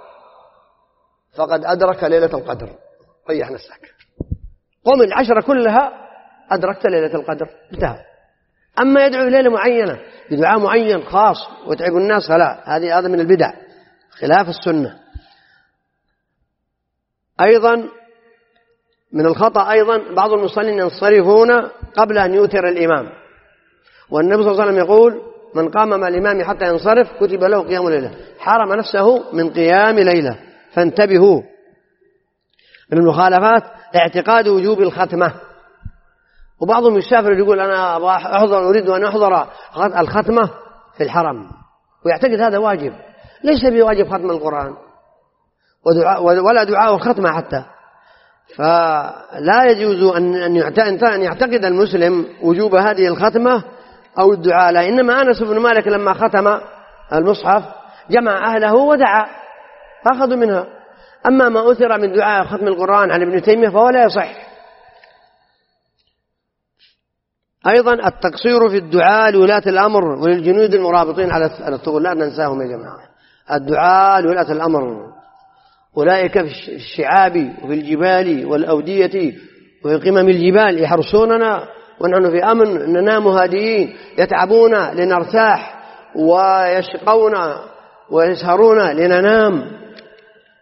فقد أدرك ليلة القدر. ريح نفسك، قم العشر كلها أدركت ليلة القدر، انتهى. أما يدعو ليلة معينة بدعاء معين خاص وتعب الناس فلا، هذا من البدع خلاف السنة. أيضا من الخطأ أيضا بعض المصلين ينصرفون قبل أن يوتر الإمام، والنبي صلى الله عليه وسلم يقول من قام مع الإمام حتى ينصرف كتب له قيام ليلة، حرم نفسه من قيام ليلة، فانتبهوا. من المخالفات اعتقاد وجوب الختمة، وبعضهم يسافر يقول أنا أريد أن أحضر الختمة في الحرم، ويعتقد هذا واجب. ليس بواجب ختم القرآن ولا دعاء الختمة حتى. فلا يجوز أن يعتقد المسلم وجوب هذه الختمة أو الدعاء لا. إنما أنس بن مالك لما ختم المصحف جمع أهله ودعا فأخذوا منها. أما ما أثر من دعاء ختم القرآن عن ابن تيمية فهو لا يصح. أيضا التقصير في الدعاء لولاة الأمر وللجنود المرابطين على الثغور، لا ننساهم يا جماعة. الدعاء لولاة الأمر أولئك في الشعاب وفي الجبال والأودية وفي قمم الجبال يحرسوننا ونحن في أمن، ننام هادئين، يتعبون لنرتاح ويشقون ويسهرون لننام.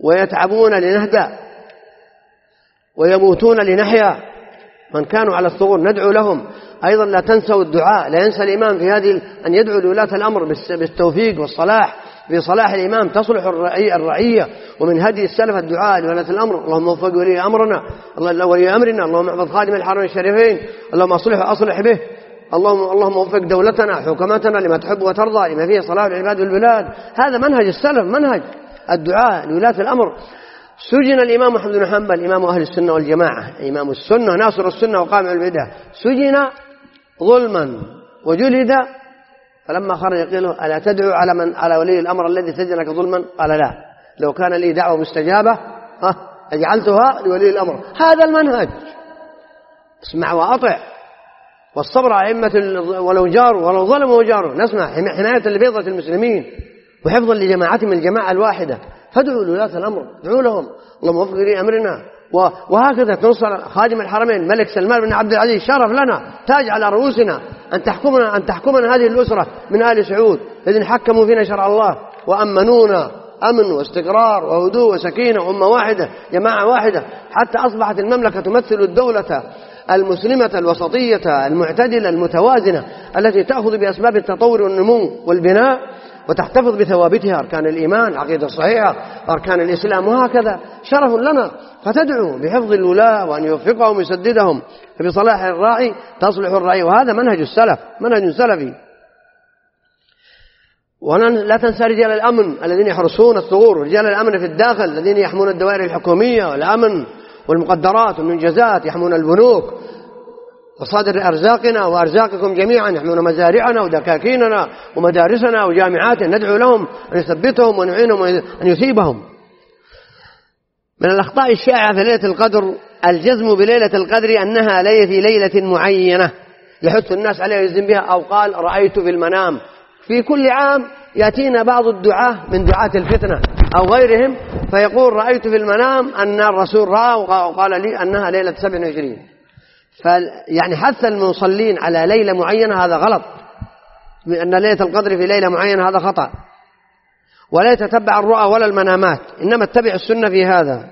ويتعبون لنهدى ويموتون لنحيا. من كانوا على الثغور ندعو لهم. أيضا لا تنسوا الدعاء، لا ينسى الإمام في هذه أن يدعو لولاة الأمر بالتوفيق والصلاح. في صلاح الإمام تصلح الرعية. ومن هدي السلف الدعاء لولاة الأمر: اللهم وفق ولي أمرنا، ولي أمرنا، اللهم احفظ خادم الحرمين الشريفين، اللهم أصلح به، اللهم وفق دولتنا حكمتنا لما تحب وترضى، لما فيه صلاح العباد والبلاد. هذا منهج السلف، منهج الدعاء لولاة الأمر. سجن الإمام أحمد بن حنبل إمام أهل السنة والجماعة، إمام السنة ناصر السنة وقامع البدعة، سجن ظلما وجلد. فلما خرج قيل له: ألا تدعو على ولي الأمر الذي سجنك ظلما؟ قال: لا، لو كان لي دعوة مستجابة أجعلتها لولي الأمر. هذا المنهج، اسمع وأطع، والصبر على أئمة ولو ظلموا وجاروا. نسمع حماية لبيضة المسلمين وحفظا لجماعتهم الجماعة الواحدة. فادعوا لولاة الأمر، ادعوا لهم: اللهم وفق لي أمرنا. وهكذا تنصر خادم الحرمين الملك سلمان بن عبد العزيز. شرف لنا، تاج على رؤوسنا أن تحكمنا هذه الأسرة من آل سعود الذين حكموا فينا شرع الله وأمنونا أمن واستقرار وهدوء وسكينة، أمة واحدة، جماعة واحدة، حتى أصبحت المملكة تمثل الدولة المسلمة الوسطية المعتدلة المتوازنة التي تأخذ بأسباب التطور والنمو والبناء وتحتفظ بثوابتها: أركان الإيمان، العقيدة الصحيحة، أركان الإسلام. وهكذا شرف لنا. فتدعو بحفظ الولاة وأن يوفقهم ويسددهم، فبصلاح الراعي تصلح الرعية. وهذا منهج السلف، منهج سلفي. ولا تنسى رجال الأمن الذين يحرسون الثغور، رجال الأمن في الداخل الذين يحمون الدوائر الحكومية والأمن والمقدرات والمنجزات، يحمون البنوك وصادر أرزاقنا وأرزاقكم جميعا، يحمون مزارعنا ودكاكيننا ومدارسنا وجامعاتنا. ندعو لهم أن يثبتهم ونعينهم أن يثيبهم. من الأخطاء الشائعة في ليلة القدر الجزم بليلة القدر أنها في ليلة معينة يحث الناس عليها ويجزم بها، أو قال: رأيت في المنام. في كل عام يأتينا بعض الدعاة من دعاة الفتنة أو غيرهم فيقول: رأيت في المنام أن الرسول رأى وقال لي أنها ليلة 27. يعني حث المصلين على ليلة معينة هذا غلط، أن ليلة القدر في ليلة معينة هذا خطأ. ولا يتتبع الرؤى ولا المنامات، إنما اتبع السنة في هذا.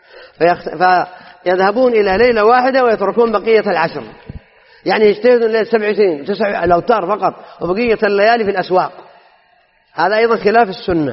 فيذهبون إلى ليلة واحدة ويتركون بقية العشر، يعني يجتهدون ليلة 27 9 الأوتار فقط وبقية الليالي في الأسواق. هذا أيضا خلاف السنة.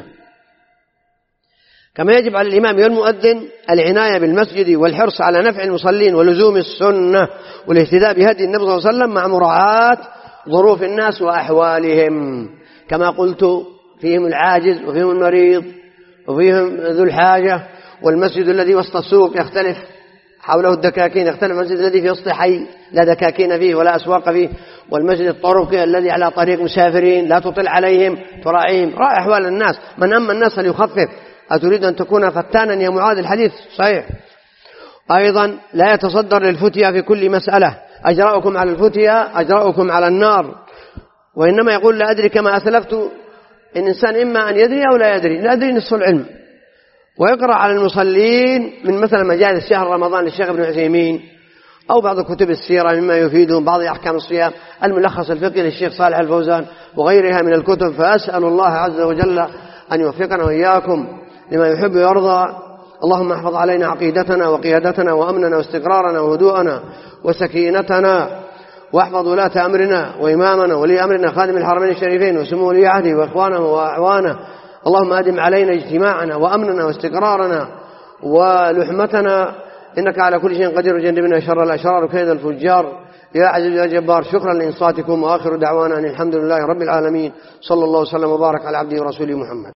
كما يجب على الإمام والمؤذن العناية بالمسجد والحرص على نفع المصلين ولزوم السنة والاهتداء بهدي النبي صلى الله عليه وسلم مع مراعاة ظروف الناس وأحوالهم. كما قلت: فيهم العاجز وفيهم المريض وفيهم ذو الحاجة. والمسجد الذي وسط السوق يختلف، حوله الدكاكين يختلف المسجد الذي في وسط حي لا دكاكين فيه ولا أسواق فيه. والمسجد الطرقي الذي على طريق مسافرين لا تطل عليهم تراعيهم. راعي أحوال الناس. من أما الناس فليخفف. أتريد أن تكون فتانا يا معاذ؟ الحديث صحيح. أيضا لا يتصدر للفتية في كل مسألة. أجرأكم على الفتية أجرأكم على النار. وإنما يقول: لا أدري كما أسلفت. الإنسان إما أن يدري أو لا يدري. لا أدري نصف العلم. ويقرأ على المصلين من مثلا مجالس شهر رمضان للشيخ ابن عثيمين، أو بعض كتب السيرة مما يفيدهم، بعض أحكام الصيام، الملخص الفقهي للشيخ صالح الفوزان وغيرها من الكتب. فأسأل الله عز وجل أن يوفقنا وإياكم لما يحب ويرضى. اللهم احفظ علينا عقيدتنا وقيادتنا وأمننا واستقرارنا وهدوءنا وسكينتنا، واحفظ ولاة أمرنا وإمامنا ولي أمرنا خادم الحرمين الشريفين وسمو ولي عهده وإخوانه وأعوانه. اللهم أدم علينا اجتماعنا وأمننا واستقرارنا ولحمتنا، إنك على كل شيء قدير. جنبنا شر الأشرار وكيد الفجار يا عزيز يا جبار. شكرا لإنصاتكم، وآخر دعوانا أن الحمد لله رب العالمين. صلى الله وسلم وبارك على عبده ورسوله محمد.